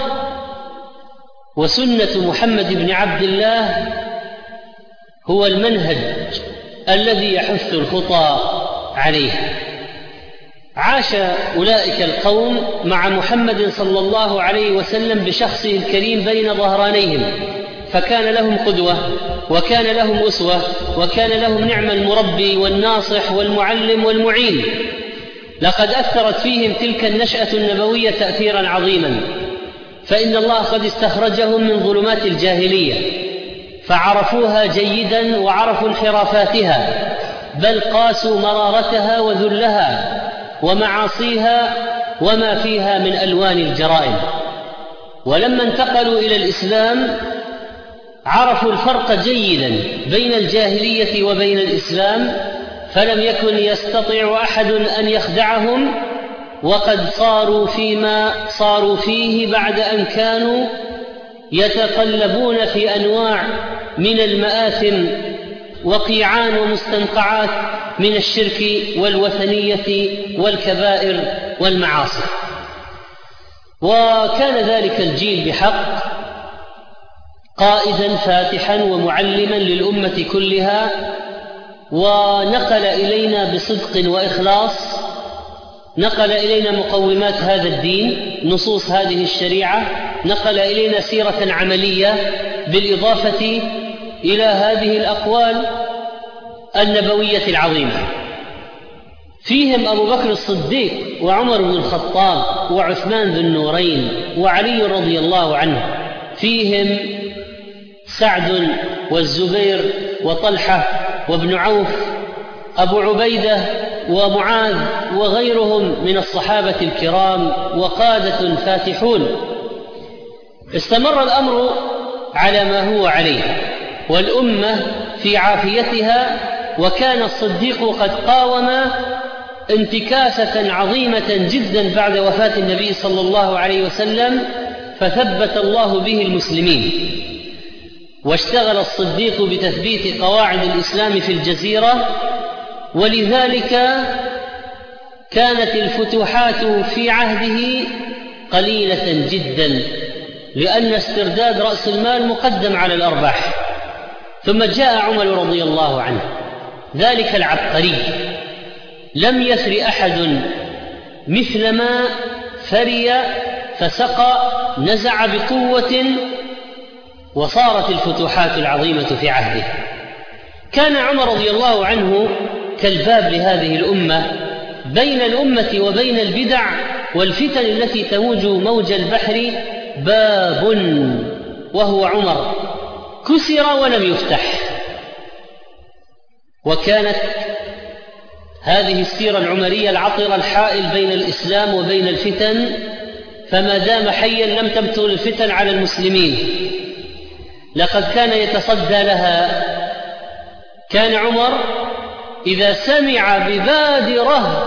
وسنة محمد بن عبد الله هو المنهج الذي يحث الخطى عليه. عاش أولئك القوم مع محمد صلى الله عليه وسلم بشخصه الكريم بين ظهرانيهم، فكان لهم قدوة وكان لهم أسوة وكان لهم نعم المربي والناصح والمعلم والمعين. لقد أثرت فيهم تلك النشأة النبوية تأثيرا عظيما. فإن الله قد استخرجهم من ظلمات الجاهلية فعرفوها جيدا وعرفوا انحرافاتها، بل قاسوا مرارتها وذلها ومعاصيها وما فيها من ألوان الجرائم. ولما انتقلوا إلى الإسلام عرفوا الفرق جيدا بين الجاهلية وبين الإسلام، فلم يكن يستطيع أحد أن يخدعهم، وقد صاروا فيما صاروا فيه بعد أن كانوا يتقلبون في أنواع من المآثم وقيعان ومستنقعات من الشرك والوثنية والكبائر والمعاصي. وكان ذلك الجيل بحق قائدا فاتحا ومعلما للأمة كلها، ونقل إلينا بصدق وإخلاص، نقل إلينا مقومات هذا الدين، نصوص هذه الشريعة، نقل إلينا سيرة عملية بالإضافة إلى هذه الأقوال النبوية العظيمة. فيهم أبو بكر الصديق وعمر بن الخطاب وعثمان ذو النورين وعلي رضي الله عنه، فيهم سعد والزبير وطلحة وابن عوف، أبو عبيدة ومعاذ وغيرهم من الصحابة الكرام وقادة فاتحون. استمر الأمر على ما هو عليه والأمة في عافيتها، وكان الصديق قد قاوم انتكاسة عظيمة جدا بعد وفاة النبي صلى الله عليه وسلم، فثبت الله به المسلمين. واشتغل الصديق بتثبيت قواعد الإسلام في الجزيرة، ولذلك كانت الفتوحات في عهده قليلة جدا، لأن استرداد رأس المال مقدم على الأرباح. ثم جاء عمر رضي الله عنه ذلك العبقري، لم يثر أحد مثل ما ثري فسقى، نزع بقوة، وصارت الفتوحات العظيمة في عهده. كان عمر رضي الله عنه كالباب لهذه الأمة، بين الأمة وبين البدع والفتن التي تموج موج البحر باب، وهو عمر، كسر ولم يفتح. وكانت هذه السيرة العمرية العطرة الحائل بين الإسلام وبين الفتن، فما دام حيا لم تمطر الفتن على المسلمين، لقد كان يتصدى لها. كان عمر إذا سمع ببادرة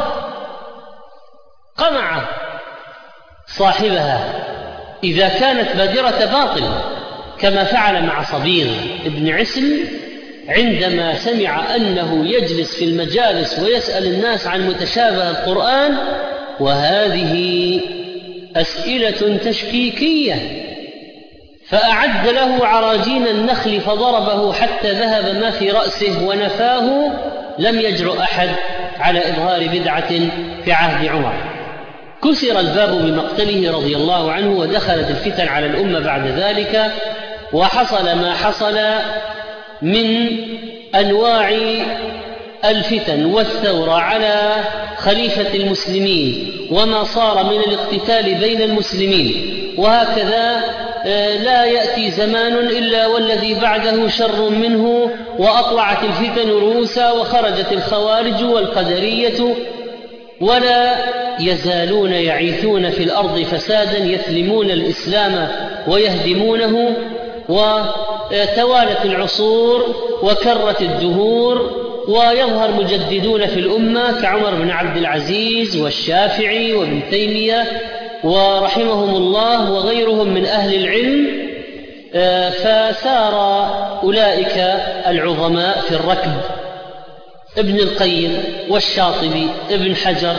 قمع صاحبها إذا كانت بادرة باطل، كما فعل مع صبيغ ابن عسل عندما سمع أنه يجلس في المجالس ويسأل الناس عن متشابه القرآن، وهذه أسئلة تشكيكية، فأعد له عراجين النخل فضربه حتى ذهب ما في رأسه ونفاه. لم يجرؤ أحد على إظهار بدعة في عهد عمر. كسر الباب بمقتله رضي الله عنه، ودخلت الفتن على الأمة بعد ذلك، وحصل ما حصل من أنواع الفتن والثورة على خليفة المسلمين، وما صار من الاقتتال بين المسلمين. وهكذا لا يأتي زمان إلا والذي بعده شر منه، وأطلعت الفتن رؤوسا، وخرجت الخوارج والقدرية، ولا يزالون يعيثون في الأرض فسادا، يثلمون الإسلام ويهدمونه. وتوالت العصور وكرت الدهور، ويظهر مجددون في الأمة كعمر بن عبد العزيز والشافعي وابن تيمية ورحمهم الله وغيرهم من أهل العلم، فسار أولئك العظماء في الركب، ابن القيم والشاطبي ابن حجر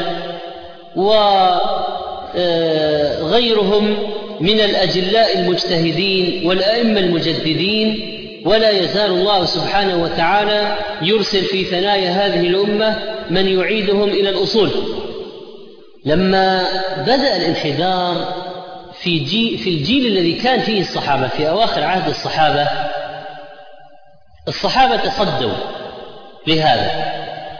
وغيرهم من الأجلاء المجتهدين والأئمة المجددين. ولا يزال الله سبحانه وتعالى يرسل في ثنايا هذه الأمة من يعيدهم إلى الأصول. لما بدأ الانحدار في, جي في الجيل الذي كان فيه الصحابة في أواخر عهد الصحابة، الصحابة تصدوا لهذا،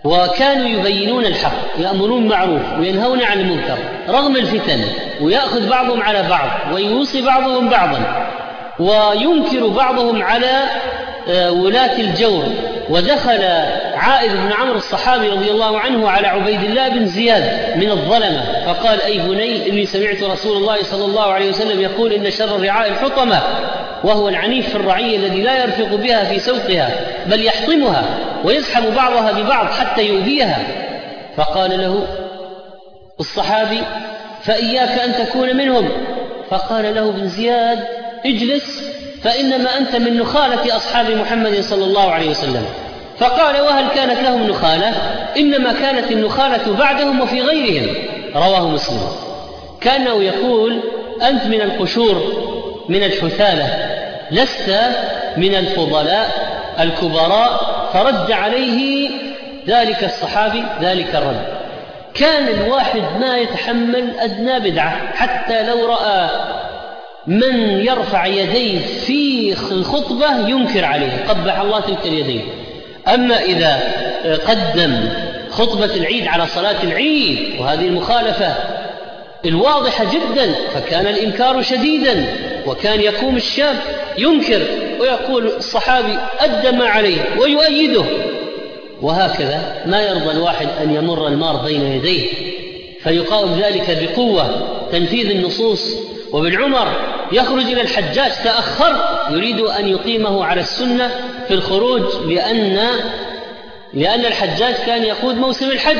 وكانوا يبينون الحق، يأمرون بالمعروف وينهون عن المنكر رغم الفتن، ويأخذ بعضهم على بعض ويوصي بعضهم بعضا، وينكر بعضهم على ولاة الجور. ودخل عائذ بن عمرو الصحابي رضي الله عنه على عبيد الله بن زياد من الظلمة فقال: أي بني، إني سمعت رسول الله صلى الله عليه وسلم يقول إن شر الرعاء الحطمة، وهو العنيف في الرعية الذي لا يرفق بها في سوقها بل يحطمها ويزحم بعضها ببعض حتى يؤذيها. فقال له الصحابي: فإياك أن تكون منهم. فقال له ابن زياد: اجلس، فإنما أنت من نخالة أصحاب محمد صلى الله عليه وسلم. فقال: وهل كانت لهم نخالة؟ إنما كانت النخالة بعدهم وفي غيرهم. رواه مسلم. كأنه يقول: أنت من القشور، من الحثالة، لست من الفضلاء الكبراء. فرد عليه ذلك الصحابي ذلك الرد. كان الواحد ما يتحمل أدنى بدعة، حتى لو رأى من يرفع يديه في الخطبة ينكر عليه، قبح الله تلك اليدين. أما إذا قدم خطبة العيد على صلاة العيد، وهذه المخالفة الواضحة جدا، فكان الإنكار شديدا، وكان يقوم الشاب ينكر ويقول الصحابي أدى ما عليه ويؤيده. وهكذا ما يرضى الواحد أن يمر المار بين يديه، فيقاوم ذلك بقوة تنفيذ النصوص. وابن عمر يخرج إلى الحجاج: تأخر، يريد أن يقيمه على السنة في الخروج، لأن لأن الحجاج كان يقود موسم الحج.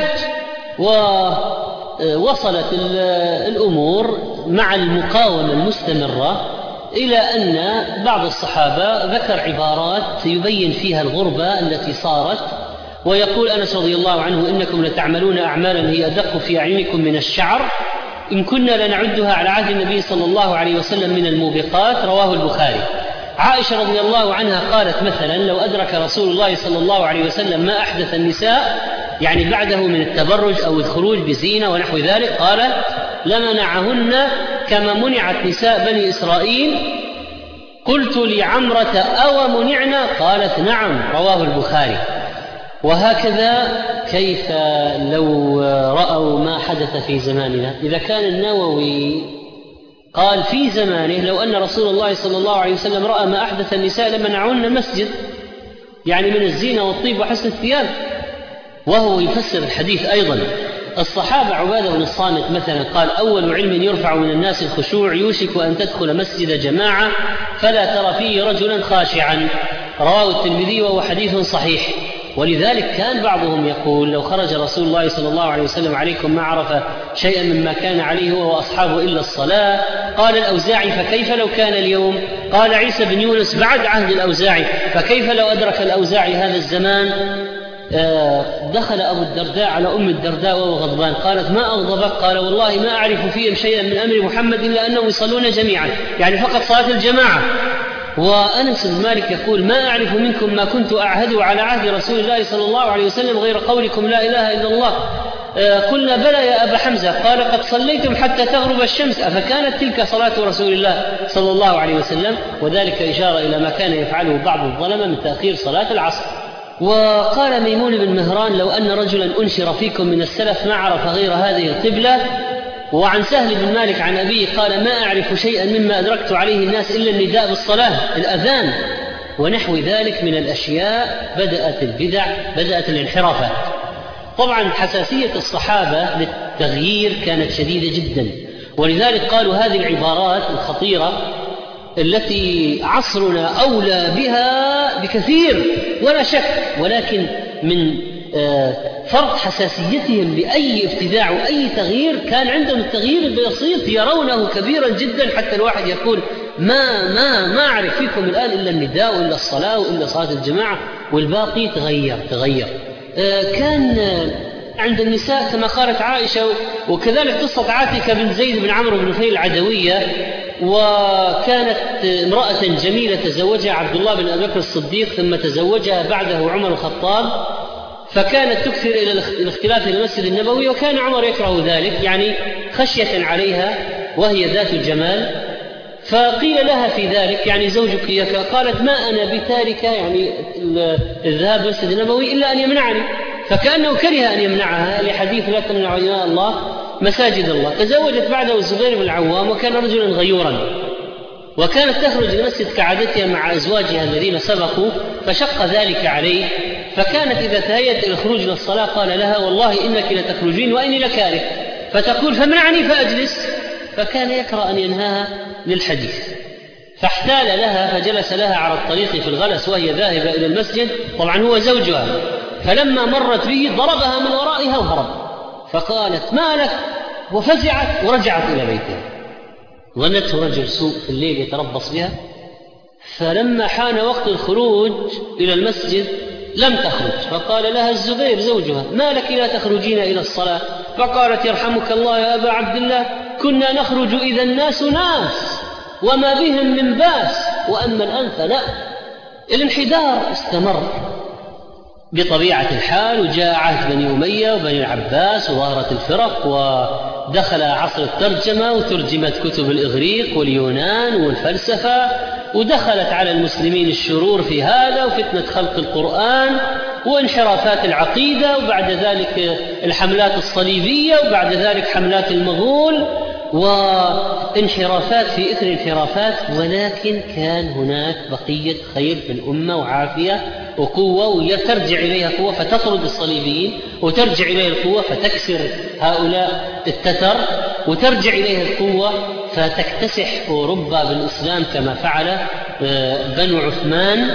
ووصلت الأمور مع المقاومة المستمرة إلى أن بعض الصحابة ذكر عبارات يبين فيها الغربة التي صارت، ويقول أنس رضي الله عنه: إنكم لتعملون أعمالا هي أدق في أعينكم من الشعر، إن كنا لنعدها على عهد النبي صلى الله عليه وسلم من الموبقات. رواه البخاري. عائشة رضي الله عنها قالت مثلا: لو أدرك رسول الله صلى الله عليه وسلم ما أحدث النساء، يعني بعده من التبرج أو الخروج بزينة ونحو ذلك، قال: لمنعهن كما منعت نساء بني إسرائيل. قلت لعمرة: أو منعنا؟ قالت: نعم. رواه البخاري. وهكذا كيف لو رأوا ما حدث في زماننا؟ إذا كان النووي قال في زمانه: لو أن رسول الله صلى الله عليه وسلم رأى ما أحدث النساء لمنعهن المسجد، يعني من الزينة والطيب وحسن الثياب. وهو يفسر الحديث أيضا. الصحابة عبادة بن الصامت مثلا قال: أول علم يرفع من الناس الخشوع، يوشك أن تدخل مسجد جماعة فلا ترى فيه رجلا خاشعا. رواه الترمذي وهو حديث صحيح. ولذلك كان بعضهم يقول: لو خرج رسول الله صلى الله عليه وسلم عليكم ما عرف شيئا مما كان عليه هو وأصحابه إلا الصلاة. قال الأوزاعي: فكيف لو كان اليوم؟ قال عيسى بن يونس: بعد عهد الأوزاعي، فكيف لو أدرك الأوزاعي هذا الزمان؟ دخل أبو الدرداء على أم الدرداء وهو غضبان، قالت: ما أغضبك؟ قال: والله ما أعرف فيهم شيئا من أمر محمد إلا أنهم يصلون جميعا، يعني فقط صلاة الجماعة. وأنس بن مالك يقول: ما أعرف منكم ما كنت أعهد على عهد رسول الله صلى الله عليه وسلم غير قولكم لا إله إلا الله. قلنا: بلى يا أبا حمزة. قال: قد صليتم حتى تغرب الشمس، أفكانت تلك صلاة رسول الله صلى الله عليه وسلم؟ وذلك إشارة إلى ما كان يفعله بعض الظلمة من تأخير صلاة العصر. وقال ميمون بن مهران: لو أن رجلا أنشر فيكم من السلف ما عرف غير هذه القبلة. وعن سهل بن مالك عن أبيه قال: ما أعرف شيئا مما أدركت عليه الناس إلا النداء بالصلاة، الأذان ونحو ذلك من الأشياء. بدأت البدع، بدأت الانحرافات. طبعا حساسية الصحابة للتغيير كانت شديدة جدا، ولذلك قالوا هذه العبارات الخطيرة التي عصرنا أولى بها بكثير ولا شك، ولكن من فرط حساسيتهم لأي ابتداع وأي تغيير كان عندهم التغيير البسيط يرونه كبيرا جدا، حتى الواحد يقول: ما ما ما أعرف فيكم الآن إلا النداء وإلا الصلاة وإلا صلاة الجماعة، والباقي تغير تغير. كان عند النساء كما قالت عائشة، وكذلك قصة عاتكة بن زيد بن عمرو بن نفيل العدوية، وكانت امرأة جميلة تزوجها عبد الله بن أبي بكر الصديق، ثم تزوجها بعده عمر الخطاب، فكانت تكثر إلى الاختلاف في المسجد النبوي، وكان عمر يكره ذلك يعني خشية عليها وهي ذات الجمال. فقيل لها في ذلك: يعني زوجك يك؟ قالت: ما أنا بتاركة يعني الذهاب للمسجد النبوي إلا أن يمنعني. فكأنه كره أن يمنعها لحديث لا تمنعوا إماء الله مساجد الله. تزوجت بعده الزبير بن العوام وكان رجلا غيورا، وكانت تخرج المسجد كعادتها مع أزواجها الذين سبقوا، فشق ذلك عليه، فكانت إذا تهيأت إلى الخروج للصلاة قال لها والله إنك لتخرجين وإني لكاره، فتقول فامنعني فأجلس، فكان يكره أن ينهاها للحديث، فاحتال لها فجلس لها على الطريق في الغلس وهي ذاهبة إلى المسجد، طبعا هو زوجها، فلما مرت به ضربها من ورائها وهرب، فقالت ما لك، وفزعت ورجعت إلى بيتها، ظنته رجل سوء في الليل يتربص بها. فلما حان وقت الخروج إلى المسجد لم تخرج، فقال لها الزبير زوجها ما لك لا تخرجين إلى الصلاة؟ فقالت يرحمك الله يا أبا عبد الله كنا نخرج إذا الناس ناس وما بهم من باس، وأما الآن فلا. الانحدار استمر بطبيعة الحال، وجاء عهد بني أمية وبني العباس وظهرت الفرق، ودخل عصر الترجمة وترجمت كتب الإغريق واليونان والفلسفة، ودخلت على المسلمين الشرور في هذا وفتنة خلق القرآن وانحرافات العقيدة، وبعد ذلك الحملات الصليبية، وبعد ذلك حملات المغول وانحرافات في إثر انحرافات، ولكن كان هناك بقية خير في الأمة وعافية وقوة، وترجع إليها قوة فتطرد الصليبيين، وترجع إليها القوة فتكسر هؤلاء التتر، وترجع إليها القوة فتكتسح أوروبا بالإسلام كما فعل بنو عثمان،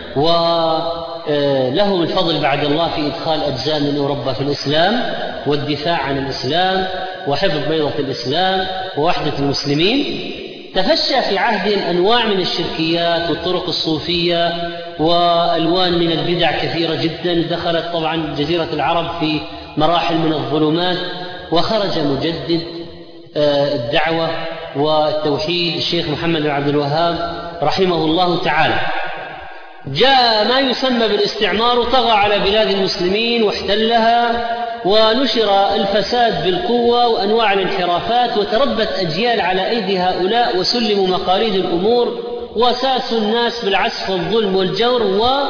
ولهم الفضل بعد الله في إدخال أجزاء من أوروبا في الإسلام والدفاع عن الإسلام وحفظ بيضة الإسلام ووحدة المسلمين. تفشى في عهدهم أنواع من الشركيات والطرق الصوفية وألوان من البدع كثيرة جدا، دخلت طبعا جزيرة العرب في مراحل من الظلمات، وخرج مجدد الدعوة والتوحيد الشيخ محمد بن عبد الوهاب رحمه الله تعالى. جاء ما يسمى بالاستعمار، طغى على بلاد المسلمين واحتلها، ونشر الفساد بالقوة وأنواع الانحرافات، وتربت أجيال على أيدي هؤلاء وسلموا مقاليد الأمور، وساسوا الناس بالعسف والظلم والجور،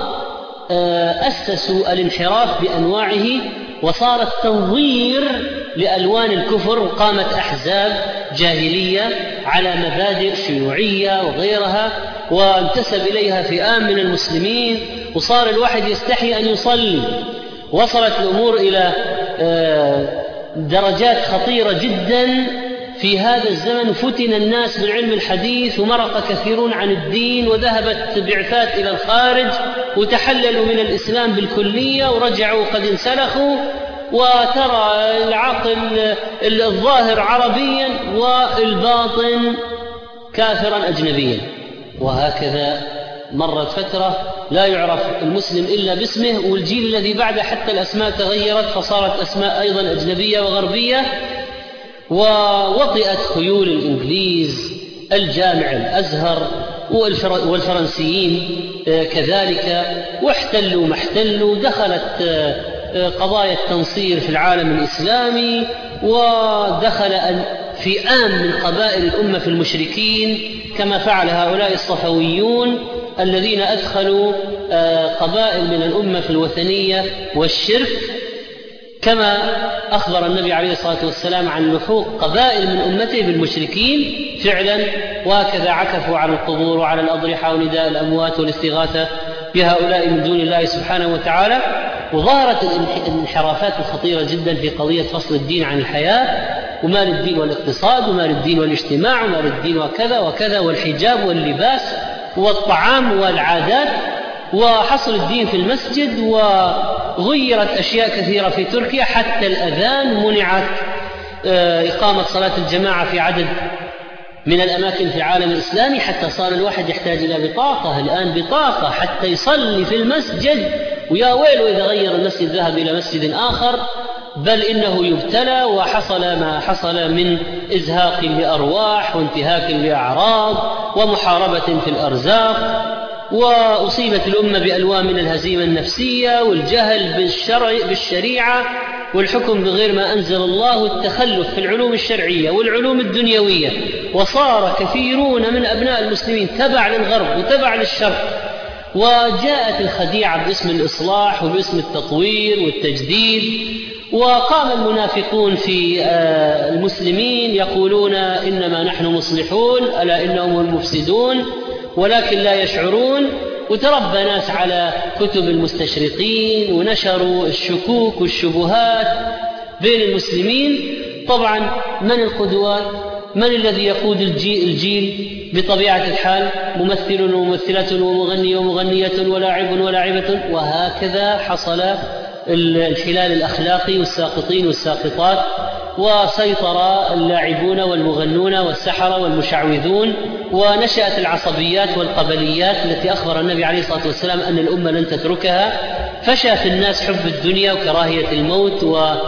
وأسسوا الانحراف بأنواعه، وصار التنظير لألوان الكفر، وقامت أحزاب جاهلية على مبادئ شيوعية وغيرها، وانتسب إليها فئام من المسلمين، وصار الواحد يستحي أن يصلي. وصلت الأمور إلى درجات خطيرة جدا في هذا الزمن، فتن الناس بالعلم الحديث، ومرق كثيرون عن الدين، وذهبت بعثات إلى الخارج وتحللوا من الإسلام بالكلية ورجعوا قد انسلخوا، وترى العقل الظاهر عربيا والباطن كافرا أجنبيا. وهكذا مرت فترة لا يعرف المسلم إلا باسمه، والجيل الذي بعده حتى الأسماء تغيرت فصارت أسماء أيضا أجنبية وغربية، ووطئت خيول الإنجليز الجامع الأزهر والفرنسيين كذلك، واحتلوا ما احتلوا، دخلت قضايا التنصير في العالم الإسلامي، ودخل فئام من قبائل الأمة في المشركين كما فعل هؤلاء الصفويون الذين أدخلوا قبائل من الأمة في الوثنية والشرك، كما أخبر النبي عليه الصلاة والسلام عن لحوق قبائل من أمته بالمشركين فعلا، وهكذا عكفوا على القبور وعلى الأضرحة ونداء الأموات والاستغاثة بهؤلاء من دون الله سبحانه وتعالى. وظهرت الانحرافات الخطيرة جدا في قضية فصل الدين عن الحياة، وما للدين والاقتصاد، وما للدين والاجتماع، وما للدين وكذا وكذا، والحجاب واللباس والطعام والعادات، وحصل الدين في المسجد، وغيرت أشياء كثيرة في تركيا، حتى الأذان منعت إقامة صلاة الجماعة في عدد من الأماكن في العالم الإسلامي، حتى صار الواحد يحتاج إلى بطاقة الآن، بطاقة حتى يصلي في المسجد، ويا ويله إذا غير المسجد ذهب إلى مسجد آخر، بل إنه يبتلى، وحصل ما حصل من إزهاق لأرواح وانتهاك لأعراض ومحاربة في الأرزاق، وأصيبت الأمة بألوان من الهزيمة النفسية والجهل بالشرع بالشريعة والحكم بغير ما أنزل الله، والتخلف في العلوم الشرعية والعلوم الدنيوية، وصار كثيرون من أبناء المسلمين تبع للغرب وتبع للشرق، وجاءت الخديعة باسم الإصلاح وباسم التطوير والتجديد، وقام المنافقون في المسلمين يقولون إنما نحن مصلحون ألا إنهم المفسدون ولكن لا يشعرون، وتربى ناس على كتب المستشرقين ونشروا الشكوك والشبهات بين المسلمين. طبعا من القدوات؟ من الذي يقود الجيل, الجيل بطبيعة الحال؟ ممثل وممثلة ومغني ومغنية ولاعب ولاعبة، وهكذا حصل الخلال الأخلاقي والساقطين والساقطات، وسيطر اللاعبون والمغنون والسحرة والمشعوذون، ونشأت العصبيات والقبليات التي أخبر النبي عليه الصلاة والسلام أن الأمة لن تتركها. فشى في الناس حب الدنيا وكراهية الموت،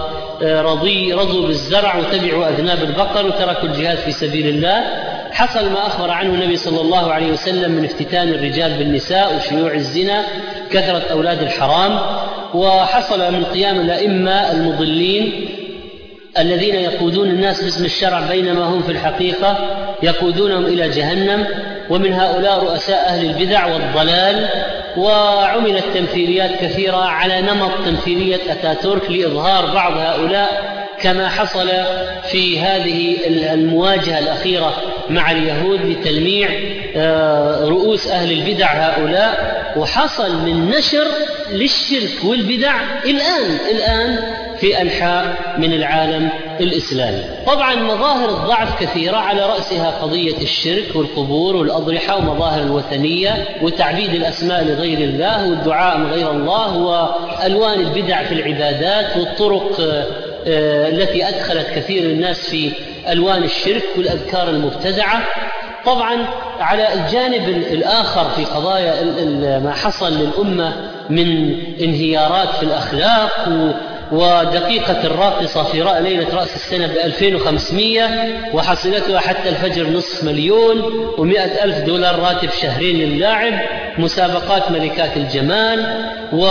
ورضوا بالزرع وتبعوا أذناب البقر وتركوا الجهاد في سبيل الله. حصل ما أخبر عنه النبي صلى الله عليه وسلم من افتتان الرجال بالنساء وشيوع الزنا، كثرة أولاد الحرام، وحصل من قيام الأئمة المضلين الذين يقودون الناس باسم الشرع بينما هم في الحقيقة يقودونهم إلى جهنم، ومن هؤلاء رؤساء أهل البدع والضلال. وعملت تمثيليات كثيرة على نمط تمثيلية أتاتورك لإظهار بعض هؤلاء، كما حصل في هذه المواجهة الأخيرة مع اليهود لتلميع رؤوس أهل البدع هؤلاء. وحصل من نشر للشرك والبدع الآن الآن في أنحاء من العالم الإسلامي. طبعا مظاهر الضعف كثيرة، على رأسها قضية الشرك والقبور والأضرحة ومظاهر الوثنية وتعبيد الأسماء لغير الله والدعاء من غير الله، وألوان البدع في العبادات والطرق التي أدخلت كثير الناس في ألوان الشرك والأذكار المبتدعة. طبعا على الجانب الآخر في قضايا ما حصل للأمة من انهيارات في الأخلاق، ودقيقة الراقصة في ليلة رأس السنة بألفين وخمسمائة وحصلتها حتى الفجر نصف مليون ومئة ألف دولار راتب شهرين للاعب، مسابقات ملكات الجمال،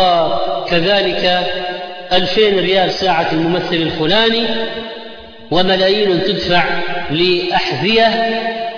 وكذلك ألفين ريال ساعة الممثل الفلاني، وملايين تدفع لأحذية،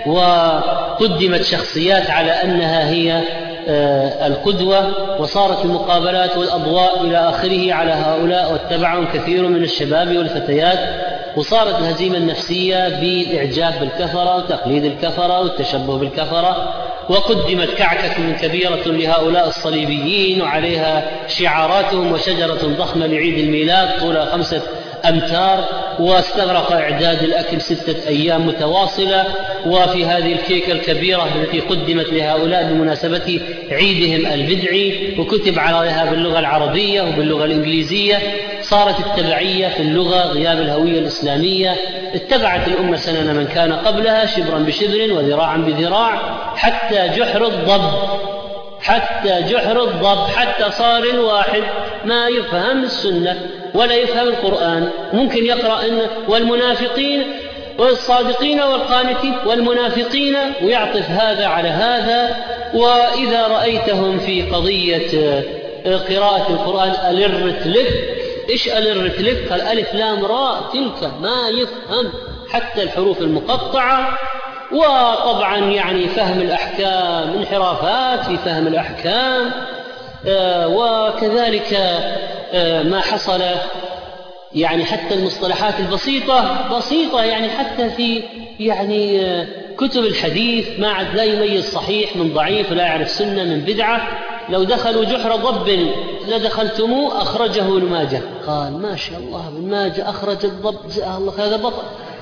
وقدمت شخصيات على أنها هي القدوة، وصارت المقابلات والأضواء إلى آخره على هؤلاء، واتبعهم كثير من الشباب والفتيات، وصارت الهزيمة النفسية بالإعجاب بالكفرة وتقليد الكفرة والتشبه بالكفرة. وقدمت كعكة كبيرة لهؤلاء الصليبيين وعليها شعاراتهم، وشجرة ضخمة لعيد الميلاد طولها خمسة أمتار، واستغرق إعداد الأكل ستة أيام متواصلة. وفي هذه الكيكة الكبيرة التي قدمت لهؤلاء بمناسبة عيدهم البدعي وكتب عليها باللغة العربية وباللغة الإنجليزية، صارت التبعية في اللغة غياب الهوية الإسلامية. اتبعت الأمة سنن من كان قبلها شبرا بشبر وذراعا بذراع حتى جحر الضب حتى جحر الضب حتى صار الواحد ما يفهم السنة ولا يفهم القرآن، ممكن يقرأ إن والمنافقين والصادقين والقانتين والمنافقين ويعطف هذا على هذا. وإذا رأيتهم في قضية قراءة القرآن ألرت لك، إيش ألرت لك؟ قال ألف لام راء تلك، ما يفهم حتى الحروف المقطعة. وطبعا يعني فهم الأحكام، انحرافات في فهم الأحكام، آه وكذلك آه ما حصل يعني حتى المصطلحات البسيطة بسيطة يعني حتى في يعني آه كتب الحديث ما عاد لا يميز صحيح من ضعيف ولا يعرف سنة من بدعة. لو دخلوا جحر ضب لدخلتموه، أخرجه ابن ماجه. قال ما شاء الله ابن ماجه أخرج الضب، الله هذا بطل.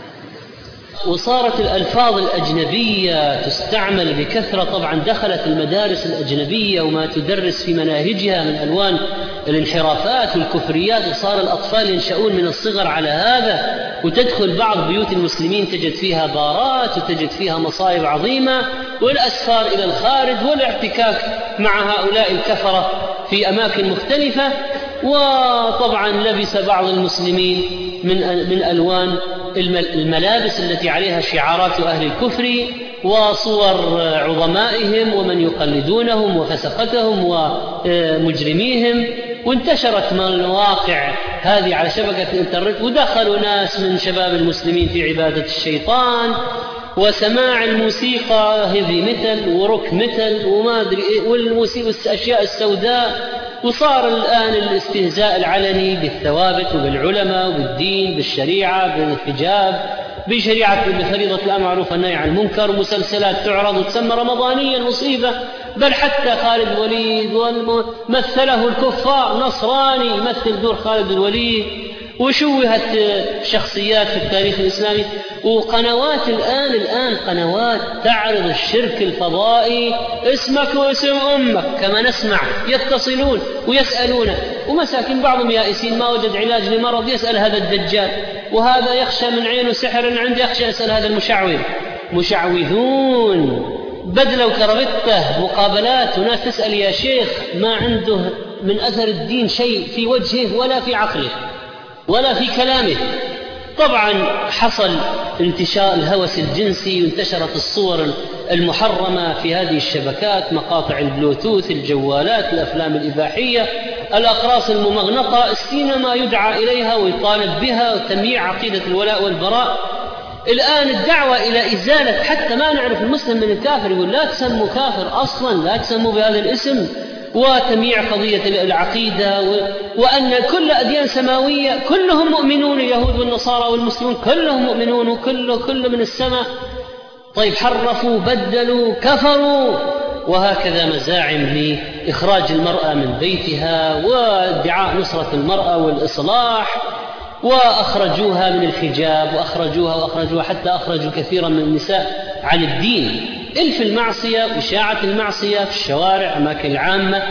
وصارت الألفاظ الأجنبية تستعمل بكثرة، طبعا دخلت المدارس الأجنبية وما تدرس في مناهجها من ألوان الانحرافات والكفريات، وصار الأطفال ينشؤون من الصغر على هذا. وتدخل بعض بيوت المسلمين تجد فيها بارات وتجد فيها مصائب عظيمة، والأسفار إلى الخارج والاعتكاك مع هؤلاء الكفرة في أماكن مختلفة. وطبعا لبس بعض المسلمين من من ألوان الملابس التي عليها شعارات أهل الكفر وصور عظمائهم ومن يقلدونهم وفسقتهم ومجرميهم، وانتشرت من المواقع هذه على شبكة الإنترنت، ودخلوا ناس من شباب المسلمين في عبادة الشيطان، وسماع الموسيقى هيفي ميتال وروك ميتال وما أدري إيه والموسيقى والأشياء السوداء. وصار الآن الاستهزاء العلني بالثوابت وبالعلماء وبالدين بالشريعة بالحجاب بشريعة بفريضة الأمر معروف والنهي عن المنكر، ومسلسلات تعرض وتسمى رمضانية مصيبة. بل حتى خالد الوليد مثله الكفار نصراني يمثل دور خالد الوليد، وشوهت شخصيات في التاريخ الإسلامي. وقنوات الآن الآن قنوات تعرض الشرك الفضائي اسمك واسم أمك كما نسمع، يتصلون ويسألون، ومساكين بعضهم يائسين ما وجد علاج لمرض يسأل هذا الدجال، وهذا يخشى من عينه سحر أنا عندي أخشى أسأل هذا المشعوذ. مشعوذون بدلوا كرفتة مقابلات، وناس تسأل يا شيخ ما عنده من أثر الدين شيء في وجهه ولا في عقله ولا في كلامه. طبعا حصل انتشار الهوس الجنسي وانتشرت الصور المحرمة في هذه الشبكات، مقاطع البلوتوث، الجوالات، الأفلام الإباحية، الأقراص الممغنطة، السينما يدعى إليها ويطالب بها وتمييع عقيدة الولاء والبراء. الآن الدعوة إلى إزالة حتى ما نعرف المسلم من الكافر، يقول لا تسموا كافر أصلا، لا تسموا بهذا الاسم، وتمييع قضية العقيدة، وأن كل أديان سماوية كلهم مؤمنون، اليهود والنصارى والمسلمون كلهم مؤمنون وكله كله من السماء. طيب حرفوا بدلوا كفروا، وهكذا مزاعم لإخراج المرأة من بيتها وادعاء نصرة المرأة والإصلاح، وأخرجوها من الحجاب وأخرجوها وأخرجوها حتى أخرجوا كثيرا من النساء عن الدين. إلف المعصية وإشاعة المعصية في الشوارع أماكن العامة.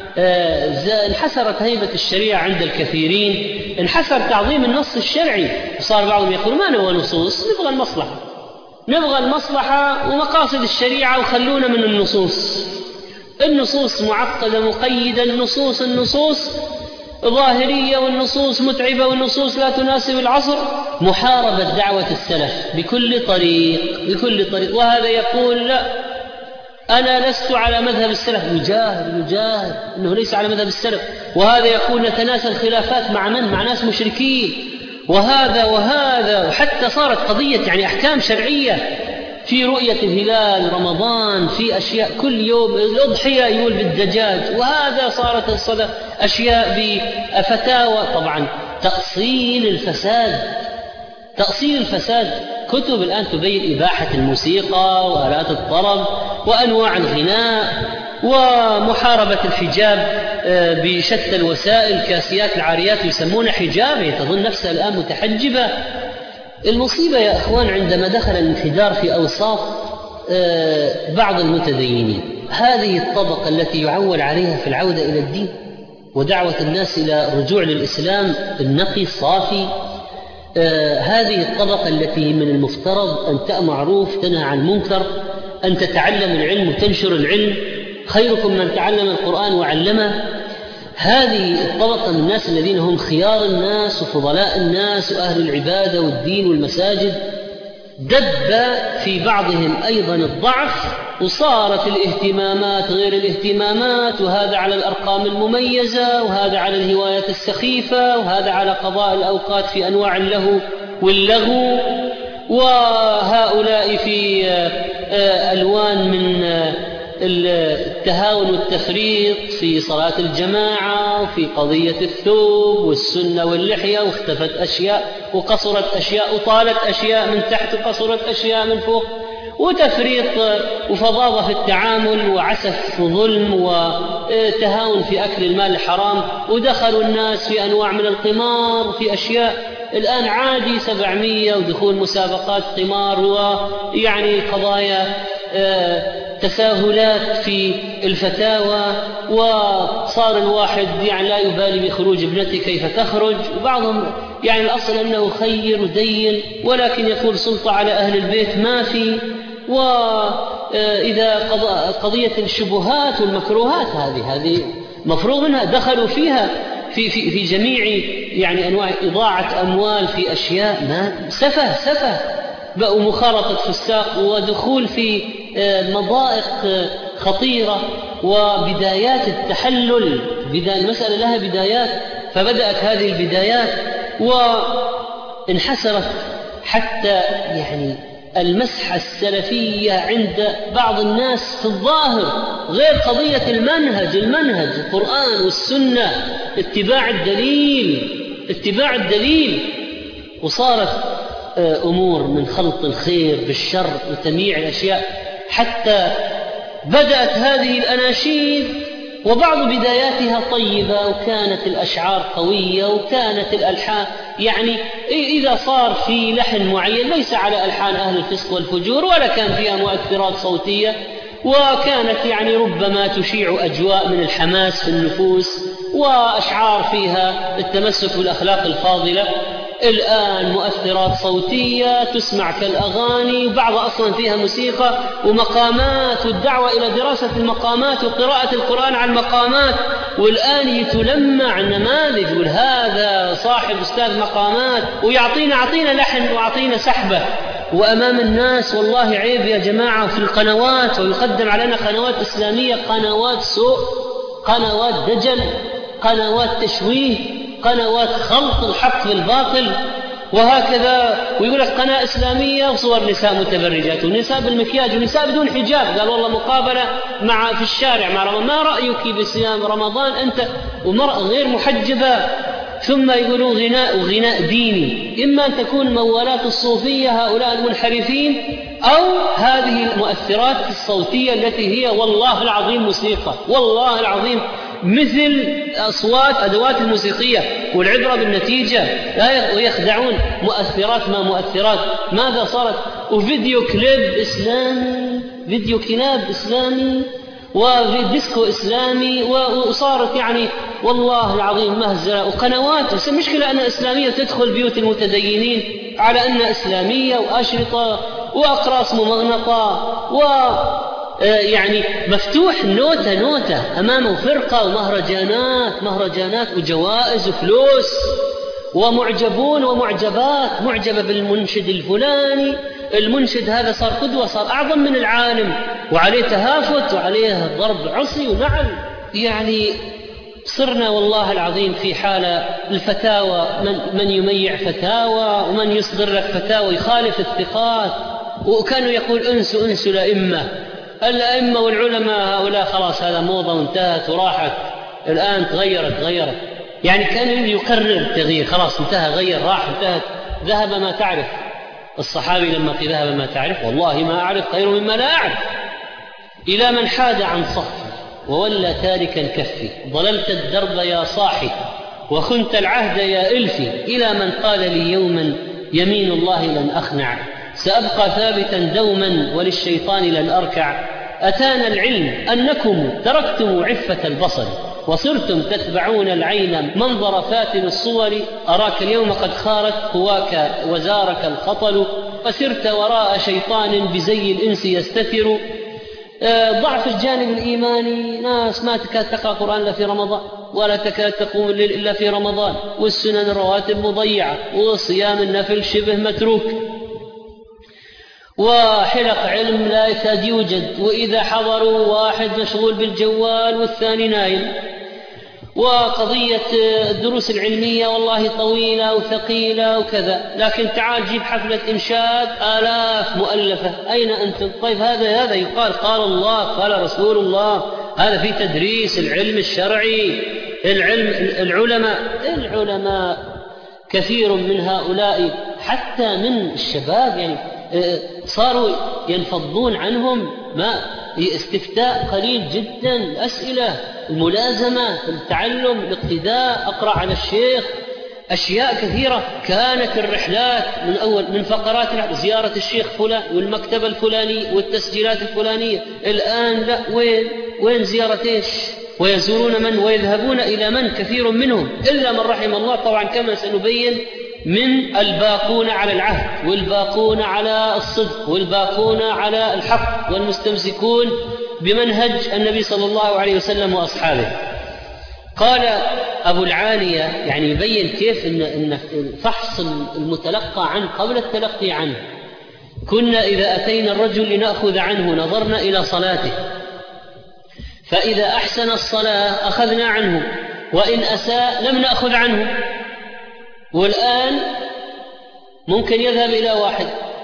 آه انحسرت هيبة الشريعة عند الكثيرين، انحسر تعظيم النص الشرعي، وصار بعضهم يقول ما نبغى نصوص، نبغى المصلحة، نبغى المصلحة ومقاصد الشريعة وخلونا من النصوص. النصوص معقدة مقيدة، النصوص النصوص ظاهرية والنصوص متعبة والنصوص لا تناسب العصر. محاربة دعوة السلف بكل طريق بكل طريق. وهذا يقول لا أنا لست على مذهب السلف، يجاهد يجاهد أنه ليس على مذهب السلف. وهذا يقول نتناسى الخلافات مع من؟ مع ناس مشركين. وهذا وهذا وحتى صارت قضية يعني أحكام شرعية في رؤية الهلال رمضان، في أشياء كل يوم الأضحية يقول بالدجاج، وهذا صارت الصدق أشياء بفتاوى. طبعا تأصيل الفساد تأصيل الفساد كتب الآن تبين إباحة الموسيقى وآلات الطرب وأنواع الغناء ومحاربة الحجاب بشتى الوسائل. كاسيات العاريات يسمون حجابه، تظن نفسها الآن متحجبة. المصيبة يا أخوان عندما دخل الانحدار في أوساط بعض المتدينين، هذه الطبقة التي يعول عليها في العودة إلى الدين ودعوة الناس إلى الرجوع للإسلام النقي الصافي، هذه الطبقة التي من المفترض أن تأمر معروف تنهى عن منكر، أن تتعلم العلم وتنشر العلم، خيركم من تعلم القرآن وعلمه. هذه الطبقة من الناس الذين هم خيار الناس وفضلاء الناس وأهل العبادة والدين والمساجد، دب في بعضهم أيضا الضعف، وصارت الاهتمامات غير الاهتمامات، وهذا على الأرقام المميزة، وهذا على الهوايات السخيفة، وهذا على قضاء الأوقات في أنواع اللهو واللغو، وهؤلاء في ألوان من التهاون والتفريط في صلاة الجماعة وفي قضية الثوب والسنة واللحية، واختفت أشياء وقصرت أشياء وطالت أشياء من تحت وقصرت أشياء من فوق، وتفريط وفظاظة في التعامل وعسف وظلم وتهاون في أكل المال الحرام. ودخلوا الناس في أنواع من القمار وفي أشياء الآن عادي سبعمية، ودخول مسابقات قمار، ويعني قضايا تساهلات في الفتاوى، وصار الواحد يعني لا يبالي بخروج ابنته كيف تخرج، وبعضهم يعني الأصل أنه خير ودين، ولكن يقول سلطة على أهل البيت ما في. وإذا قضية الشبهات والمكروهات هذه هذه مفروغ منها، دخلوا فيها في في في جميع يعني أنواع إضاعة أموال في أشياء ما سفه سفه بقوا مخالطة فساق، ودخول في مضائق خطيرة وبدايات التحلل. بداية المسألة لها بدايات، فبدأت هذه البدايات وانحسرت حتى يعني المسحة السلفية عند بعض الناس في الظاهر غير قضية المنهج المنهج القرآن والسنة، اتباع الدليل اتباع الدليل وصارت أمور من خلط الخير بالشر وتمييع الأشياء، حتى بدأت هذه الأناشيد وبعض بداياتها طيبة وكانت الأشعار قوية وكانت الألحان يعني إذا صار في لحن معين ليس على ألحان أهل الفسق والفجور ولا كان فيها مؤثرات صوتية، وكانت يعني ربما تشيع أجواء من الحماس في النفوس وأشعار فيها التمسك بالأخلاق الفاضلة. الآن مؤثرات صوتية تسمع كالأغاني، بعض أصلا فيها موسيقى ومقامات، والدعوة إلى دراسة المقامات وقراءة القرآن على المقامات، والآن يتلمع نماذج وهذا صاحب أستاذ مقامات ويعطينا عطينا لحن وعطينا سحبة وأمام الناس. والله عيب يا جماعة في القنوات، ويقدم علينا قنوات إسلامية قنوات سوء، قنوات دجل، قنوات تشويه، قنوات خلط الحق بالباطل وهكذا. ويقول لك قناة إسلامية وصور نساء متبرجات ونساء بالمكياج ونساء بدون حجاب، قال والله مقابلة مع في الشارع مع رمضان، ما رأيك بصيام رمضان أنت ومرأة غير محجبة؟ ثم يقولون غناء وغناء ديني، إما أن تكون موالات الصوفية هؤلاء المنحرفين أو هذه المؤثرات الصوتية التي هي والله العظيم موسيقى، والله العظيم مثل أصوات أدوات الموسيقية، والعبرة بالنتيجة لا يخدعون. مؤثرات ما مؤثرات، ماذا صارت؟ وفيديو كليب إسلامي، فيديو كلاب إسلامي وديسكو إسلامي، وصارت يعني والله العظيم مهزلة وقنوات. المشكلة أنها إسلامية تدخل بيوت المتدينين على أنها إسلامية وأشرطة وأقراص ممغنطة و يعني مفتوح نوتة نوتة أمامه فرقة ومهرجانات مهرجانات وجوائز وفلوس ومعجبون ومعجبات، معجبة بالمنشد الفلاني، المنشد هذا صار قدوة، صار أعظم من العالم، وعليه تهافت وعليه ضرب عصي ونعل. يعني صرنا والله العظيم في حالة الفتاوى، من, من يميع فتاوى ومن يصدر لك فتاوى يخالف الثقات، وكانوا يقول أنسوا أنسوا الأئمة، الأئمة والعلماء هؤلاء خلاص هذا موضة وانتهت وراحت، الآن تغيرت تغيرت يعني كان يقرر التغيير، خلاص انتهى غير راح انتهت. ذهب ما تعرف، الصحابي لما قيل ذهب ما تعرف والله ما أعرف خير مما لا أعرف، إلى من حاد عن صفي وولى تاركا كفي، ضللت الدرب يا صاحي وخنت العهد يا إلفي، إلى من قال لي يوما يمين الله لن أخنع، سأبقى ثابتا دوما وللشيطان لن أركع، أتانا العلم أنكم تركتم عفة البصر وصرتم تتبعون العين منظر فاتن الصور، أراك اليوم قد خارت قواك وزارك الخطل، فسرت وراء شيطان بزي الإنس يستتر. ضعف الجانب الإيماني، ناس ما تكاد تقرأ قرآن إلا في رمضان، ولا تكاد تقوم الليل إلا في رمضان، والسنن الرواتب مضيعة، وصيام النفل شبه متروك، وحلق علم لا يكاد يوجد، وإذا حضروا واحد مشغول بالجوال والثاني نايم، وقضية الدروس العلمية والله طويلة وثقيلة وكذا، لكن تعال جيب حفلة إنشاد آلاف مؤلفة، أين أنتم؟ طيب هذا هذا يقال قال الله قال رسول الله، هذا في تدريس العلم الشرعي، العلم العلماء العلماء كثير من هؤلاء حتى من الشباب يعني صاروا ينفضون عنهم، ما استفتاء قليل جدا، الأسئلة، الملازمة، التعلم، الاقتداء، أقرأ على الشيخ، أشياء كثيرة. كانت الرحلات من أول من فقرات زيارة الشيخ فلان والمكتبة الفلانية والتسجيلات الفلانية، الآن لا، وين وين زيارة إيش؟ ويزورون من ويذهبون إلى من؟ كثير منهم إلا من رحم الله، طبعا كما سنبين، من الباقون على العهد والباقون على الصدق والباقون على الحق والمستمسكون بمنهج النبي صلى الله عليه وسلم وأصحابه. قال أبو العالية يعني يبين كيف إن فحص المتلقى عنه قبل التلقي عنه. كنا إذا أتينا الرجل لنأخذ عنه نظرنا إلى صلاته، فإذا أحسن الصلاة أخذنا عنه، وإن أساء لم نأخذ عنه. والآن ممكن يذهب إلى واحد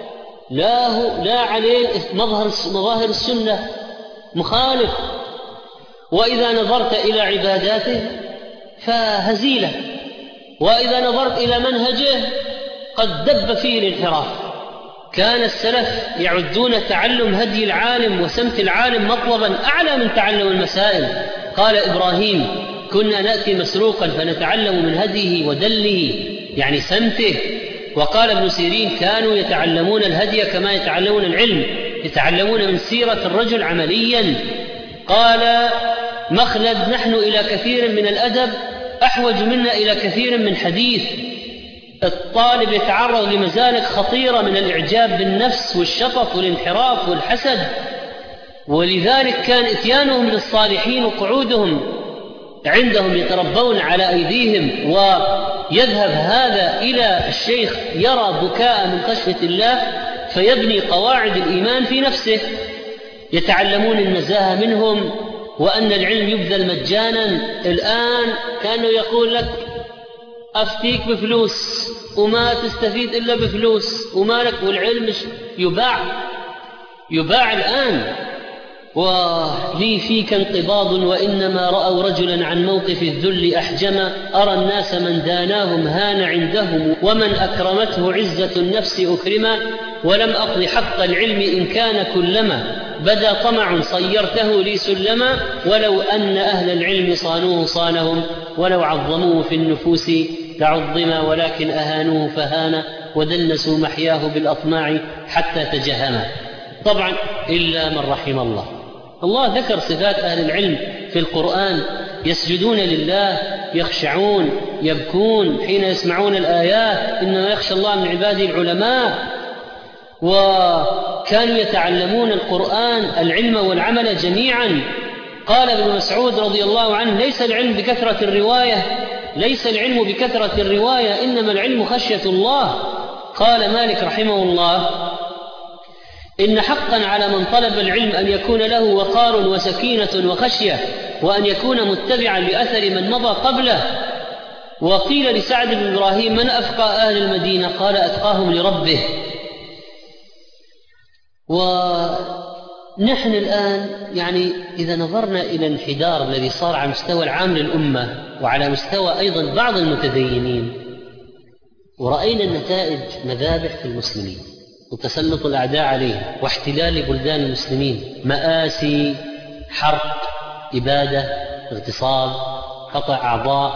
لا, هو لا عليه مظهر مظاهر السنة مخالف. وإذا نظرت إلى عباداته فهزيلة، وإذا نظرت إلى منهجه قد دب فيه الانحراف. كان السلف يعدون تعلم هدي العالم وسمت العالم مطلبا أعلى من تعلم المسائل. قال إبراهيم: كنا نأتي مسروقا فنتعلم من هديه ودله، يعني سمته. وقال ابن سيرين: كانوا يتعلمون الهدي كما يتعلمون العلم، يتعلمون من سيرة الرجل عمليا. قال مخلد: نحن إلى كثير من الأدب أحوج منا إلى كثير من حديث. الطالب يتعرض لمزالق خطيرة من الإعجاب بالنفس والشطط والانحراف والحسد، ولذلك كان إتيانهم للصالحين وقعودهم عندهم يتربون على أيديهم، ويذهب هذا إلى الشيخ يرى بكاء من خشية الله فيبني قواعد الإيمان في نفسه. يتعلمون النزاهة منهم، وأن العلم يبذل مجانا. الآن كانه يقول لك: أفتيك بفلوس وما تستفيد إلا بفلوس وما لك، والعلم يباع يباع الآن. ولي فيك انقباض وإنما رأوا رجلا عن موقف الذل أحجما، أرى الناس من داناهم هان عندهم، ومن أكرمته عزة النفس أكرما، ولم أقض حق العلم إن كان كلما بدا طمع صيرته لي سلما، ولو أن أهل العلم صانوه صانهم، ولو عظموه في النفوس لعظما، ولكن أهانوه فهان، ودنسوا محياه بالأطماع حتى تجهما. طبعا إلا من رحم الله. الله ذكر صفات أهل العلم في القرآن: يسجدون لله، يخشعون، يبكون حين يسمعون الآيات، إنما يخشى الله من عباده العلماء. وكانوا يتعلمون القرآن العلم والعمل جميعا. قال ابن مسعود رضي الله عنه: ليس العلم بكثرة الرواية ليس العلم بكثرة الرواية إنما العلم خشية الله. قال مالك رحمه الله: إن حقا على من طلب العلم أن يكون له وقار وسكينة وخشية، وأن يكون متبعا لأثر من مضى قبله. وقيل لسعد بن إبراهيم: من أفقى أهل المدينة؟ قال: أتقاهم لربه. ونحن الآن يعني إذا نظرنا إلى الانحدار الذي صار على مستوى العام للأمة وعلى مستوى أيضا بعض المتدينين، ورأينا النتائج: مذابح في المسلمين، وتسلط الأعداء عليهم، واحتلال بلدان المسلمين، مآسي، حرق، إبادة، اغتصاب، قطع أعضاء،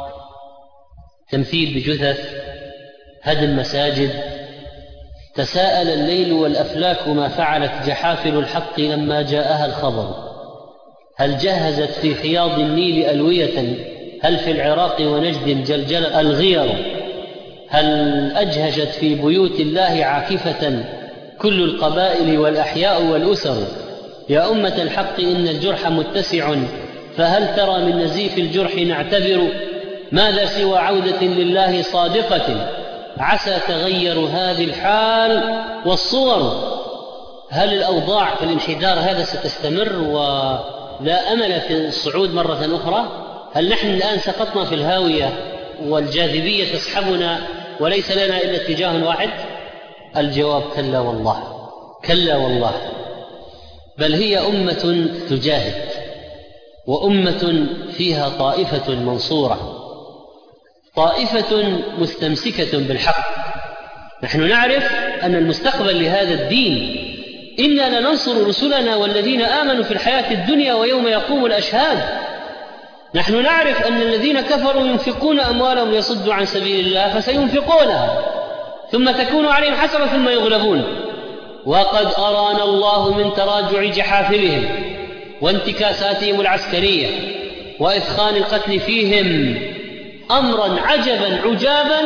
تمثيل بجثث، هدم مساجد. تساءل الليل والأفلاك ما فعلت جحافل الحق لما جاءها الخبر. هل جهزت في حياض النيل ألوية؟ هل في العراق ونجد جلجل الغير؟ هل أجهجت في بيوت الله عاكفة كل القبائل والأحياء والأسر؟ يا أمة الحق إن الجرح متسع، فهل ترى من نزيف الجرح نعتبر؟ ماذا سوى عودة لله صادقة؟ عسى تغير هذه الحال والصور. هل الأوضاع في الانحدار هذا ستستمر ولا أمل في الصعود مرة أخرى؟ هل نحن الآن سقطنا في الهاوية والجاذبية تسحبنا وليس لنا إلا اتجاه واحد؟ الجواب: كلا والله، كلا والله. بل هي أمة تجاهد، وأمة فيها طائفة منصورة، طائفة مستمسكة بالحق. نحن نعرف أن المستقبل لهذا الدين: إنا لننصر رسلنا والذين آمنوا في الحياة الدنيا ويوم يقوم الأشهاد. نحن نعرف أن الذين كفروا ينفقون أموالهم ليصدوا عن سبيل الله فسينفقونها ثم تكون عليهم حسرة ثم يغلبون. وقد أرانا الله من تراجع جحافلهم وانتكاساتهم العسكرية وإثخان القتل فيهم أمرا عجبا عجابا،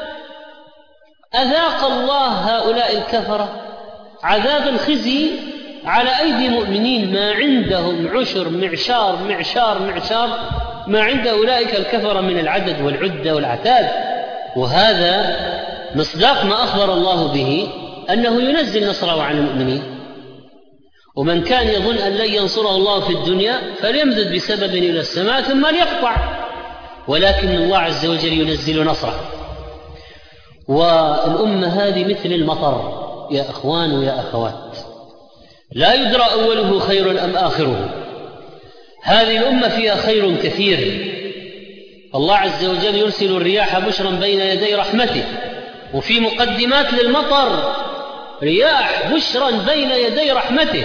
أذاق الله هؤلاء الكفرة عذاب الخزي على أيدي مؤمنين ما عندهم عشر معشار معشار معشار ما عند أولئك الكفرة من العدد والعدة والعتاد. وهذا مصداق ما أخبر الله به أنه ينزل نصره على المؤمنين. ومن كان يظن أن لن ينصره الله في الدنيا فليمدد بسبب إلى السماء ثم ليقطع، ولكن الله عز وجل ينزل نصره. والأمة هذه مثل المطر يا أخوان ويا أخوات، لا يدرى أوله خير أم آخره. هذه الأمة فيها خير كثير. الله عز وجل يرسل الرياح بشرا بين يدي رحمته، وفي مقدمات للمطر رياح بشرا بين يدي رحمته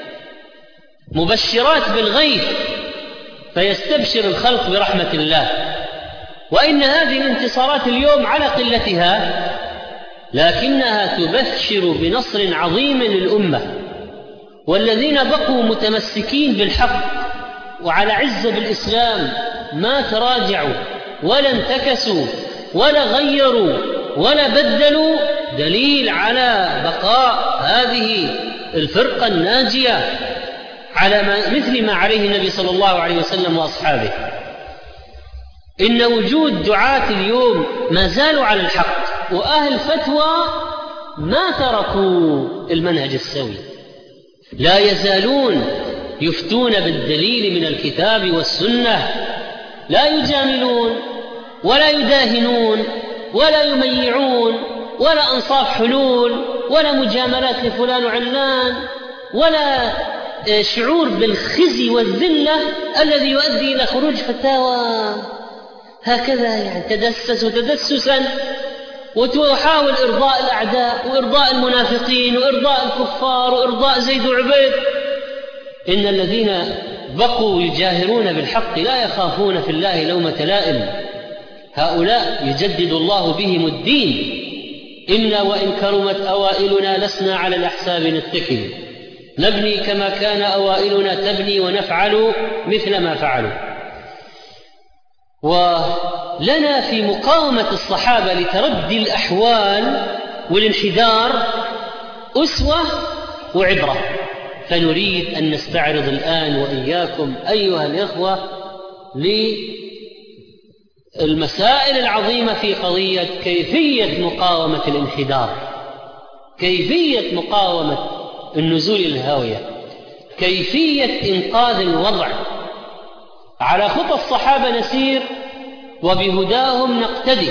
مبشرات بالغيث، فيستبشر الخلق برحمة الله. وإن هذه الانتصارات اليوم على قلتها لكنها تبشر بنصر عظيم للأمة، والذين بقوا متمسكين بالحق وعلى عزة بالإسلام ما تراجعوا ولا انتكسوا ولا غيروا ولا بدلوا، دليل على بقاء هذه الفرقة الناجية على ما مثل ما عليه النبي صلى الله عليه وسلم وأصحابه. إن وجود دعاة اليوم ما زالوا على الحق، وأهل فتوى ما تركوا المنهج السوي، لا يزالون يفتون بالدليل من الكتاب والسنة، لا يجاملون ولا يداهنون ولا يميعون ولا أنصاف حلول ولا مجاملات لفلان وعلان ولا شعور بالخزي والذلة الذي يؤدي إلى خروج فتاوى هكذا يعني تدسس وتدسسا، وتحاول إرضاء الأعداء وإرضاء المنافقين وإرضاء الكفار وإرضاء زيد وعبيد. إن الذين بقوا يجاهرون بالحق لا يخافون في الله لومة لائم، هؤلاء يجدد الله بهم الدين. إنا وإن كرمت أوائلنا لسنا على الأحساب نتكل، نبني كما كان أوائلنا تبني ونفعل مثل ما فعلوا. ولنا في مقاومة الصحابة لتردي الأحوال والانحدار أسوة وعبرة، فنريد أن نستعرض الآن وإياكم أيها الإخوة للمسائل العظيمة في قضية كيفية مقاومة الانحدار، كيفية مقاومة النزول إلى الهاوية، كيفية إنقاذ الوضع. على خطى الصحابة نسير وبهداهم نقتدي.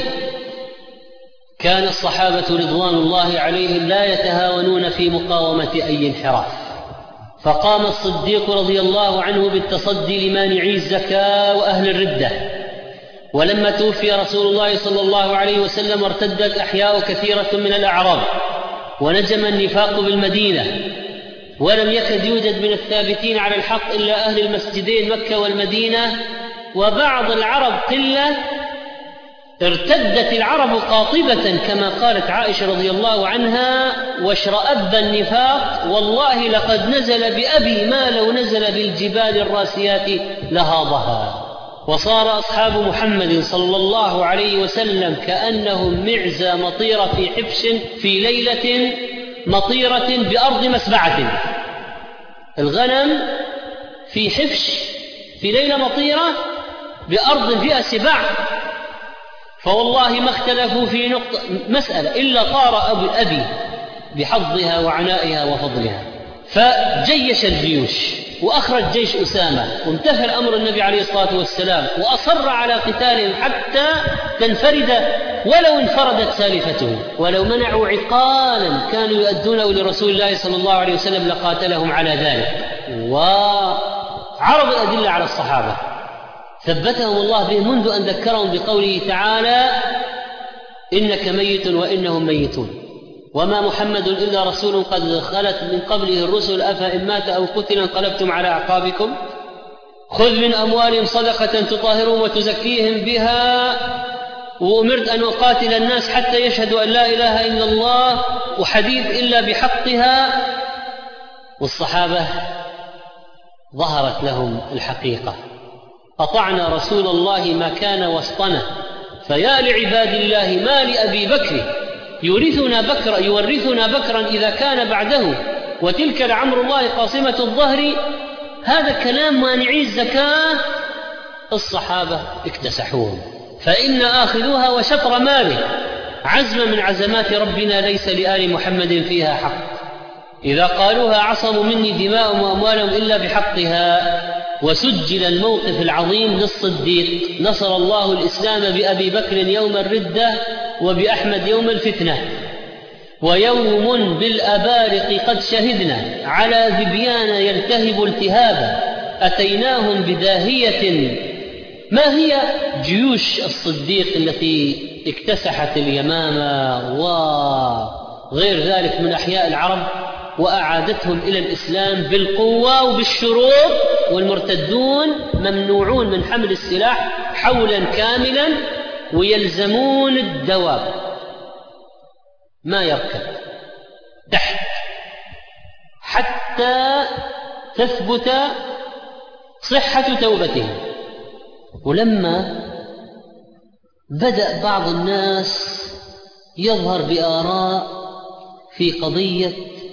كان الصحابة رضوان الله عليهم لا يتهاونون في مقاومة أي انحراف، فقام الصديق رضي الله عنه بالتصدي لمانعي الزكاة وأهل الردة. ولما توفي رسول الله صلى الله عليه وسلم ارتدت أحياء كثيرة من الأعراب ونجم النفاق بالمدينة، ولم يكد يوجد من الثابتين على الحق إلا أهل المسجدين مكة والمدينة وبعض العرب قلة. ارتدت العرب قاطبة كما قالت عائشة رضي الله عنها: واشرأب النفاق والله لقد نزل بأبي ما لو نزل بالجبال الراسيات لهاضها. وصار أصحاب محمد صلى الله عليه وسلم كأنهم معزى مطيرة في حبش في ليلة مطيرة بأرض مسبعة. الغنم في حفش في ليلة مطيرة بأرض فيها سباع، فوالله ما اختلفوا في نقطة مسألة إلا طار أبو أبي بحظها وعنائها وفضلها. فجيش الجيوش وأخرج جيش أسامة وامتثل أمر النبي عليه الصلاة والسلام وأصر على قتالهم حتى تنفرد ولو انفردت سالفته، ولو منعوا عقالا كانوا يؤدونه لرسول الله صلى الله عليه وسلم لقاتلهم على ذلك. وعرض الأدلة على الصحابة ثبتهم الله به منذ أن ذكرهم بقوله تعالى: إنك ميت وإنهم ميتون وما محمد إلا رسول قد خلت من قبله الرسل أفإن مات أو قتل انقلبتم على أعقابكم خذ من أموالهم صدقة تطهرهم وتزكيهم بها وأمرت أن أقاتل الناس حتى يشهدوا أن لا إله إلا الله وحديث إلا بحقها. والصحابة ظهرت لهم الحقيقة: أطعنا رسول الله ما كان وسطنا فيا لعباد الله ما لأبي بكر يورثنا بكرا يورثنا بكرا إذا كان بعده وتلك لعمر الله قاصمة الظهر. هذا كلام مانعي الزكاة الصحابة اكتسحوهم، فإن آخذوها وشطر ماله عزم من عزمات ربنا ليس لآل محمد فيها حق. إذا قالوها عصموا مني دماءهم وأموالهم إلا بحقها. وسجل الموقف العظيم للصديق: نصر الله الإسلام بأبي بكر يوم الردة وبأحمد يوم الفتنة. ويوم بالأبارق قد شهدنا على ذبيان يلتهب التهابا أتيناهم بداهية. ما هي جيوش الصديق التي اكتسحت اليمامة وغير ذلك من أحياء العرب وأعادتهم إلى الإسلام بالقوة وبالشروط، والمرتدون ممنوعون من حمل السلاح حولا كاملا ويلزمون الدواب ما يركب تحت حتى تثبت صحة توبتهم. ولما بدأ بعض الناس يظهر بآراء في قضية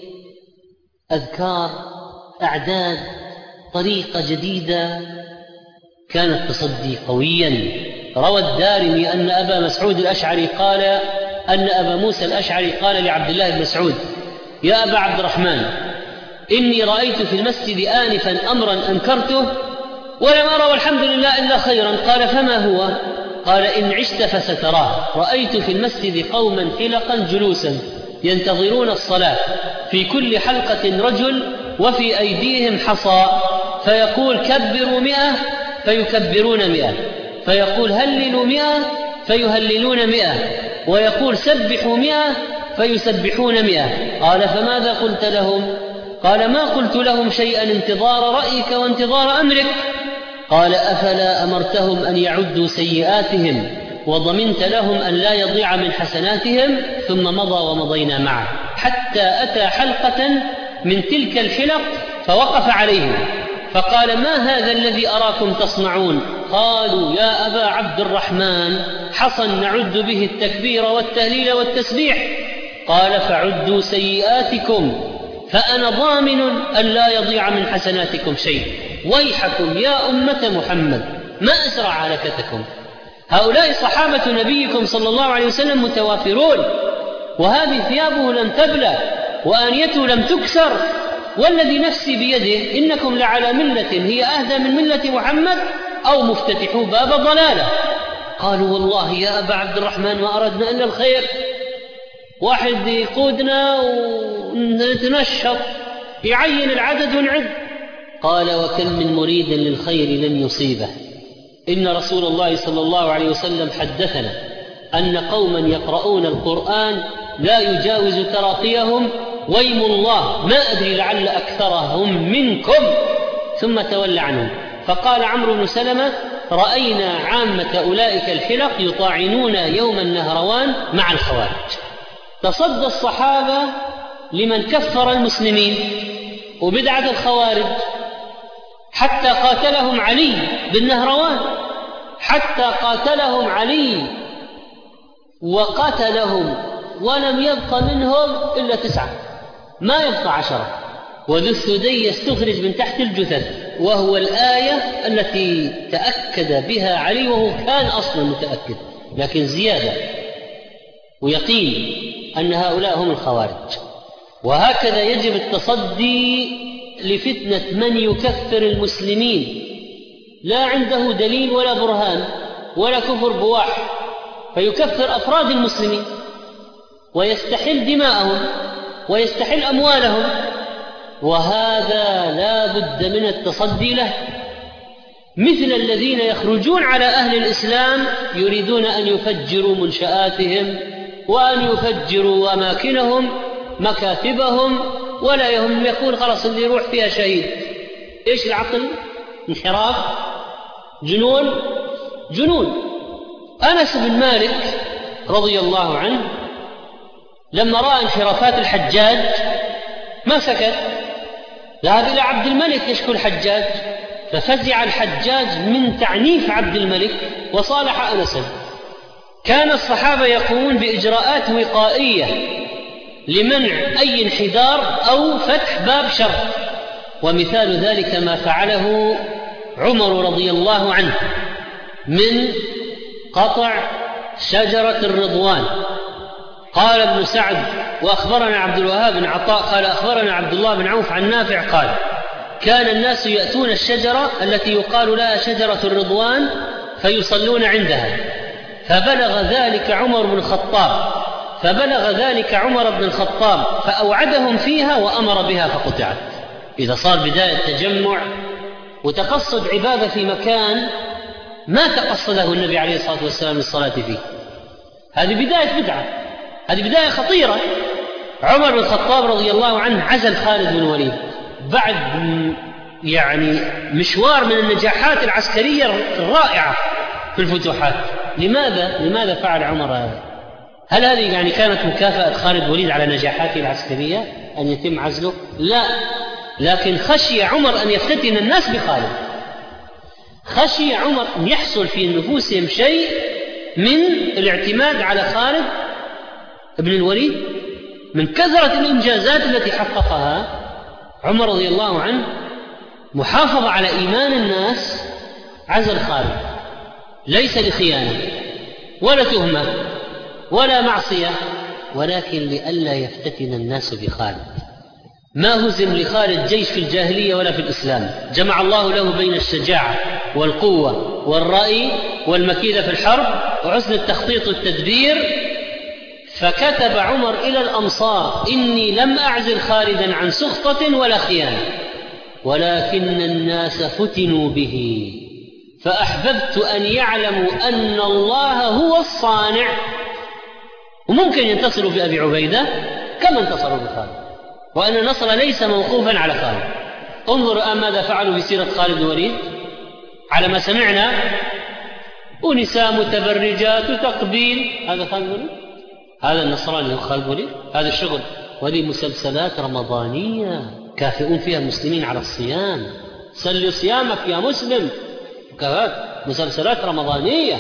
أذكار أعداد طريقة جديدة، كان التصدي قويا. روى الدارمي أن أبا مسعود الأشعري قال أن أبا موسى الأشعري قال لعبد الله بن مسعود: يا أبا عبد الرحمن، إني رأيت في المسجد آنفا أمرا أنكرته ولم أرى والحمد لله إلا خيرا. قال: فما هو؟ قال: إن عشت فستراه. رأيت في المسجد قوما حلقا جلوسا ينتظرون الصلاة، في كل حلقة رجل وفي أيديهم حصى، فيقول: كبروا مئة فيكبرون مئة، فيقول: هللوا مئة فيهللون مئة، ويقول: سبحوا مئة فيسبحون مئة. قال: فماذا قلت لهم؟ قال: ما قلت لهم شيئا انتظار رأيك وانتظار أمرك. قال: أفلا أمرتهم أن يعدوا سيئاتهم وضمنت لهم أن لا يضيع من حسناتهم؟ ثم مضى ومضينا معه حتى أتى حلقة من تلك الحلق فوقف عليهم فقال: ما هذا الذي أراكم تصنعون؟ قالوا: يا أبا عبد الرحمن، حصى نعد به التكبير والتهليل والتسبيح. قال: فعدوا سيئاتكم فأنا ضامن أن لا يضيع من حسناتكم شيء. ويحكم يا أمة محمد، ما أسرع هلكتكم. هؤلاء صحابة نبيكم صلى الله عليه وسلم متوافرون، وهذه ثيابه لم تبلى وآنيته لم تكسر، والذي نفسي بيده إنكم لعلى ملة هي أهدى من ملة محمد أو مفتتحوا باب ضلالة. قالوا: والله يا أبا عبد الرحمن ما أردنا إلا الخير، واحد يقودنا ونتنشط يعين العدد ونعد. قال: وكم من مريد للخير لن يصيبه. إن رسول الله صلى الله عليه وسلم حدثنا أن قوما يقرؤون القرآن لا يجاوز تراقيهم، ويم الله ما أدري لعل أكثرهم منكم. ثم تولى عنهم فقال عمرو بن سلمة: رأينا عامة أولئك الحلق يطاعنون يوم النهروان مع الخوارج. تصدى الصحابة لمن كفر المسلمين وبدعة الخوارج حتى قاتلهم علي بالنهروان، حتى قاتلهم علي وقتلهم ولم يبق منهم إلا تسعة، ما يبقى عشرة. وذو الثدي يستخرج من تحت الجثث، وهو الآية التي تأكد بها علي، وهو كان أصلا متأكد لكن زيادة ويقين أن هؤلاء هم الخوارج. وهكذا يجب التصدي لفتنة من يكفر المسلمين لا عنده دليل ولا برهان ولا كفر بواح، فيكفر أفراد المسلمين ويستحل دماءهم ويستحل أموالهم، وهذا لا بد من التصدي له. مثل الذين يخرجون على أهل الإسلام يريدون أن يفجروا منشآتهم وأن يفجروا أماكنهم مكاتبهم، ولا يهم يقول خلاص اللي يروح فيها شهيد. إيش العقل؟ انحراف، جنون جنون. أنس بن مالك رضي الله عنه لما رأى انحرافات الحجاج ما سكت، ذهب إلى عبد الملك يشكو الحجاج، ففزع الحجاج من تعنيف عبد الملك وصالح أنسا. كان الصحابة يقومون بإجراءات وقائية لمنع أي انحدار أو فتح باب شر، ومثال ذلك ما فعله عمر رضي الله عنه من قطع شجرة الرضوان. قال ابن سعد: وأخبرنا عبد الوهاب بن عطاء قال أخبرنا عبد الله بن عوف عن نافع قال: كان الناس يأتون الشجرة التي يقال لها شجرة الرضوان فيصلون عندها، فبلغ ذلك عمر بن الخطاب فبلغ ذلك عمر بن الخطاب فأوعدهم فيها وأمر بها فقطعت. إذا صار بداية تجمع وتقصد عبادة في مكان ما تقصده النبي عليه الصلاة والسلام للصلاة فيه، هذه بداية بدعة، هذه بداية خطيرة. عمر بن الخطاب رضي الله عنه عزل خالد بن الوليد بعد يعني مشوار من النجاحات العسكرية الرائعة في الفتوحات. لماذا؟ لماذا فعل عمر هذا؟ هل هذه يعني كانت مكافأة خالد الوليد على نجاحاته العسكرية أن يتم عزله؟ لا، لكن خشي عمر أن يفتتن الناس بخالد، خشي عمر أن يحصل في نفوسهم شيء من الاعتماد على خالد بن الوليد من كثرة الإنجازات التي حققها عمر رضي الله عنه. محافظة على إيمان الناس، عزل خالد ليس لخيانة ولا تهمة ولا معصية، ولكن لئلا يفتتن الناس بخالد. ما هزم لخالد جيش في الجاهلية ولا في الإسلام، جمع الله له بين الشجاعة والقوة والرأي والمكيدة في الحرب وحسن التخطيط والتدبير. فكتب عمر إلى الأمصار: إني لم أعزل خالدا عن سخطة ولا خيانة، ولكن الناس فتنوا به، فأحببت أن يعلموا أن الله هو الصانع. وممكن ينتصروا بأبي عبيدة كما انتصروا بخالد، وأن النصر ليس موقوفا على خالد. انظر الآن ماذا فعلوا بسيرة خالد بن الوليد على ما سمعنا: ونساء متبرجات وتقبيل. هذا خالد بن الوليد، هذا النصراني هو خالد بن الوليد، هذا الشغل. وهذه مسلسلات رمضانية كافئون فيها المسلمين على الصيام، سل صيامك يا مسلم، مسلسلات رمضانية.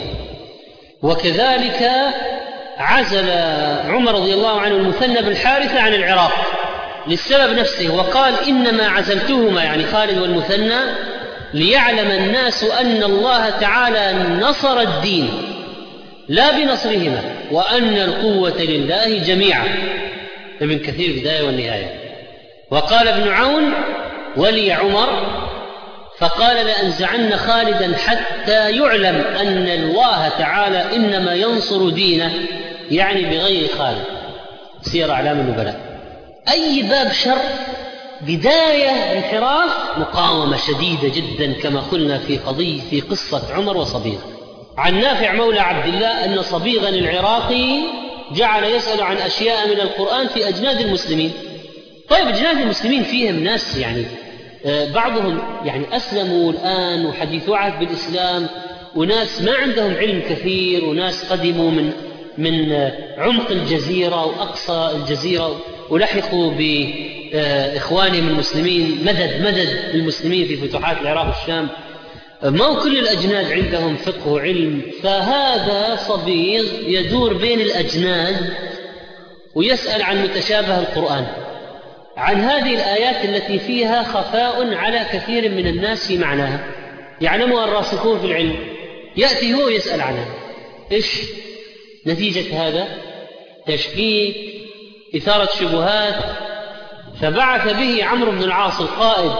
وكذلك عزل عمر رضي الله عنه المثنى بن حارثة عن العراق للسبب نفسه، وقال: إنما عزلتهما يعني خالد والمثنى ليعلم الناس أن الله تعالى نصر الدين لا بنصرهما، وأن القوة لله جميعا. ابن كثير بداية والنهاية. وقال ابن عون: ولي عمر فقال: لأنزعن خالدا حتى يعلم أن الله تعالى إنما ينصر دينه، يعني بغير خالد. سير أعلام النبلاء. أي باب شر بداية انحراف مقاومة شديدة جدا، كما قلنا في قضية في قصة عمر وصبيغ. عن نافع مولى عبد الله أن صبيغا العراقي جعل يسأل عن أشياء من القرآن في أجناد المسلمين. طيب أجناد المسلمين فيهم ناس يعني بعضهم يعني أسلموا الآن وحديثوا عهد بالإسلام، وناس ما عندهم علم كثير، وناس قدموا من من عمق الجزيرة وأقصى الجزيرة ولحقوا بإخوانهم المسلمين، مدد مدد للمسلمين في فتوحات العراق والشام. ما هو كل الأجناد عندهم فقه وعلم. فهذا صبيغ يدور بين الأجناد ويسأل عن متشابه القرآن، عن هذه الآيات التي فيها خفاء على كثير من الناس في معناها، يعلمها الراسخون في العلم، يأتي هو يسأل عنها. إيش نتيجة هذا؟ تشكيك، إثارة شبهات. فبعث به عمرو بن العاص القائد،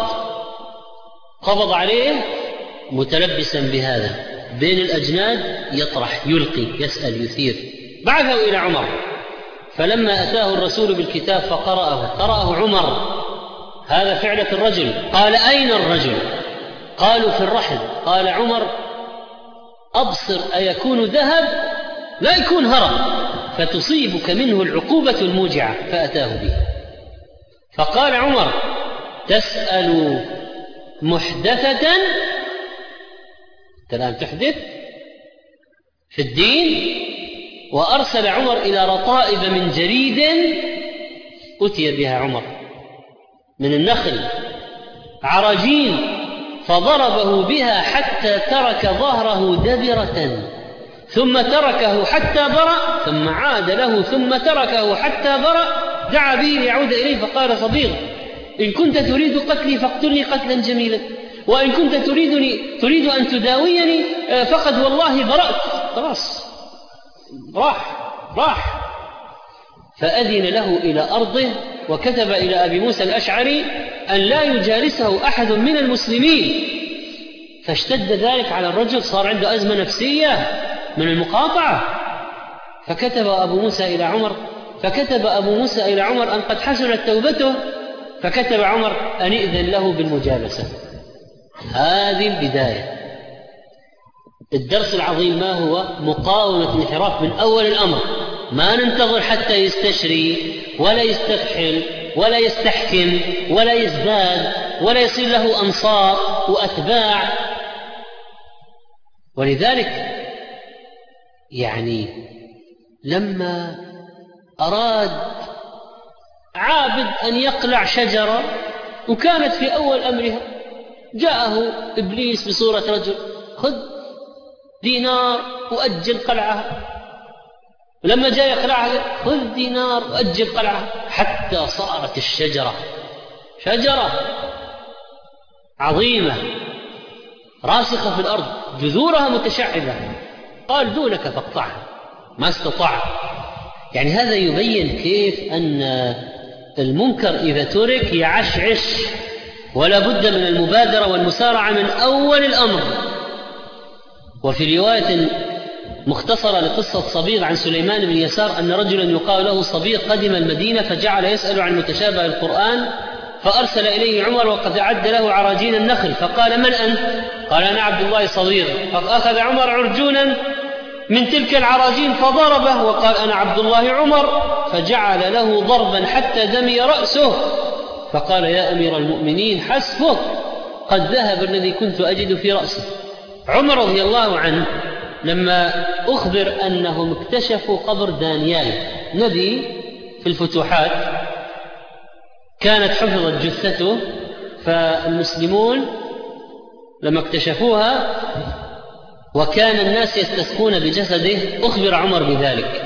قبض عليه متلبسا بهذا بين الأجناد، يطرح يلقي يسأل يثير. بعثه إلى عمر، فلما أتاه الرسول بالكتاب فقرأه قرأه عمر: هذا فعلة الرجل. قال: أين الرجل؟ قالوا: في الرحل. قال عمر: أبصر أيكون ذهب؟ لا يكون هرب، فتصيبك منه العقوبة الموجعة. فأتاه به. فقال عمر: تسأل محدثة، الآن تحدث في الدين. وأرسل عمر إلى رطائب من جريد أتي بها عمر من النخل عراجين، فضربه بها حتى ترك ظهره دبرة، ثم تركه حتى برأ، ثم عاد له ثم تركه حتى برأ. دعا به ليعود إليه، فقال صبيغ: إن كنت تريد قتلي فاقتلني قتلا جميلا، وإن كنت تريدني تريد أن تداويني فقد والله برأت. خلاص راح راح فأذن له إلى أرضه، وكتب إلى أبي موسى الأشعري أن لا يجالسه أحد من المسلمين. فاشتد ذلك على الرجل، صار عنده أزمة نفسية من المقاطعة. فكتب أبو موسى إلى عمر فكتب أبو موسى إلى عمر أن قد حسنت توبته، فكتب عمر أن إذن له بالمجالسة. هذه البداية. الدرس العظيم ما هو؟ مقاومة الانحراف من أول الأمر، ما ننتظر حتى يستشري ولا يستفحل ولا يستحكم ولا يزداد ولا يصير له أنصار وأتباع. ولذلك يعني لما أراد عابد أن يقلع شجرة وكانت في أول أمرها، جاءه إبليس بصورة رجل: خذ دينار وأجل قلعها. ولما جاء يقلعها: خذ دينار وأجل قلعها، حتى صارت الشجرة شجرة عظيمة راسخة في الأرض، جذورها متشعبة. قال: دونك فاقطعها. ما استطاع. يعني هذا يبين كيف أن المنكر إذا ترك يعشعش، ولا بد من المبادرة والمسارعة من أول الأمر. وفي رواية مختصرة لقصة صبيغ عن سليمان بن يسار أن رجلا يقال له صبيغ قدم المدينة فجعل يسأل عن متشابه القرآن، فأرسل إليه عمر وقد أعد له عراجين النخل، فقال: من أنت؟ قال: أنا عبد الله صبيغ. فأخذ عمر عرجونا من تلك العراجين فضربه وقال: أنا عبد الله عمر، فجعل له ضربا حتى دمي رأسه، فقال: يا أمير المؤمنين حسبك، قد ذهب الذي كنت أجد في رأسي. عمر رضي الله عنه لما أخبر أنهم اكتشفوا قبر دانيال نبي في الفتوحات، كانت حفظت جثته، فالمسلمون لما اكتشفوها وكان الناس يستسقون بجسده أخبر عمر بذلك،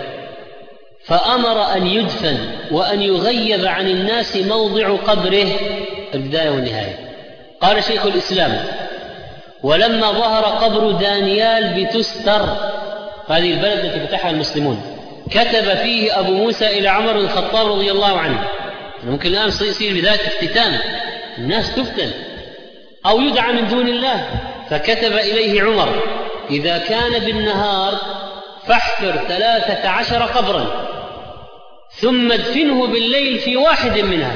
فأمر أن يدفن وأن يغيب عن الناس موضع قبره. البداية والنهاية. قال شيخ الإسلام: ولما ظهر قبر دانيال بتستر، هذه البلد التي فتحها المسلمون، كتب فيه أبو موسى إلى عمر بن الخطاب رضي الله عنه. ممكن الآن يصير بداية افتتان، الناس تفتن أو يدعى من دون الله. فكتب إليه عمر: إذا كان بالنهار فاحفر ثلاثة عشر قبرا، ثم ادفنه بالليل في واحد منها،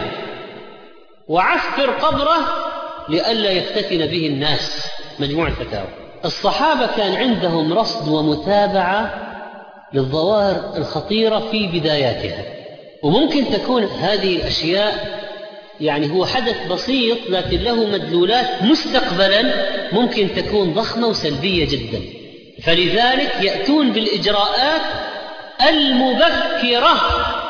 وعفر قبره لئلا يفتتن به الناس. مجموع الفتاوى. الصحابة كان عندهم رصد ومتابعة للظواهر الخطيرة في بداياتها، وممكن تكون هذه الأشياء يعني هو حدث بسيط لكن له مدلولات مستقبلا ممكن تكون ضخمة وسلبية جدا، فلذلك يأتون بالإجراءات المبكرة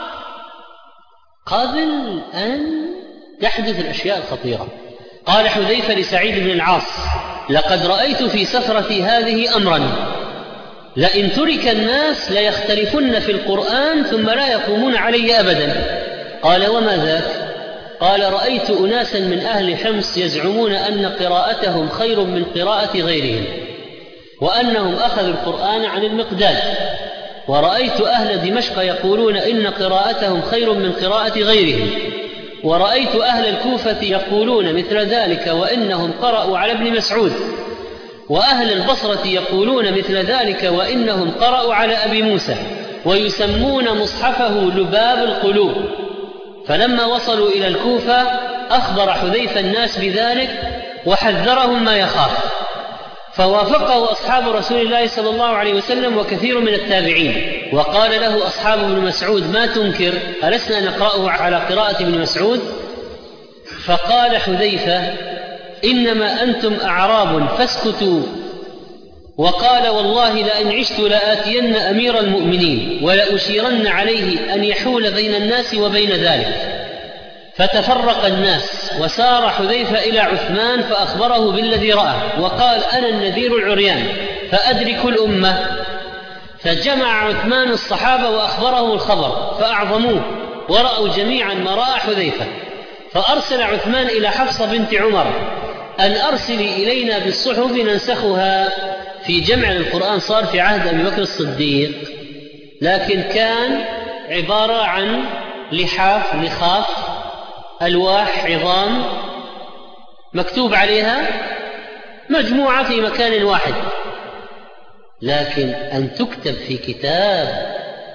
قبل أن تحدث الأشياء الخطيرة. قال حذيفة لسعيد بن العاص: لقد رأيت في سفرتي هذه أمرا لئن ترك الناس ليختلفن في القرآن ثم لا يقومون عليه أبدا. قال: وما ذاك؟ قال: رأيت أناسا من أهل حمص يزعمون أن قراءتهم خير من قراءة غيرهم، وأنهم أخذوا القرآن عن المقداد، ورأيت أهل دمشق يقولون إن قراءتهم خير من قراءة غيرهم، ورأيت أهل الكوفة يقولون مثل ذلك وإنهم قرأوا على ابن مسعود، وأهل البصرة يقولون مثل ذلك وإنهم قرأوا على أبي موسى، ويسمون مصحفه لباب القلوب. فلما وصلوا إلى الكوفة أخبر حذيفة الناس بذلك وحذرهم ما يخاف، فوافقه أصحاب رسول الله صلى الله عليه وسلم وكثير من التابعين، وقال له أصحاب ابن مسعود: ما تنكر؟ ألسنا نقرأه على قراءة ابن مسعود؟ فقال حذيفة: إنما أنتم أعراب فاسكتوا. وقال: والله لئن عشت لآتين أمير المؤمنين ولأشيرن عليه أن يحول بين الناس وبين ذلك. فتفرق الناس، وسار حذيفة إلى عثمان فأخبره بالذي رأى، وقال: أنا النذير العريان فأدرك الأمة. فجمع عثمان الصحابة وأخبره الخبر فأعظموه، ورأوا جميعا ما رأى حذيفة. فأرسل عثمان إلى حفصة بنت عمر أن أرسلي إلينا بالصحف ننسخها. في جمع القرآن صار في عهد أبي بكر الصديق، لكن كان عبارة عن لحاف لخاف ألواح عظام مكتوب عليها مجموعة في مكان واحد، لكن أن تكتب في كتاب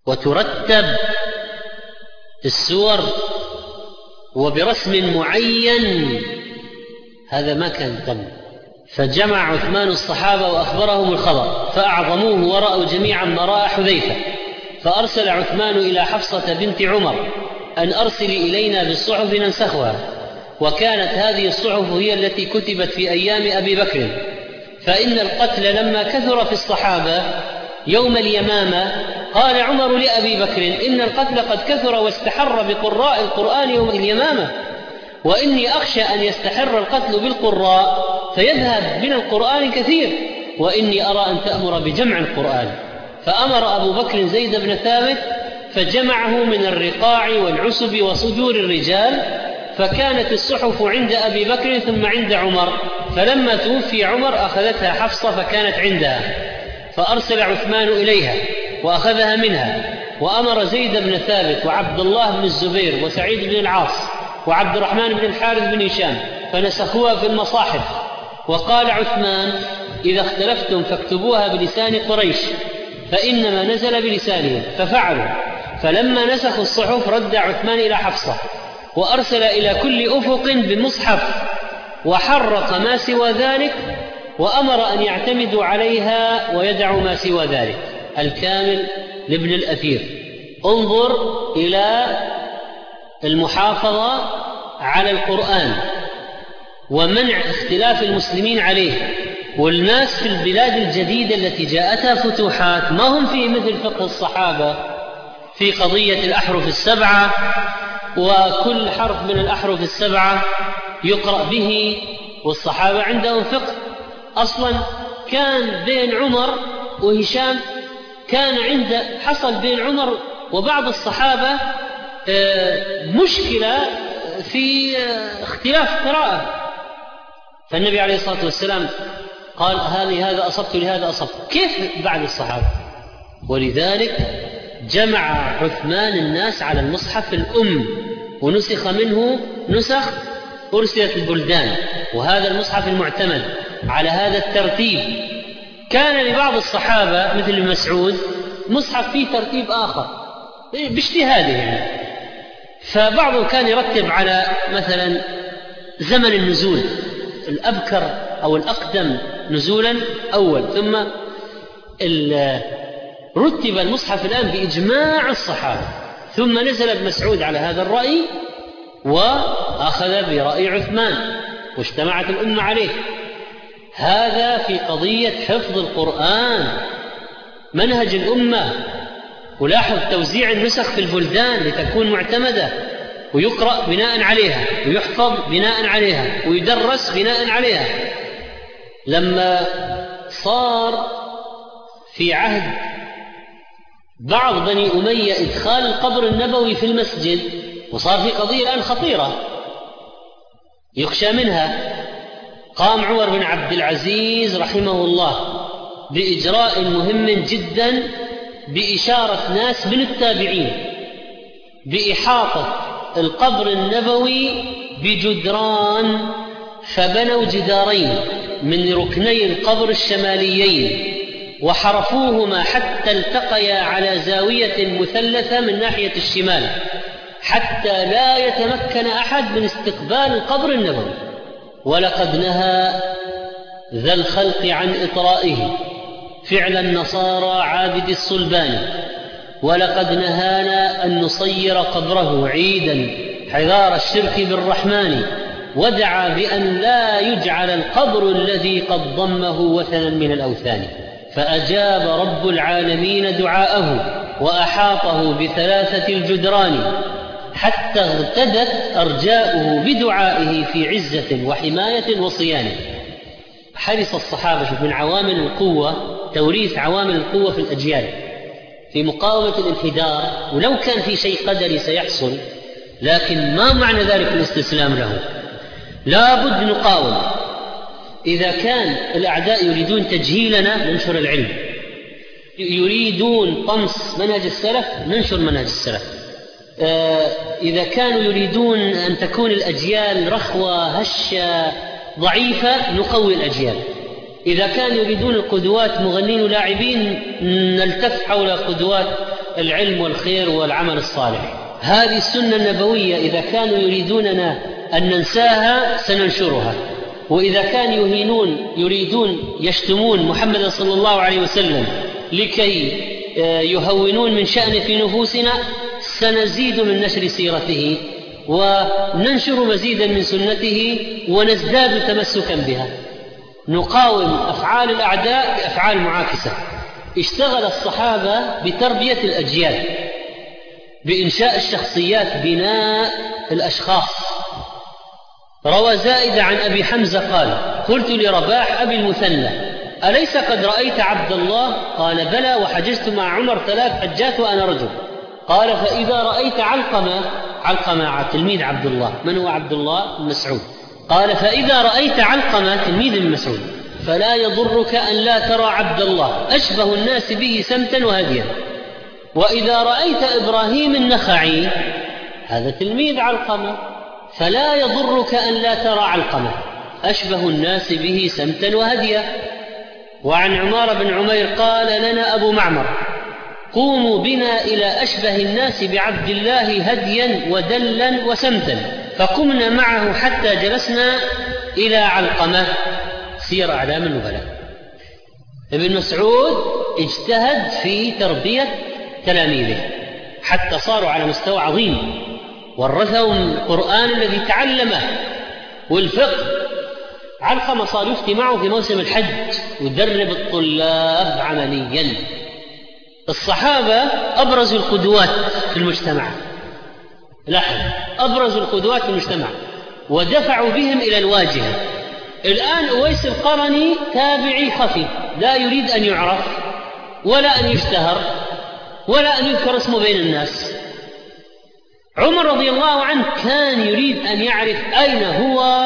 وترتب السور وبرسم معين، هذا ما كان تم. فجمع عثمان الصحابة وأخبرهم الخبر فأعظموه ورأوا جميعا ما رأى حذيفة، فأرسل عثمان إلى حفصة بنت عمر أن أرسلي إلينا بالصحف ننسخها، وكانت هذه الصحف هي التي كتبت في أيام أبي بكر، فإن القتل لما كثر في الصحابة يوم اليمامة قال عمر لأبي بكر إن القتل قد كثر واستحر بقراء القرآن يوم اليمامة، وإني أخشى أن يستحر القتل بالقراء فيذهب من القرآن كثير، وإني أرى أن تأمر بجمع القرآن. فأمر أبو بكر زيد بن ثابت فجمعه من الرقاع والعسب وصدور الرجال، فكانت الصحف عند أبي بكر ثم عند عمر، فلما توفي عمر أخذتها حفصة فكانت عندها، فأرسل عثمان إليها وأخذها منها، وأمر زيد بن ثابت وعبد الله بن الزبير وسعيد بن العاص وعبد الرحمن بن الحارث بن هشام فنسخوها في المصاحف. وقال عثمان إذا اختلفتم فاكتبوها بلسان قريش فإنما نزل بلسانهم، ففعلوا. فلما نسخوا الصحف رد عثمان إلى حفصة وأرسل إلى كل أفق بمصحف وحرق ما سوى ذلك، وأمر أن يعتمدوا عليها ويدعوا ما سوى ذلك. الكامل لابن الأثير. انظر إلى المحافظة على القرآن ومنع اختلاف المسلمين عليه. والناس في البلاد الجديدة التي جاءتها فتوحات ما هم في مثل فقه الصحابة في قضية الأحرف السبعة، وكل حرف من الأحرف السبعة يقرأ به، والصحابة عندهم فقه. أصلا كان بين عمر وهشام كان عند حصل بين عمر وبعض الصحابة مشكلة في اختلاف قراءة، فالنبي عليه الصلاة والسلام قال هذه هذا أصبت لهذا أصبت، كيف بعد الصحابة؟ ولذلك جمع عثمان الناس على المصحف الأم ونسخ منه نسخ أرسلت البلدان، وهذا المصحف المعتمد على هذا الترتيب. كان لبعض الصحابة مثل ابن مسعود مصحف فيه ترتيب آخر باجتهاده يعني، فبعضهم كان يرتب على مثلا زمن النزول، الأبكر أو الأقدم نزولا أول، ثم رتب المصحف الآن بإجماع الصحابة، ثم نزل ابن مسعود على هذا الرأي وأخذ برأي عثمان واجتمعت الأمة عليه. هذا في قضية حفظ القرآن منهج الأمة. ولاحظ توزيع النسخ في البلدان لتكون معتمدة ويقرأ بناء عليها ويحفظ بناء عليها ويدرس بناء عليها. لما صار في عهد بعض بني أمية إدخال القبر النبوي في المسجد، وصار في قضية الآن خطيرة يخشى منها، قام عمر بن عبد العزيز رحمه الله بإجراء مهم جدا بإشارة ناس من التابعين بإحاطة القبر النبوي بجدران، فبنوا جدارين من ركني القبر الشماليين وحرفوهما حتى التقيا على زاوية مثلثة من ناحية الشمال حتى لا يتمكن أحد من استقبال القبر النبوي. ولقد نهى ذا الخلق عن إطرائه فعل النصارى عابد الصلبان، ولقد نهانا أن نصير قبره عيدا حذار الشرك بالرحمن، ودعا بأن لا يجعل القبر الذي قد ضمه وثنا من الأوثان. فأجاب رب العالمين دعاءه وأحاطه بثلاثة الجدران حتى اغتدت أرجاؤه بدعائه في عزة وحماية وصيانة. حرص الصحابة من عوامل القوة توريث عوامل القوة في الأجيال في مقاومة الانحدار، ولو كان في شيء قدري سيحصل، لكن ما معنى ذلك الاستسلام له؟ لا بد نقاوم. إذا كان الأعداء يريدون تجهيلنا ننشر العلم، يريدون طمس منهج السلف ننشر منهج السلف، إذا كانوا يريدون أن تكون الأجيال رخوة هشة ضعيفة نقوي الأجيال، إذا كانوا يريدون القدوات مغنين ولاعبين نلتف حول قدوات العلم والخير والعمل الصالح. هذه السنة النبوية إذا كانوا يريدوننا أن ننساها سننشرها، وإذا كانوا يهينون يريدون يشتمون محمد صلى الله عليه وسلم لكي يهونون من شأن في نفوسنا سنزيد من نشر سيرته وننشر مزيدا من سنته ونزداد تمسكا بها. نقاوم أفعال الأعداء بأفعال معاكسة. اشتغل الصحابة بتربية الأجيال، بإنشاء الشخصيات، بناء الأشخاص. روى زائدة عن أبي حمزة قال: قلت لرباح أبي المثنى: أليس قد رأيت عبد الله؟ قال: بلى، وحججت مع عمر ثلاث حجات وأنا رجل. قال: فإذا رأيت علقمة، علقمة تلميذ عبد الله. من هو عبد الله؟ مسعود. قال: فإذا رأيت علقمة تلميذ من مسعود فلا يضرك أن لا ترى عبد الله، أشبه الناس به سمتا وهديا. وإذا رأيت إبراهيم النخعي، هذا تلميذ علقمة، فلا يضرك أن لا ترى علقمة، أشبه الناس به سمتا وهديا. وعن عمار بن عمير قال لنا أبو معمر: قوموا بنا إلى أشبه الناس بعبد الله هديا ودلا وسمتا، فقمنا معه حتى جلسنا إلى علقمة. سير أعلام النبلاء. ابن مسعود اجتهد في تربية تلاميذه حتى صاروا على مستوى عظيم، ورثهم القرآن الذي تعلمه والفقه. علقمة صار يفتي معه في موسم الحج ويدرب الطلاب عمليا. الصحابة أبرزوا القدوات في المجتمع، لاحظ، أبرزوا القدوات في المجتمع ودفعوا بهم إلى الواجهة. الآن أويس القرني تابعي خفي لا يريد أن يعرف ولا أن يشتهر ولا أن يذكر اسمه بين الناس. عمر رضي الله عنه كان يريد أن يعرف أين هو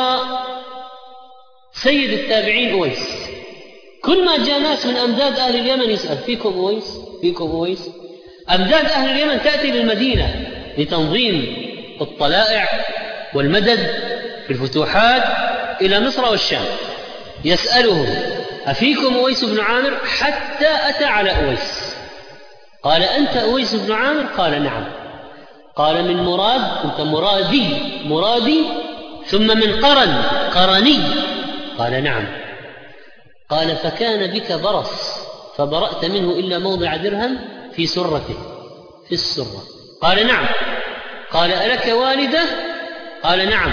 سيد التابعين أويس. كل ما جاء ناس من أمداد أهل اليمن يسأل: فيكم أويس؟ فيكم أويس؟ أمداد أهل اليمن تأتي للمدينة لتنظيم الطلائع والمدد في الفتوحات إلى مصر والشام، يسألهم: أفيكم أويس بن عامر؟ حتى أتى على أويس. قال: أنت أويس بن عامر؟ قال: نعم. قال: من مراد؟ أنت مرادي مرادي؟ ثم من قرن قرني؟ قال: نعم. قال: فكان بك برص فبرأت منه إلا موضع درهم في سرته، في السرة. قال: نعم. قال: ألك والدة؟ قال: نعم.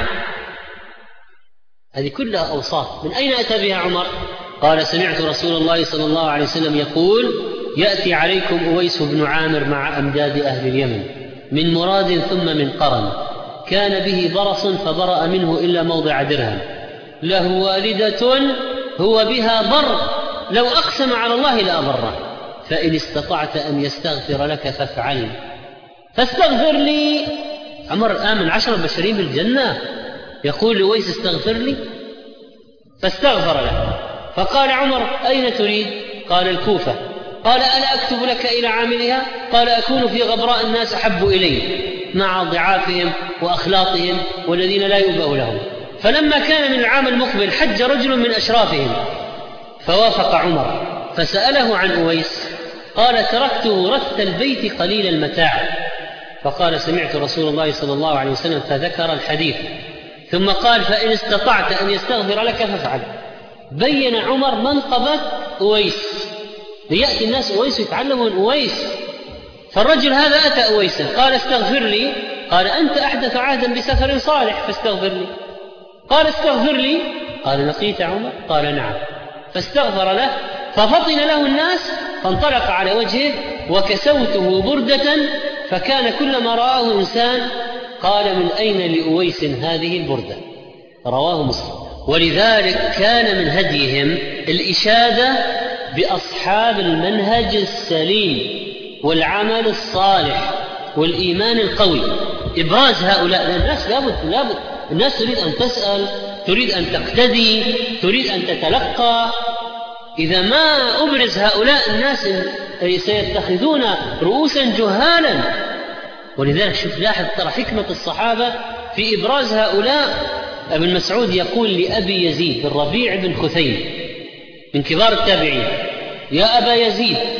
هذه كلها أوصاف، من أين أتى بها عمر؟ قال: سمعت رسول الله صلى الله عليه وسلم يقول: يأتي عليكم أويس بن عامر مع أمداد أهل اليمن من مراد ثم من قرن، كان به برص فبرأ منه إلا موضع درهم، له والدة هو بها بر، لو أقسم على الله لأبره، فإن استطعت أن يستغفر لك فافعل، فاستغفر لي. عمر الآن من عشر بشرين بالجنة، يقول لأويس: استغفر لي، فاستغفر له. فقال عمر: أين تريد؟ قال: الكوفة. قال: ألا أكتب لك إلى عاملها؟ قال: أكون في غبراء الناس أحب إلي مع ضعافهم وأخلاطهم والذين لا يؤبأ لهم. فلما كان من العام المقبل حج رجل من أشرافهم فوافق عمر فسأله عن أويس، قال: تركته رث البيت قليل المتاع. فقال: سمعت رسول الله صلى الله عليه وسلم، فذكر الحديث، ثم قال: فإن استطعت أن يستغفر لك فافعل. بين عمر منقبة أويس ليأتي الناس أويس ويتعلموا من أويس. فالرجل هذا أتى أويسا قال: استغفر لي. قال: أنت أحدث عهدا بسفر صالح فاستغفر لي. قال: استغفر لي. قال: لقيت عمر؟ قال: نعم. فاستغفر له ففطن له الناس فانطلق على وجهه وكسوته بردة، فكان كلما رآه إنسان قال: من أين لأويس هذه البردة؟ رواه مسلم. ولذلك كان من هديهم الإشادة بأصحاب المنهج السليم والعمل الصالح والإيمان القوي، إبراز هؤلاء. الناس لابد لابد الناس تريد أن تسأل، تريد أن تقتدي، تريد أن تتلقى. إذا ما أبرز هؤلاء الناس سيتخذون رؤوسا جهالا. ولذلك شوف، لاحظ ترى حكمة الصحابة في إبراز هؤلاء. ابن مسعود يقول لأبي يزيد الربيع بن خثيم من كبار التابعين: يا أبا يزيد،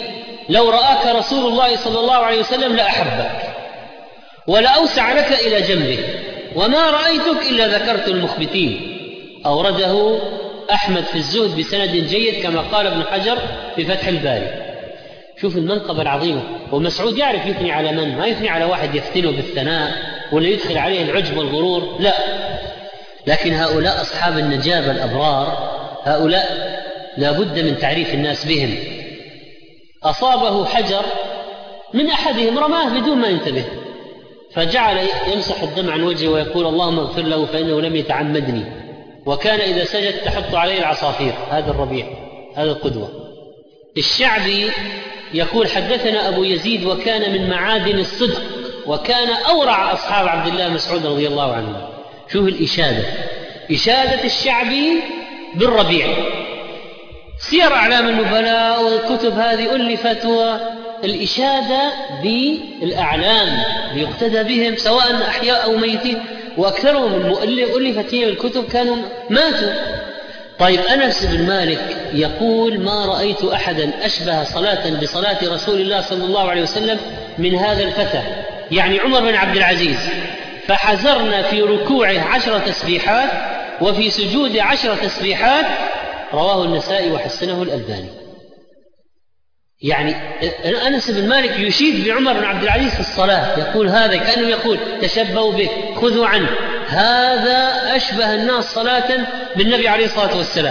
لو رآك رسول الله صلى الله عليه وسلم لأحبك ولأوسع لك إلى جنبه، وما رأيتك إلا ذكرت المخبتين. أورده أحمد في الزهد بسند جيد كما قال ابن حجر في فتح الباري. شوف المنقبة العظيمة. ومسعود يعرف يثني على من، ما يثني على واحد يفتنه بالثناء ولا يدخل عليه العجب والغرور، لا. لكن هؤلاء أصحاب النجابة الأبرار، هؤلاء لا بد من تعريف الناس بهم. أصابه حجر من أحدهم رماه بدون ما ينتبه، فجعل يمسح الدم عن وجهه ويقول اللهم اغفر له فإنه لم يتعمدني، وكان إذا سجد تحط عليه العصافير. هذا الربيع، هذا القدوة. الشعبي يقول حدثنا أبو يزيد وكان من معادن الصدق، وكان أورع أصحاب عبد الله مسعود رضي الله عنه. شوف الإشادة، إشادة الشعبي بالربيع. سير أعلام النبلاء والكتب هذه ألفت، والإشادة بالأعلام ليقتدى بهم سواء أحياء أو ميتين، وأكثرهم المؤلف ألفت هي الكتب كانوا ماتوا. طيب أنس بن مالك يقول ما رأيت أحدا أشبه صلاة بصلاة رسول الله صلى الله عليه وسلم من هذا الفتى، يعني عمر بن عبد العزيز، فحزرنا في ركوعه عشر تسبيحات وفي سجود عشر تسبيحات. رواه النسائي وحسنه الألباني. يعني أنس بن مالك يشيد بعمر بن عبد العزيز في الصلاة، يقول هذا كأنه يقول تشبهوا به، خذوا عنه، هذا أشبه الناس صلاة بالنبي عليه الصلاة والسلام.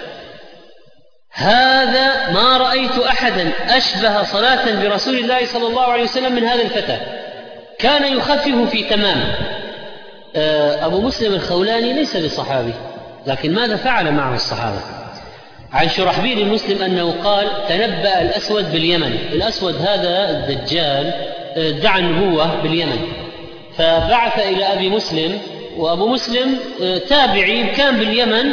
هذا ما رأيت أحدا أشبه صلاة برسول الله صلى الله عليه وسلم من هذا الفتى، كان يخفف في تمام. أبو مسلم الخولاني ليس بصحابي، لكن ماذا فعل معه الصحابة؟ عن شرحبيل المسلم أنه قال تنبأ الأسود باليمن. الأسود هذا الدجال ادعى النبوة باليمن، فبعث إلى أبي مسلم، وأبو مسلم تابعي كان باليمن،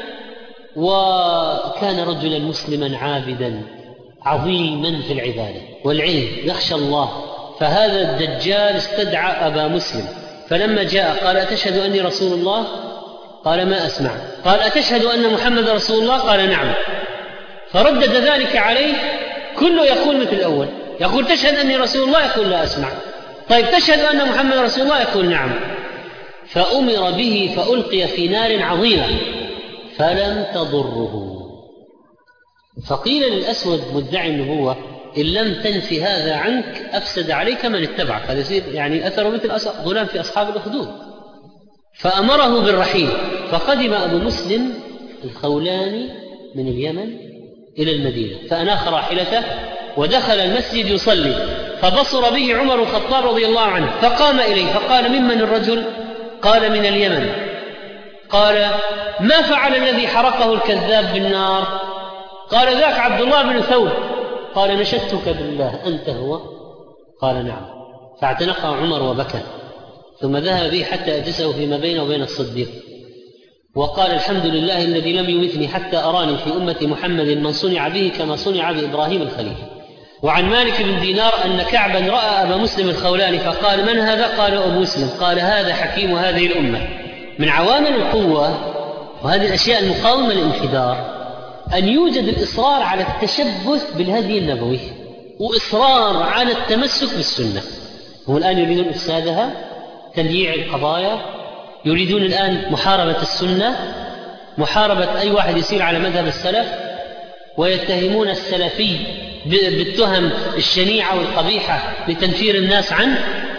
وكان رجلا مسلما عابدا عظيما في العبادة والعلم يخشى الله. فهذا الدجال استدعى أبا مسلم، فلما جاء قال أتشهد أني رسول الله؟ قال ما أسمع. قال أتشهد أن محمد رسول الله؟ قال نعم. فردد ذلك عليه، كله يقول مثل الأول، يقول تشهد أني رسول الله؟ يقول لا أسمع. طيب تشهد أن محمد رسول الله؟ يقول نعم. فأمر به فألقي في نار عظيمة فلم تضره. فقيل للأسود مدعي النبوة إن لم تنف هذا عنك أفسد عليك من اتبعك. هذا يصير يعني أثر مثل غلام في أصحاب الأخدود. فأمره بالرحيل، فقدم أبو مسلم الخولاني من اليمن إلى المدينة، فأناخ راحلته ودخل المسجد يصلي، فبصر به عمر الخطاب رضي الله عنه، فقام إليه فقال ممن الرجل؟ قال من اليمن. قال ما فعل الذي حرقه الكذاب بالنار؟ قال ذاك عبد الله بن ثوب. قال نشدتك بالله أنت هو؟ قال نعم. فاعتنقه عمر وبكى، ثم ذهب به حتى أجلسه فيما بينه وبين الصديق، وقال الحمد لله الذي لم يمتني حتى أراني في أمة محمد من صنع به كما صنع بإبراهيم الخليل. وعن مالك بن دينار أن كعبا رأى أبا مسلم الخولاني فقال من هذا؟ قال أبو مسلم. قال هذا حكيم هذه الأمة. من عوامل القوة وهذه الأشياء المقاومة للانحدار أن يوجد الإصرار على التشبث بالهدي النبوي وإصرار على التمسك بالسنة. هم الآن يريدون إفسادها، تلييع القضايا، يريدون الآن محاربة السنة، محاربة أي واحد يسير على مذهب السلف، ويتهمون السلفي بالتهم الشنيعة والقبيحة لتنفير الناس عنه.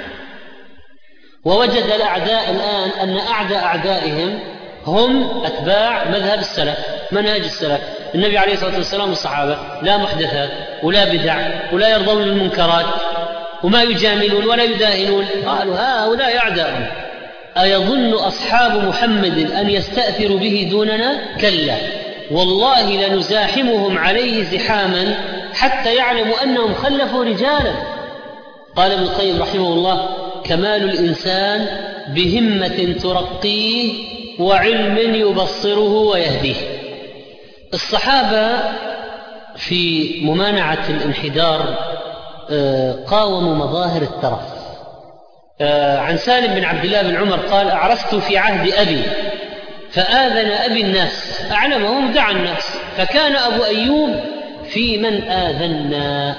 ووجد الأعداء الآن أن أعداء أعدائهم هم أتباع مذهب السلف، منهج السلف، النبي عليه الصلاة والسلام والصحابة، لا محدثات ولا بدع ولا يرضون المنكرات وما يجاملون ولا يداهنون. قالوا هؤلاء أعداءهم. أيظن أصحاب محمد أن يستأثروا به دوننا؟ كلا والله لنزاحمهم عليه زحاما حتى يعلموا أنهم خلفوا رجالا. قال ابن القيم رحمه الله كمال الإنسان بهمة ترقيه وعلم يبصره ويهديه. الصحابة في ممانعة الانحدار قاوموا مظاهر الترف. عن سالم بن عبد الله بن عمر قال أعرست في عهد أبي فآذن أبي الناس، أعلمهم دعا الناس، فكان أبو أيوب في من آذنا،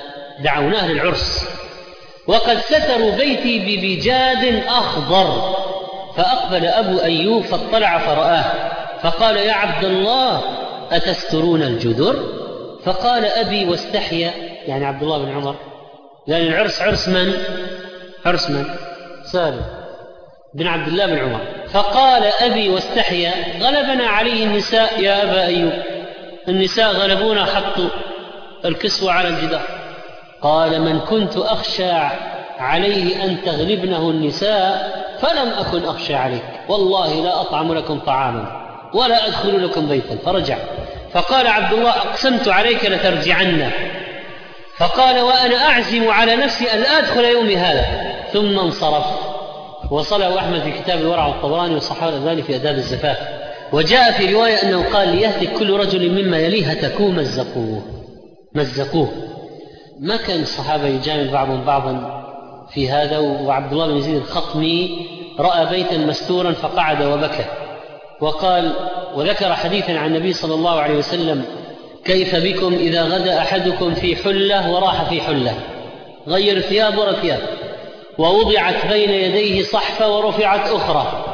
دعوناه للعرس، وقد ستروا بيتي ببجاد أخضر. فأقبل أبو أيوب فاطلع فرآه فقال: يا عبد الله أتسترون الجدر؟ فقال أبي واستحيا، يعني عبد الله بن عمر، لأن العرس عرس من؟ عرس من؟ سالم بن عبد الله بن عمر. فقال أبي واستحيا: غلبنا عليه النساء يا أبا أيوب، النساء غلبونا حطوا الكسوة على الجدار. قال: من كنت أخشى عليه أن تغلبنه النساء فلم أكن أخشى عليك، والله لا أطعم لكم طعاما ولا أدخل لكم بيتا. فرجع. فقال عبد الله: أقسمت عليك لترجعن. فقال: وأنا أعزم على نفسي أن لا أدخل يومي هذا. ثم انصرف. وصله أحمد في كتاب الورع والطبراني وصححه الألباني في آداب الزفاف. وجاء في رواية أنه قال: ليهتك كل رجل مما يليه هتكوه مزقوه مزقوه. ما كان الصحابة يجامل بعضهم بعضا في هذا. وعبد الله بن يزيد الخطمي رأى بيتا مستورا فقعد وبكى وقال، وذكر حديثا عن النبي صلى الله عليه وسلم: كيف بكم إذا غدا أحدكم في حلة وراح في حلة، غير ثياب ورا ثياب، ووضعت بين يديه صحفة ورفعت أخرى،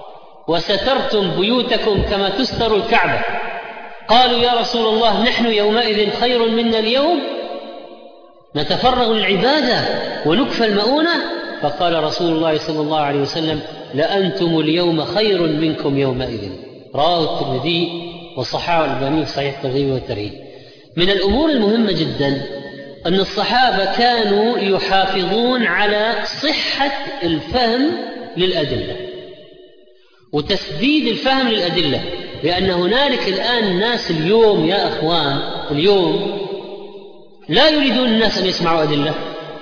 وسترتم بيوتكم كما تستر الكعبة. قالوا: يا رسول الله نحن يومئذ خير منا اليوم، نتفرغ للعبادة ونكفى المؤونة. فقال رسول الله صلى الله عليه وسلم: لأنتم اليوم خير منكم يومئذ. رواه الترمذي وصححه الألباني في صحيح الترغيب والترهيب. من الأمور المهمة جدا أن الصحابة كانوا يحافظون على صحة الفهم للأدلة وتسديد الفهم للأدلة، لأن هنالك الآن ناس اليوم يا أخوان اليوم لا يريدون الناس أن يسمعوا أدلة،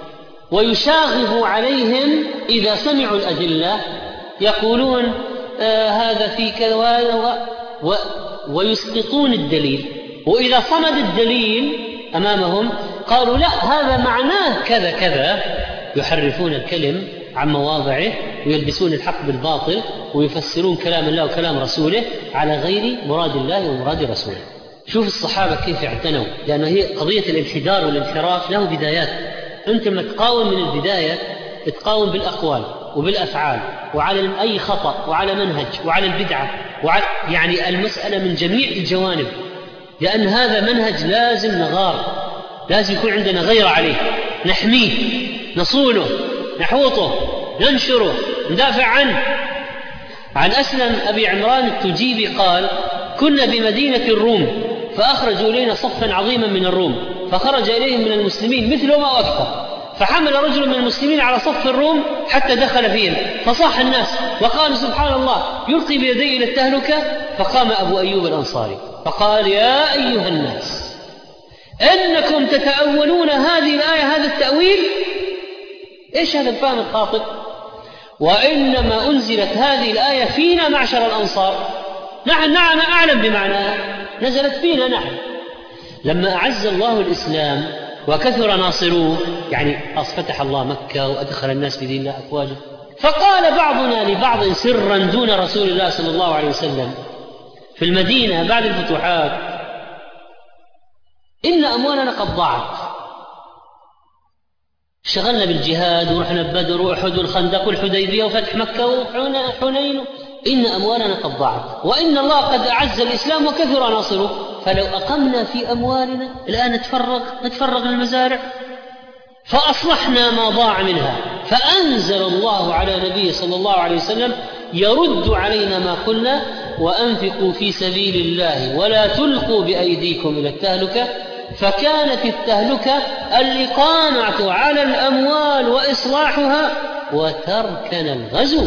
ويشاغب عليهم إذا سمعوا الأدلة يقولون آه هذا في كذا و... ويسقطون الدليل، وإذا صمد الدليل أمامهم قالوا: لا هذا معناه كذا كذا. يحرفون الكلم عن مواضعه ويلبسون الحق بالباطل ويفسرون كلام الله وكلام رسوله على غير مراد الله ومراد رسوله. شوف الصحابة كيف اعتنوا، لأن هي قضية الانحدار والانحراف له بدايات. أنت لما تقاوم من البداية تقاوم بالأقوال وبالأفعال وعلى أي خطأ وعلى منهج وعلى البدعة وعلى يعني المسألة من جميع الجوانب، لأن هذا منهج لازم نغار، لازم يكون عندنا غير عليه، نحميه نصونه نحوطه ننشره ندافع عنه. عن أسلم أبي عمران التجيبي قال: كنا بمدينة الروم فأخرجوا إلينا صفا عظيما من الروم، فخرج إليهم من المسلمين مثلهم أو أكثر، فحمل رجل من المسلمين على صف الروم حتى دخل فيهم فصاح الناس وقال: سبحان الله يلقي بيديه إلى التهلكة. فقام أبو أيوب الأنصاري فقال: يا أيها الناس إنكم تتأولون هذه الآية هذا التأويل. إيش هذا الفهم الخاطئ؟ وإنما أنزلت هذه الآية فينا معشر الأنصار. نعم نعم أعلم بمعناها، نزلت فينا نحن لما أعز الله الإسلام وكثر ناصروه، يعني فتح الله مكة وأدخل الناس في دين الله أفواجا. فقال بعضنا لبعض سرا دون رسول الله صلى الله عليه وسلم في المدينة بعد الفتوحات: إن أموالنا قد ضاعت، شغلنا بالجهاد ورحنا بدر وأحد والخندق والحديبية وفتح مكة وحنين، إن أموالنا قد ضاعت وإن الله قد أعز الإسلام وكثر ناصره، فلو أقمنا في أموالنا الآن نتفرغ نتفرغ للمزارع فأصلحنا ما ضاع منها. فأنزل الله على نبي صلى الله عليه وسلم يرد علينا ما قلنا: وأنفقوا في سبيل الله ولا تلقوا بأيديكم إلى التهلكة. فكانت التهلكة الإقامة على الأموال وإصلاحها وتركنا الغزو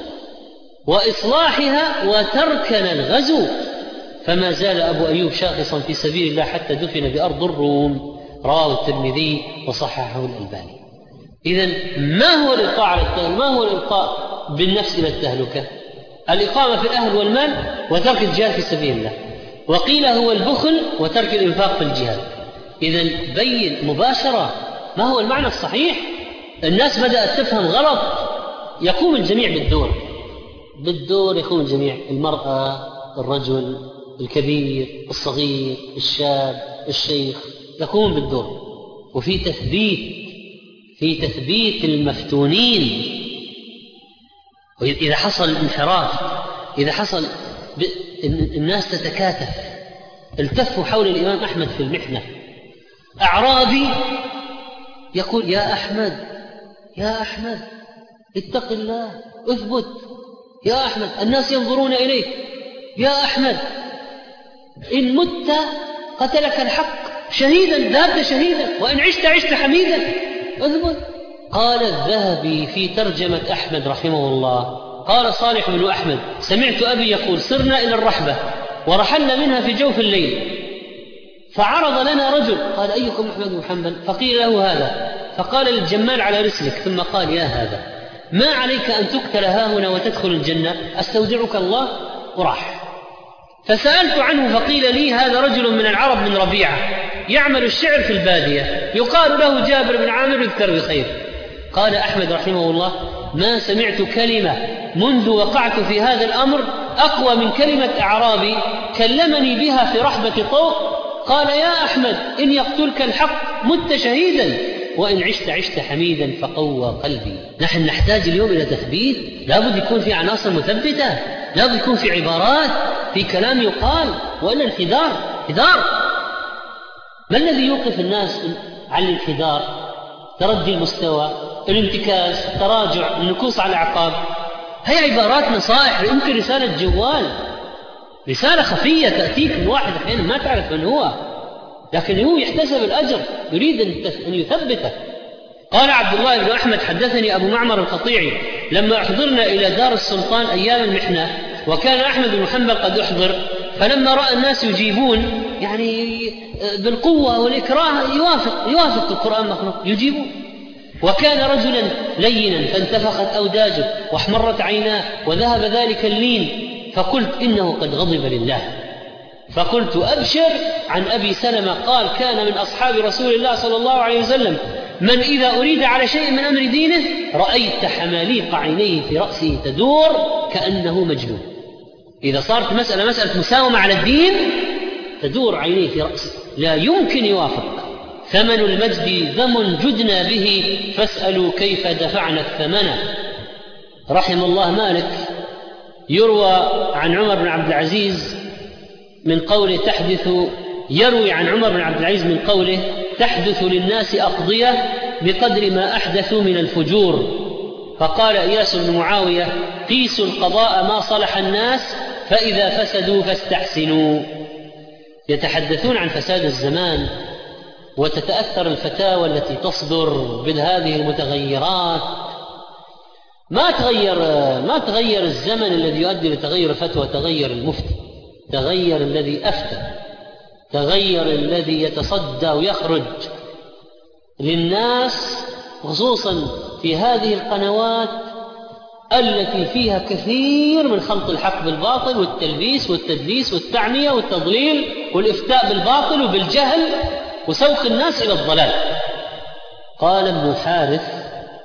وإصلاحها وتركنا الغزو. فما زال أبو أيوب شاخصا في سبيل الله حتى دفن بأرض الروم. رواه الترمذي وصححه الألباني. إذن ما هو الإلقاء على التهلكة؟ ما هو الإلقاء بالنفس إلى التهلكة؟ الإقامة في الأهل والمال وترك الجهاد في سبيل الله، وقيل هو البخل وترك الإنفاق في الجهاد. إذن بين مباشرة ما هو المعنى الصحيح. الناس بدأت تفهم غلط. يقوم الجميع بالدور بالدور يقوم الجميع، المرأة الرجل الكبير الصغير الشاب الشيخ يقوم بالدور. وفي تثبيت في تثبيت المفتونين. وإذا حصل انحراف، إذا حصل ب... الناس تتكاتف، التفوا حول الإمام أحمد في المحنة. أعرابي يقول يا أحمد يا أحمد اتق الله اثبت، يا أحمد الناس ينظرون إليك، يا أحمد إن مت قتلك الحق شهيدا، ذهبت شهيدا، وإن عشت عشت حميدا، اثبت. قال الذهبي في ترجمة أحمد رحمه الله، قال صالح بن أحمد سمعت أبي يقول سرنا إلى الرحبة ورحلنا منها في جوف الليل، فعرض لنا رجل قال أيكم أحمد بن حنبل؟ فقيل له هذا، فقال للجمال على رسلك، ثم قال يا هذا ما عليك أن تقتل هاهنا وتدخل الجنة، أستودعك الله، وراح. فسألت عنه فقيل لي هذا رجل من العرب من ربيعة يعمل الشعر في البادية يقال له جابر بن عامر يذكر بخير. قال أحمد رحمه الله ما سمعت كلمة منذ وقعت في هذا الأمر أقوى من كلمة أعرابي كلمني بها في رحبة طوق، قال يا أحمد إن يقتلك الحق مت شهيدا، وإن عشت عشت حميدا فقوى قلبي. نحن نحتاج اليوم إلى تثبيت، لابد يكون في عناصر مثبتة، لابد يكون في عبارات، في كلام يقال، وإلا انحدار انحدار. ما الذي يوقف الناس عن الانحدار؟ تردي المستوى، الانتكاس، التراجع، النكوص على الأعقاب. هي عبارات نصائح، يمكن رسالة جوال، رسالة خفية تأتيك من واحد أحيانا ما تعرف من هو، لكن هو يحتسب الأجر، يريد أن يثبته. قال عبد الله بن أحمد حدثني أبو معمر القطيعي لما أحضرنا إلى دار السلطان أيام المحنة، وكان أحمد بن حنبل قد أحضر، فلما رأى الناس يجيبون يعني بالقوة والإكراه يوافق يوافق القرآن مخلوق يجيبون، وكان رجلا لينا فانتفخت أوداجه واحمرت عيناه وذهب ذلك اللين، فقلت إنه قد غضب لله. فقلت أبشر عن أبي سلمة قال كان من أصحاب رسول الله صلى الله عليه وسلم من إذا أريد على شيء من أمر دينه رأيت حماليق عينيه في رأسه تدور كأنه مجنون. إذا صارت مسألة مسألة مساومة على الدين تدور عينيه في رأسه، لا يمكن يوافق. ثمن المجد ذم جدنا به فاسألوا كيف دفعنا الثمن. رحم الله مالك يروى عن عمر بن عبد العزيز من قوله تحدث يروي عن عمر بن عبد العزيز من قوله تحدث للناس أقضية بقدر ما أحدثوا من الفجور. فقال إياس بن معاوية قيسوا القضاء ما صلح الناس فإذا فسدوا فاستحسنوا. يتحدثون عن فساد الزمان، وتتأثر الفتاوى التي تصدر بهذه المتغيرات. ما تغير ما تغير الزمن الذي يؤدي لتغير الفتوى، تغير المفتي، تغير الذي أفتى، تغير الذي يتصدى ويخرج للناس، خصوصا في هذه القنوات التي فيها كثير من خلط الحق بالباطل والتلبيس والتدليس والتعمية والتضليل والإفتاء بالباطل وبالجهل وسوق الناس إلى الضلال. قال ابن الحارث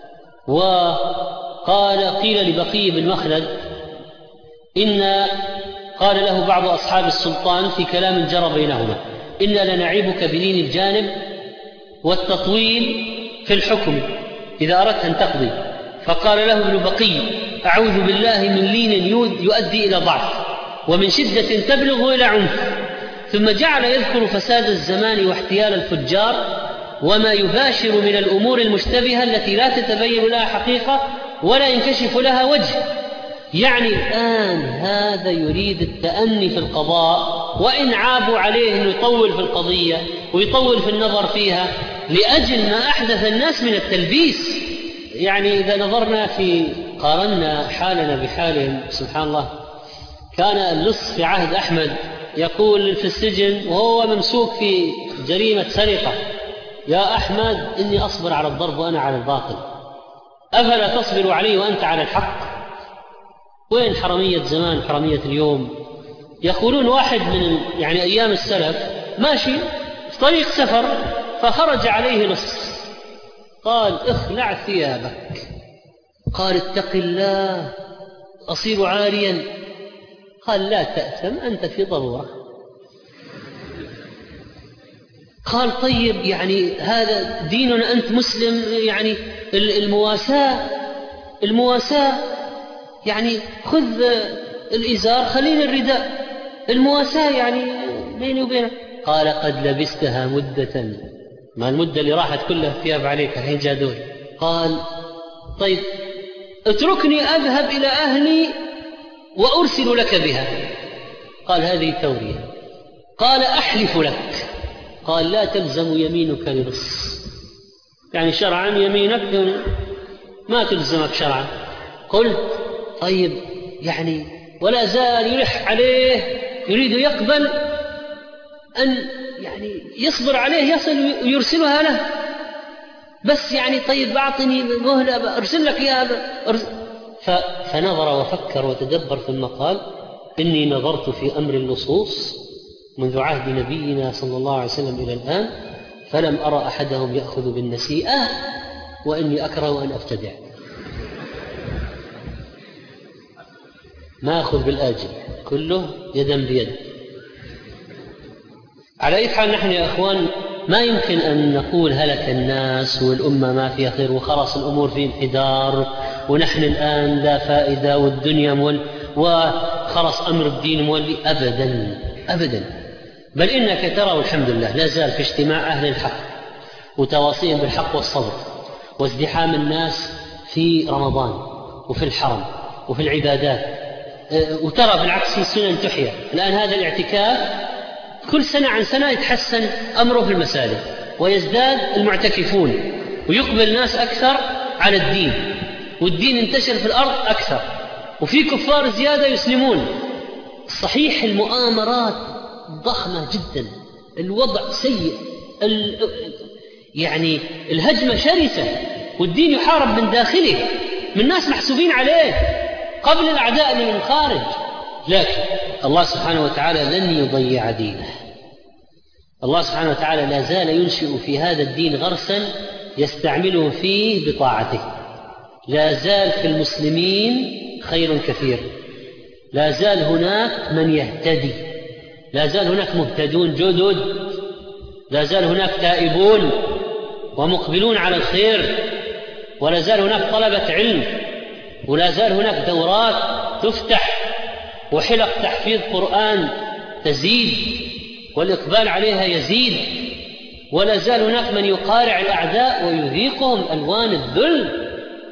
وقال قيل لبقي بن مخلد إن قال له بعض أصحاب السلطان في كلام جرى بينهما إنا لنعيبك بلين الجانب والتطويل في الحكم إذا أردت أن تقضي. فقال له ابن بقي أعوذ بالله من لين يؤدي إلى ضعف ومن شدة تبلغ إلى عنف. ثم جعل يذكر فساد الزمان واحتيال الفجار وما يباشر من الأمور المشتبهة التي لا تتبين لها حقيقة ولا ينكشف لها وجه. يعني الآن هذا يريد التأني في القضاء، وإن عابوا عليه أنه يطول في القضية ويطول في النظر فيها لأجل ما أحدث الناس من التلبيس. يعني إذا نظرنا في قارنا حالنا بحالهم سبحان الله، كان اللص في عهد أحمد يقول في السجن وهو ممسوك في جريمة سرقة يا أحمد إني أصبر على الضرب وأنا على الباطل، أفلا تصبر علي وأنت على الحق؟ وين حرمية زمان حرمية اليوم؟ يقولون واحد من يعني أيام السلف ماشي في طريق سفر فخرج عليه لص قال اخلع ثيابك، قال اتق الله أصير عاريا، قال لا تأثم أنت في ضرورة. قال طيب يعني هذا ديننا، أنت مسلم، يعني المواساة المواساة يعني خذ الإزار خلينا الرداء، المواساة يعني بيني وبينك. قال قد لبستها مدة، ما المدة اللي راحت كلها ثياب عليك الحين جاء دوري. قال طيب اتركني أذهب إلى أهلي وأرسل لك بها. قال هذه تورية. قال أحلف لك. قال لا تلزم يمينك لنص، يعني شرعا يمينك ما تلزمك شرعا. قلت طيب يعني ولا زال يلح عليه، يريد يقبل أن يعني يصبر عليه يصل ويرسلها له، بس يعني طيب أعطني مهلة أرسل لك إياها. فنظر وفكر وتدبر ثم قال إني نظرت في أمر اللصوص منذ عهد نبينا صلى الله عليه وسلم إلى الآن فلم أرى أحدهم يأخذ بالنسيئة، وإني أكره أن أبتدع، ما أخذ بالآجل، كله يدا بيد. على أي حال نحن يا أخوان ما يمكن أن نقول هلك الناس والأمة ما فيها خير وخلاص الأمور في انحدار ونحن الآن لا فائدة والدنيا مول وخلاص أمر الدين مولي. أبدا أبدا، بل إنك ترى والحمد لله لا زال في اجتماع أهل الحق وتواصيهم بالحق والصبر وازدحام الناس في رمضان وفي الحرم وفي العبادات، وترى بالعكس السنن تحيا. الآن هذا الاعتكاف كل سنة عن سنة يتحسن أمره في المساجد ويزداد المعتكفون ويقبل الناس أكثر على الدين، والدين انتشر في الأرض أكثر، وفي كفار زيادة يسلمون. صحيح المؤامرات ضخمة جدا، الوضع سيء، يعني الهجمة شرسة، والدين يحارب من داخله، من ناس محسوبين عليه قبل الأعداء من الخارج. لكن الله سبحانه وتعالى لن يضيع دينه. الله سبحانه وتعالى لا زال ينشئ في هذا الدين غرسا يستعملهم فيه بطاعته. لا زال في المسلمين خير كثير، لا زال هناك من يهتدي، لا زال هناك مهتدون جدد، لا زال هناك تائبون ومقبلون على الخير، ولا زال هناك طلبة علم، ولا زال هناك دورات تفتح وحلق تحفيظ قرآن تزيد والإقبال عليها يزيد، ولا زال هناك من يقارع الأعداء ويذيقهم ألوان الذل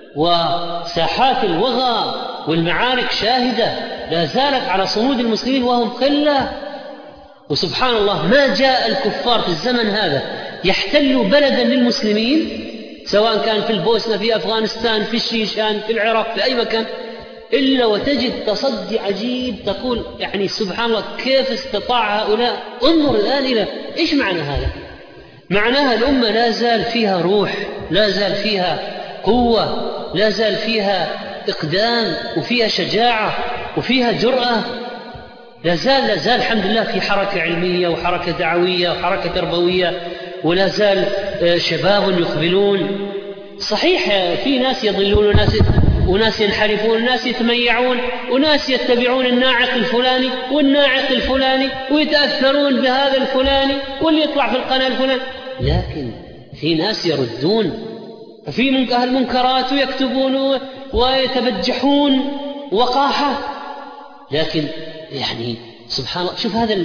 وساحات الوغى والمعارك شاهدة لا زالت على صمود المسلمين وهم قلة. وسبحان الله ما جاء الكفار في الزمن هذا يحتلوا بلدا للمسلمين، سواء كان في البوسنة، في أفغانستان، في الشيشان، في العراق، في أي مكان، إلا وتجد تصدي عجيب تقول يعني سبحان الله كيف استطاع هؤلاء. انظر الآن إلى إيش معنى هذا؟ معناها الأمة لا زال فيها روح، لا زال فيها قوة، لا زال فيها إقدام وفيها شجاعة وفيها جرأة، لا زال لا زال الحمد لله في حركة علمية وحركة دعوية وحركة تربوية، ولا زال شباب يقبلون. صحيح في ناس يضلون وناس, وناس ينحرفون، وناس يتميعون، وناس يتبعون الناعق الفلاني والناعق الفلاني ويتأثرون بهذا الفلاني واللي يطلع في القناة الفلاني، لكن في ناس يردون، في أهل المنكرات ويكتبون ويتبجحون وقاحة. لكن يعني سبحان الله شوف هذا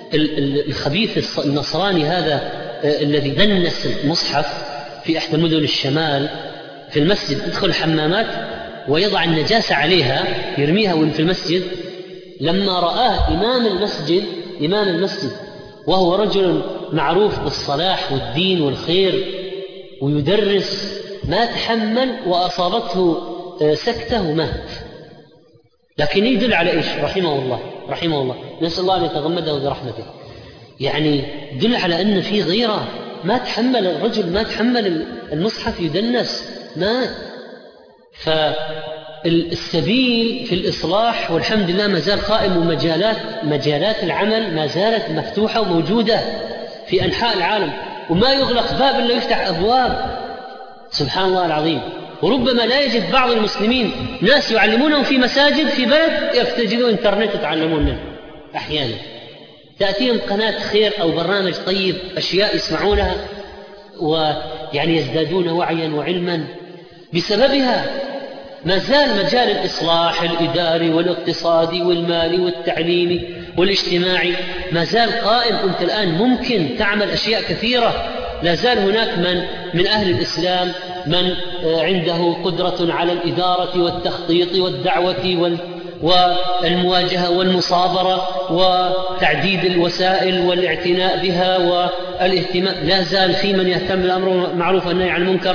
الخبيث النصراني هذا الذي دنس المصحف في إحدى مدن الشمال في المسجد، يدخل الحمامات ويضع النجاسة عليها يرميها وين في المسجد. لما رآه إمام المسجد إمام المسجد وهو رجل معروف بالصلاح والدين والخير ويدرس ما تحمل وأصابته سكتة ومات. لكن يدل على إيش؟ رحمه الله رحمه الله نسأل الله أن يتغمده برحمته. يعني دل على أن في غيرة، ما تحمل الرجل، ما تحمل المصحف يدنس مات. فالسبيل في الإصلاح والحمد لله ما زال قائم، ومجالات مجالات العمل ما زالت مفتوحة وموجودة في أنحاء العالم، وما يغلق باب إلا يفتح أبواب. سبحان الله العظيم. وربما لا يجد بعض المسلمين ناس يعلمونهم في مساجد في بلد يفتجدوا انترنت يتعلمون منه أحيانا. تأتيهم قناة خير أو برنامج طيب، أشياء يسمعونها ويعني يزدادون وعيا وعلما بسببها. ما زال مجال الإصلاح الإداري والاقتصادي والمالي والتعليمي والاجتماعي ما زال قائم. أنت الآن ممكن تعمل أشياء كثيرة. لا زال هناك من من أهل الإسلام من عنده قدرة على الإدارة والتخطيط والدعوة والمواجهة والمصابرة وتعديد الوسائل والاعتناء بها والاهتمام. لا زال في من يهتم بالأمر المعروف والنهي عن المنكر،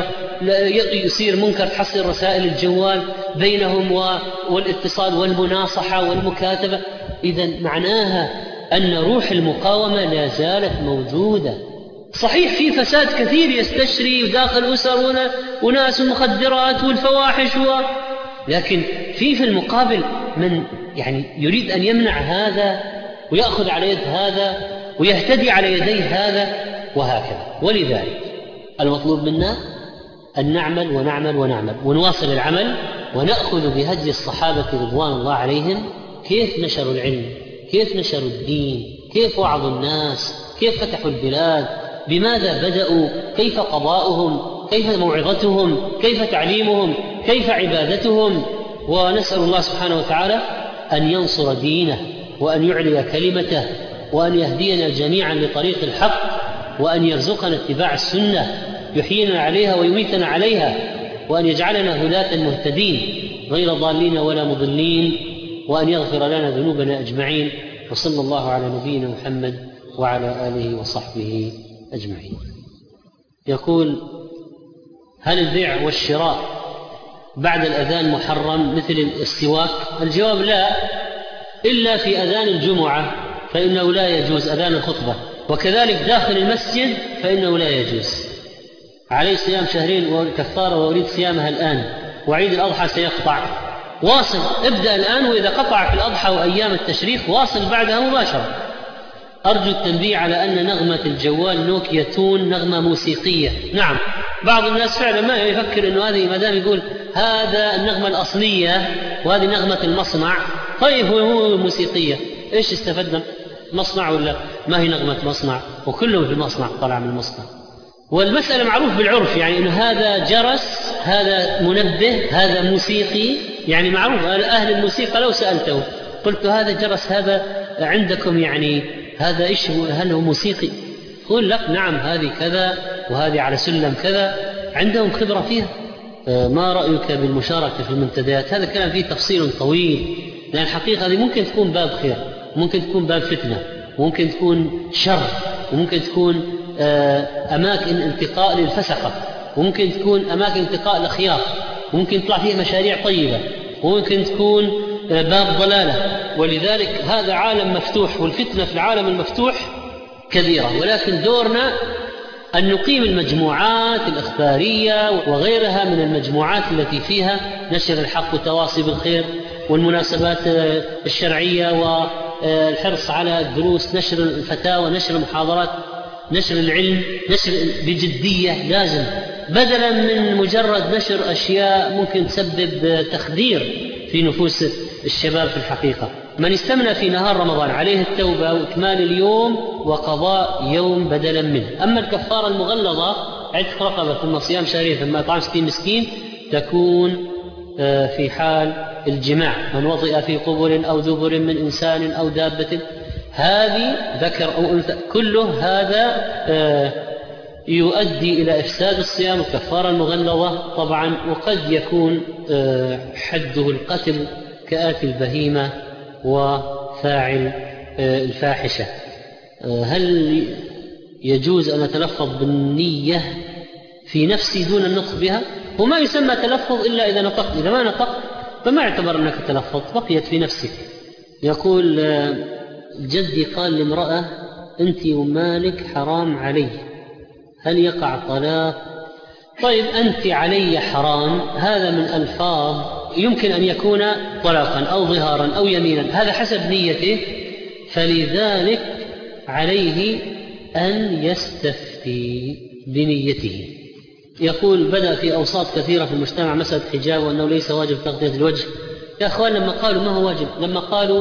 يصير منكر تحصل رسائل الجوال بينهم والاتصال والمناصحة والمكاتبة. إذن معناها أن روح المقاومة لا زالت موجودة. صحيح في فساد كثير يستشري وداخل أسر وناس المخدرات والفواحش و... لكن في في المقابل من يعني يريد أن يمنع هذا ويأخذ على يد هذا ويهتدي على يدي هذا وهكذا. ولذلك المطلوب منا أن نعمل ونعمل ونعمل ونواصل العمل ونأخذ بهدي الصحابة رضوان الله عليهم، كيف نشروا العلم، كيف نشروا الدين، كيف وعظوا الناس، كيف فتحوا البلاد، بماذا بدأوا، كيف قضاؤهم، كيف موعظتهم، كيف تعليمهم، كيف عبادتهم. ونسأل الله سبحانه وتعالى أن ينصر دينه وأن يعلي كلمته وأن يهدينا جميعا لطريق الحق وأن يرزقنا اتباع السنة يحيينا عليها ويميتنا عليها، وأن يجعلنا هداة مهتدين غير ضالين ولا مضلين، وأن يغفر لنا ذنوبنا أجمعين. وصلى الله على نبينا محمد وعلى آله وصحبه أجمعين. يقول: هل البيع والشراء بعد الأذان محرم مثل السواك؟ الجواب: لا، إلا في أذان الجمعة فإنه لا يجوز، أذان الخطبة، وكذلك داخل المسجد فإنه لا يجوز. عليه صيام شهرين وكفارة وأريد صيامها الآن، وعيد الأضحى سيقطع. واصل، ابدأ الآن، وإذا قطع في الأضحى وأيام التشريق واصل بعدها مباشرة. أرجو التنبيه على أن نغمة الجوال نوكيا تون نغمة موسيقية. نعم، بعض الناس فعلا ما يفكر أنه هذه ما دام يقول هذا النغمة الأصلية وهذه نغمة المصنع، طيب هو موسيقية، إيش استفدنا؟ مصنع ولا ما هي نغمة مصنع؟ وكله في المصنع، طلع من المصنع. والمسألة معروف بالعرف، يعني أنه هذا جرس، هذا منبه، هذا موسيقي، يعني معروف. أهل الموسيقى لو سألته قلت هذا جرس، هذا عندكم يعني هذا إيش هو؟ هل هو موسيقي؟ يقول لك نعم هذه كذا وهذه على سلم كذا، عندهم خبرة فيها. ما رأيك بالمشاركة في المنتديات؟ هذا كلام فيه تفصيل طويل، لأن الحقيقة هذه ممكن تكون باب خير، ممكن تكون باب فتنة، ممكن تكون شر، وممكن تكون أماكن التقاء للفسقة، وممكن تكون أماكن التقاء الأخيار، وممكن تطلع فيها مشاريع طيبة، وممكن تكون باب ضلالة. ولذلك هذا عالم مفتوح، والفتنة في العالم المفتوح كبيرة. ولكن دورنا أن نقيم المجموعات الإخبارية وغيرها من المجموعات التي فيها نشر الحق والتواصي بالخير والمناسبات الشرعية والحرص على الدروس، نشر الفتاوى، نشر المحاضرات، نشر العلم، نشر بجدية لازم، بدلا من مجرد نشر أشياء ممكن تسبب تخدير في نفوس الشباب. في الحقيقة من استمنى في نهار رمضان عليه التوبة وإكمال اليوم وقضاء يوم بدلا منه. أما الكفارة المغلظة عتق رقبة ثم صيام شهرين ثم إطعام ستين مسكين تكون في حال الجماع، من وطئ في قبر أو دبر من إنسان أو دابة، هذه ذكر أو أنثى، كله هذا يؤدي إلى إفساد الصيام. الكفارة المغلظة طبعا وقد يكون حده القتل كآكل البهيمة وفاعل الفاحشة. هل يجوز أن أتلفظ بالنية في نفسي دون النطق بها؟ وما يسمى تلفظ إلا إذا نطقت، إذا ما نطقت فما اعتبر أنك تلفظت، بقيت في نفسك. يقول: جدي قال لامرأة أنت ومالك حرام علي، هل يقع طلاق؟ طيب أنت علي حرام، هذا من ألفاظ يمكن أن يكون طلاقا أو ظهارا أو يمينا، هذا حسب نيته، فلذلك عليه أن يستفتي بنيته. يقول: بدأ في أوساط كثيرة في المجتمع مسألة حجاب وأنه ليس واجب تغطية الوجه. يا أخوان لما قالوا ما هو واجب، لما قالوا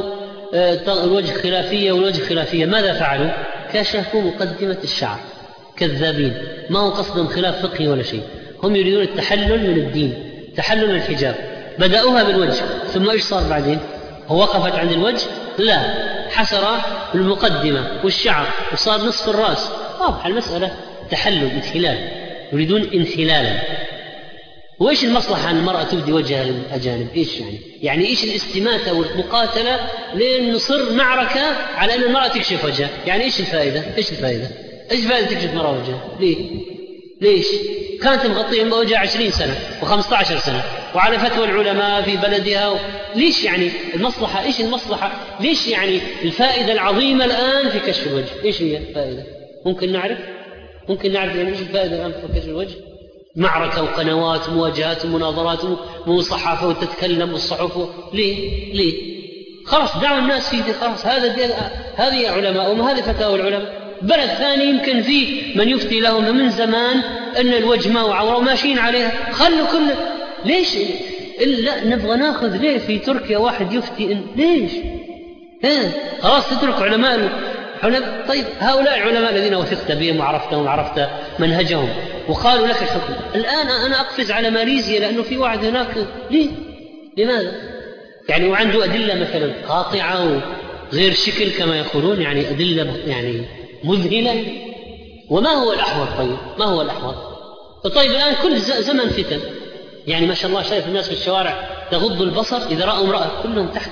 الوجه خلافية والوجه خلافية، ماذا فعلوا؟ كشفوا مقدمة الشعر، كذابين، ما هو قصدهم خلاف فقهي ولا شيء، هم يريدون التحلل من الدين، تحلل من الحجاب. بدأوها بالوجه، ثم إيش صار بعدين؟ هو وقفت عند الوجه؟ لا، حسر المقدمة والشعر وصار نصف الرأس. واضح المسألة تحلل، انحلال، يريدون انحلالا. وإيش المصلحة أن المرأة تبدي وجهها للأجانب؟ إيش يعني؟ يعني إيش الاستماتة والمقاتلة لأن نصر معركة على أن المرأة تكشف وجهها؟ يعني إيش الفائدة؟ إيش الفائدة؟ إيش فائدة تكشف مرأة وجهها؟ ليه؟ ليش؟ كانت مغطية وجهها عشرين سنة وخمسة عشر سنة وعلى فتوى العلماء في بلدها و... ليش يعني المصلحة؟ إيش المصلحة؟ ليش يعني الفائدة العظيمة الآن في كشف الوجه؟ إيش هي الفائدة؟ ممكن نعرف؟ ممكن نعرف يعني إيش الفائدة الآن في كشف الوجه؟ معركة وقنوات ومواجهات ومناظرات وصحافة وتتكلم والصحف و... ليه؟ ليه؟ خلاص دعوا الناس فيه، خلاص هذا هذه علماء وهذه فتاوى العلماء. بلد ثاني يمكن فيه من يفتي لهم من زمان أن الوجه ما وعورة وماشيين عليها، خلوا كل ليش إلا نبغى ناخذ ليه في تركيا واحد يفتي إن... ليش؟ ها خلاص تترك علماء علماء. طيب هؤلاء العلماء الذين وثقت بهم وعرفتهم وعرفت منهجهم وقالوا لك الحكم، الآن أنا أقفز على ماليزيا لأنه في واحد هناك، ليه؟ لماذا؟ يعني وعنده أدلة مثلا قاطعة وغير شكل كما يقولون، يعني أدلة يعني مذهلة. وما هو الأحوط؟ طيب ما هو الأحوط؟ طيب الآن كل زمن فتن، يعني ما شاء الله شايف الناس في الشوارع تغض البصر إذا رأوا امرأة كلهم تحت،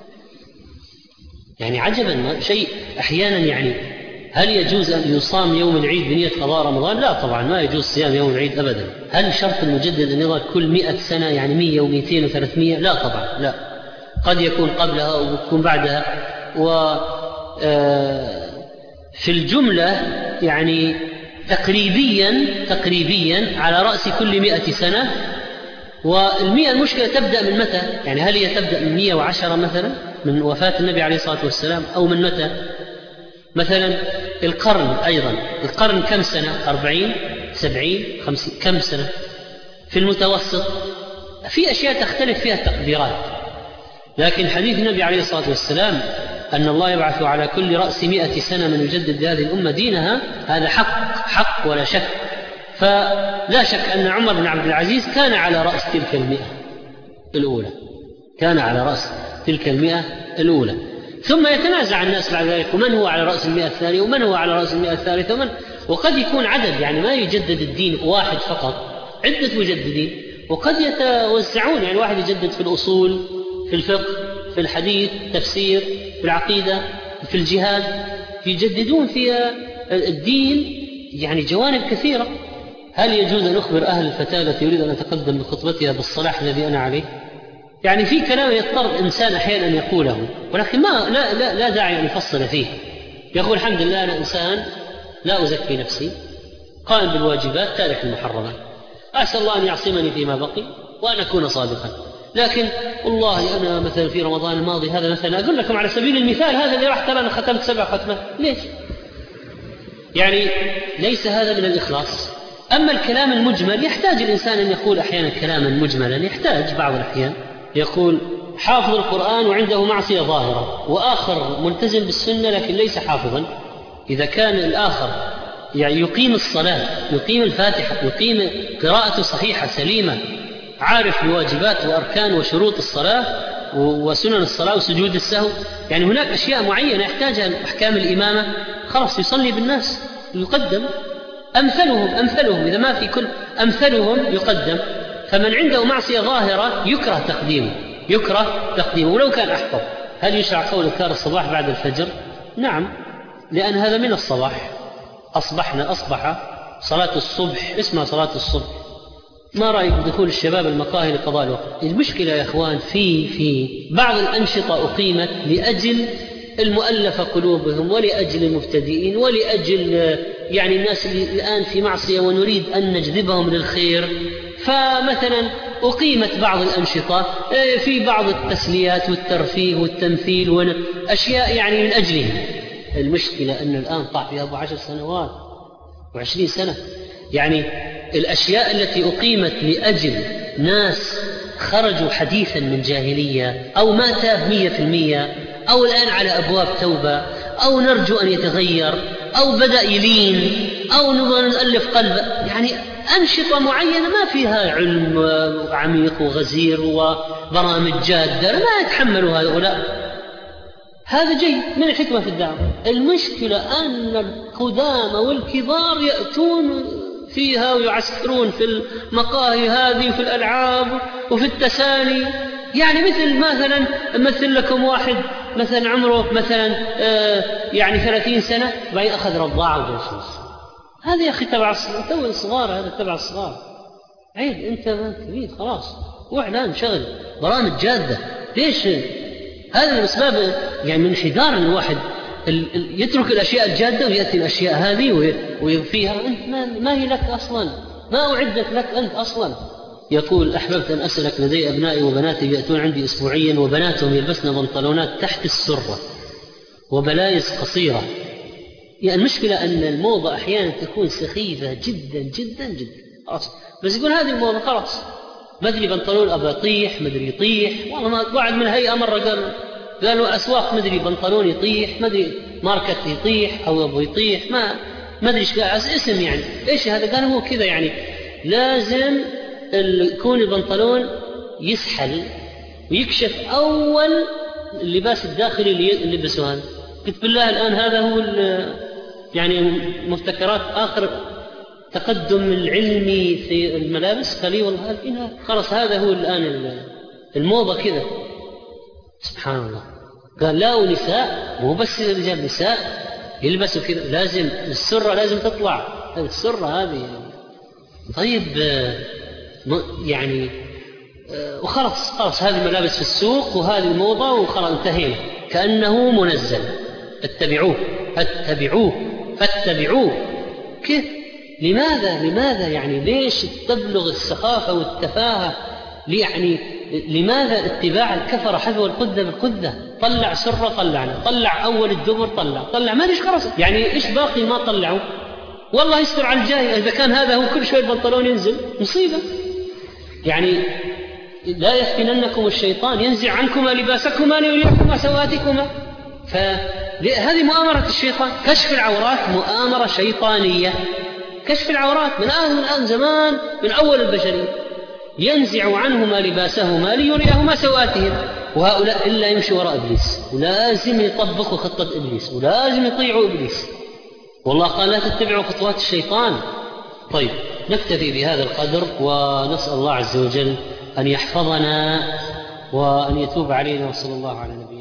يعني عجبا شيء أحيانا. يعني هل يجوز أن يصام يوم العيد بنية قضاء رمضان؟ لا طبعا ما يجوز صيام يوم العيد أبدا. هل شرط المجدد أن يظل كل مئة سنة يعني مية ومئتين وثلاثمية؟ لا طبعا لا، قد يكون قبلها ويكون بعدها. و في الجملة يعني تقريبيا تقريبيا على رأس كل مئة سنة. والمئة المشكلة تبدأ من متى؟ يعني هل هي تبدأ من مئة وعشرة مثلا من وفاة النبي عليه الصلاة والسلام، أو من متى؟ مثلا القرن أيضا، القرن كم سنة؟ أربعين سبعين خمسين، كم سنة في المتوسط؟ في أشياء تختلف فيها التقديرات، لكن حديث النبي عليه الصلاة والسلام أن الله يبعث على كل رأس مئة سنة من يجدد لهذه الأمة دينها، هذا حق حق ولا شك. فلا شك أن عمر بن عبد العزيز كان على رأس تلك المئة الأولى، كان على رأس تلك المئة الأولى. ثم يتنازع الناس بعد ذلك ومن هو على رأس المئة الثانية ومن هو على رأس المئة الثالثة ومن، وقد يكون عدد، يعني ما يجدد الدين واحد فقط، عدة مجددين، وقد يتوزعون، يعني واحد يجدد في الأصول، في الفقه، في الحديث، تفسير، في العقيدة، في الجهاد، يجددون في الدين يعني جوانب كثيرة. هل يجوز أن أخبر أهل الفتاة التي يريد أن أتقدم بخطبتها بالصلاح الذي أنا عليه؟ يعني في كلام يضطر الإنسان أحيانا أن يقوله، ولكن ما لا, لا, لا داعي أن يفصل فيه. يقول الحمد لله أنا إنسان لا أزكي نفسي، قائم بالواجبات، تارك المحرمات، أسأل الله أن يعصمني فيما بقي وأن أكون صادقا. لكن والله أنا مثلا في رمضان الماضي هذا مثلا، أقول لكم على سبيل المثال، هذا اللي راح ترى أنا ختمت سبع ختمات، ليش؟ يعني ليس هذا من الإخلاص. أما الكلام المجمل يحتاج الإنسان أن يقول أحيانا كلاما مجملا، يحتاج بعض الأحيان يقول حافظ القرآن وعنده معصية ظاهرة، وآخر ملتزم بالسنة لكن ليس حافظا. إذا كان الآخر يعني يقيم الصلاة، يقيم الفاتحة، يقيم قراءة صحيحة سليمة، عارف بواجبات وأركان وشروط الصلاة وسنن الصلاة وسجود السهو، يعني هناك أشياء معينة يحتاجها أحكام الإمامة، خلاص يصلي بالناس يقدم. أمثلهم أمثلهم إذا ما في كل أمثلهم يقدم. فمن عنده معصية ظاهرة يكره تقديمه، يكره تقديمه ولو كان أحفظ. هل يشرع قول أذكار الصباح بعد الفجر؟ نعم، لأن هذا من الصباح، أصبحنا أصبح صلاة الصبح اسمها صلاة الصبح. ما رأيك بدخول الشباب المقاهي لقضاء الوقت؟ المشكلة يا إخوان في في بعض الأنشطة أقيمت لأجل المؤلفة قلوبهم ولأجل المبتدئين ولأجل يعني الناس اللي الآن في معصية ونريد أن نجذبهم للخير. فمثلا أقيمت بعض الأنشطة في بعض التسليات والترفيه والتمثيل وأشياء يعني من أجلها. المشكلة أن الآن طاح فيها أبو عشر سنوات وعشرين سنة. يعني الأشياء التي أقيمت لأجل ناس خرجوا حديثا من جاهلية أو ما تاب مية في المية أو الآن على أبواب توبة، أو نرجو أن يتغير، أو بدأ يلين، أو نبغى نألف قلبه، يعني أنشطة معينة ما فيها علم عميق وغزير وبرامج جادة لا يتحملوا هؤلاء. هذا جيد من الحكمة في الدعوة. المشكلة أن القدامى والكبار يأتون فيها ويعسكرون في المقاهي هذه وفي الألعاب وفي التسالي. يعني مثل مثلا مثل لكم واحد مثلا عمره مثلا آه يعني ثلاثين سنة بعدين أخذ رضاعة وجلس. هذا يا أخي تبع الصغار، هذا تبع الصغار. عيب أنت كبير خلاص، وإعلان شغل برامج جادة. ليش؟ هذا من أسباب يعني من حذار الواحد يترك الأشياء الجادة ويأتي الأشياء هذه ويفيها. أنت ما, ما هي لك أصلا، ما أعدت لك أنت أصلا. يقول: أحببت أن أسألك، لدي أبنائي وبناتي يأتون عندي أسبوعيا وبناتهم يلبسن بنطلونات تحت السرة وبلايز قصيرة. يعني المشكلة أن الموضة أحيانا تكون سخيفة جدا جدا جدا خلاص. بس يقول هذه الموضة خلاص، ما أدري بنطلون أبى يطيح، ما أدري يطيح. والله ما واحد من الهيئة مرة قال قالوا أسواق ما أدري بنطلون يطيح، ما أدري ماركة يطيح أو أبو يطيح، ما ما أدري إيش اسم يعني إيش هذا. قال هو كذا يعني لازم يكون البنطلون يسحل ويكشف أول اللباس الداخلي اللي يلبسه هذا. قلت بالله الآن هذا هو يعني مبتكرات آخر تقدم العلمي في الملابس. قال لي والله خلاص هذا هو الآن الموضة كذا. سبحان الله. قال لا، ونساء مو بس رجال، نساء يلبسوا كذا، لازم السرة لازم تطلع السرة هذه. طيب يعني وخلاص خلاص هذه الملابس في السوق وهذه الموضة وخلاص انتهينا، كأنه منزل. اتبعوه فاتبعوه فاتبعوه. كيف؟ لماذا لماذا يعني ليش تبلغ السخافة والتفاهة؟ يعني لماذا اتباع الكفر حذو القذة بالقذة؟ طلع سرة طلعنا، طلع أول الدبر طلع طلع ما ليش خلاص. يعني إيش باقي ما طلعوا؟ والله يستر على الجاي. إذا كان هذا هو كل شوي البنطلون ينزل مصيبة. يعني لا يفتننكم الشيطان ينزع عنكما لباسكما ليريكما سواتكما. فهذه مؤامرة الشيطان. كشف العورات مؤامرة شيطانية. كشف العورات من آن من آن زمان من أول البشرية، ينزع عنهما لباسهما ليريهما سواتهما. وهؤلاء إلا يمشي وراء إبليس، ولازم يطبقوا خطة إبليس، ولازم يطيعوا إبليس. والله قال لا تتبعوا خطوات الشيطان. طيب نكتفي بهذا القدر، ونسأل الله عز وجل أن يحفظنا وأن يتوب علينا، وصلى الله على نبينا.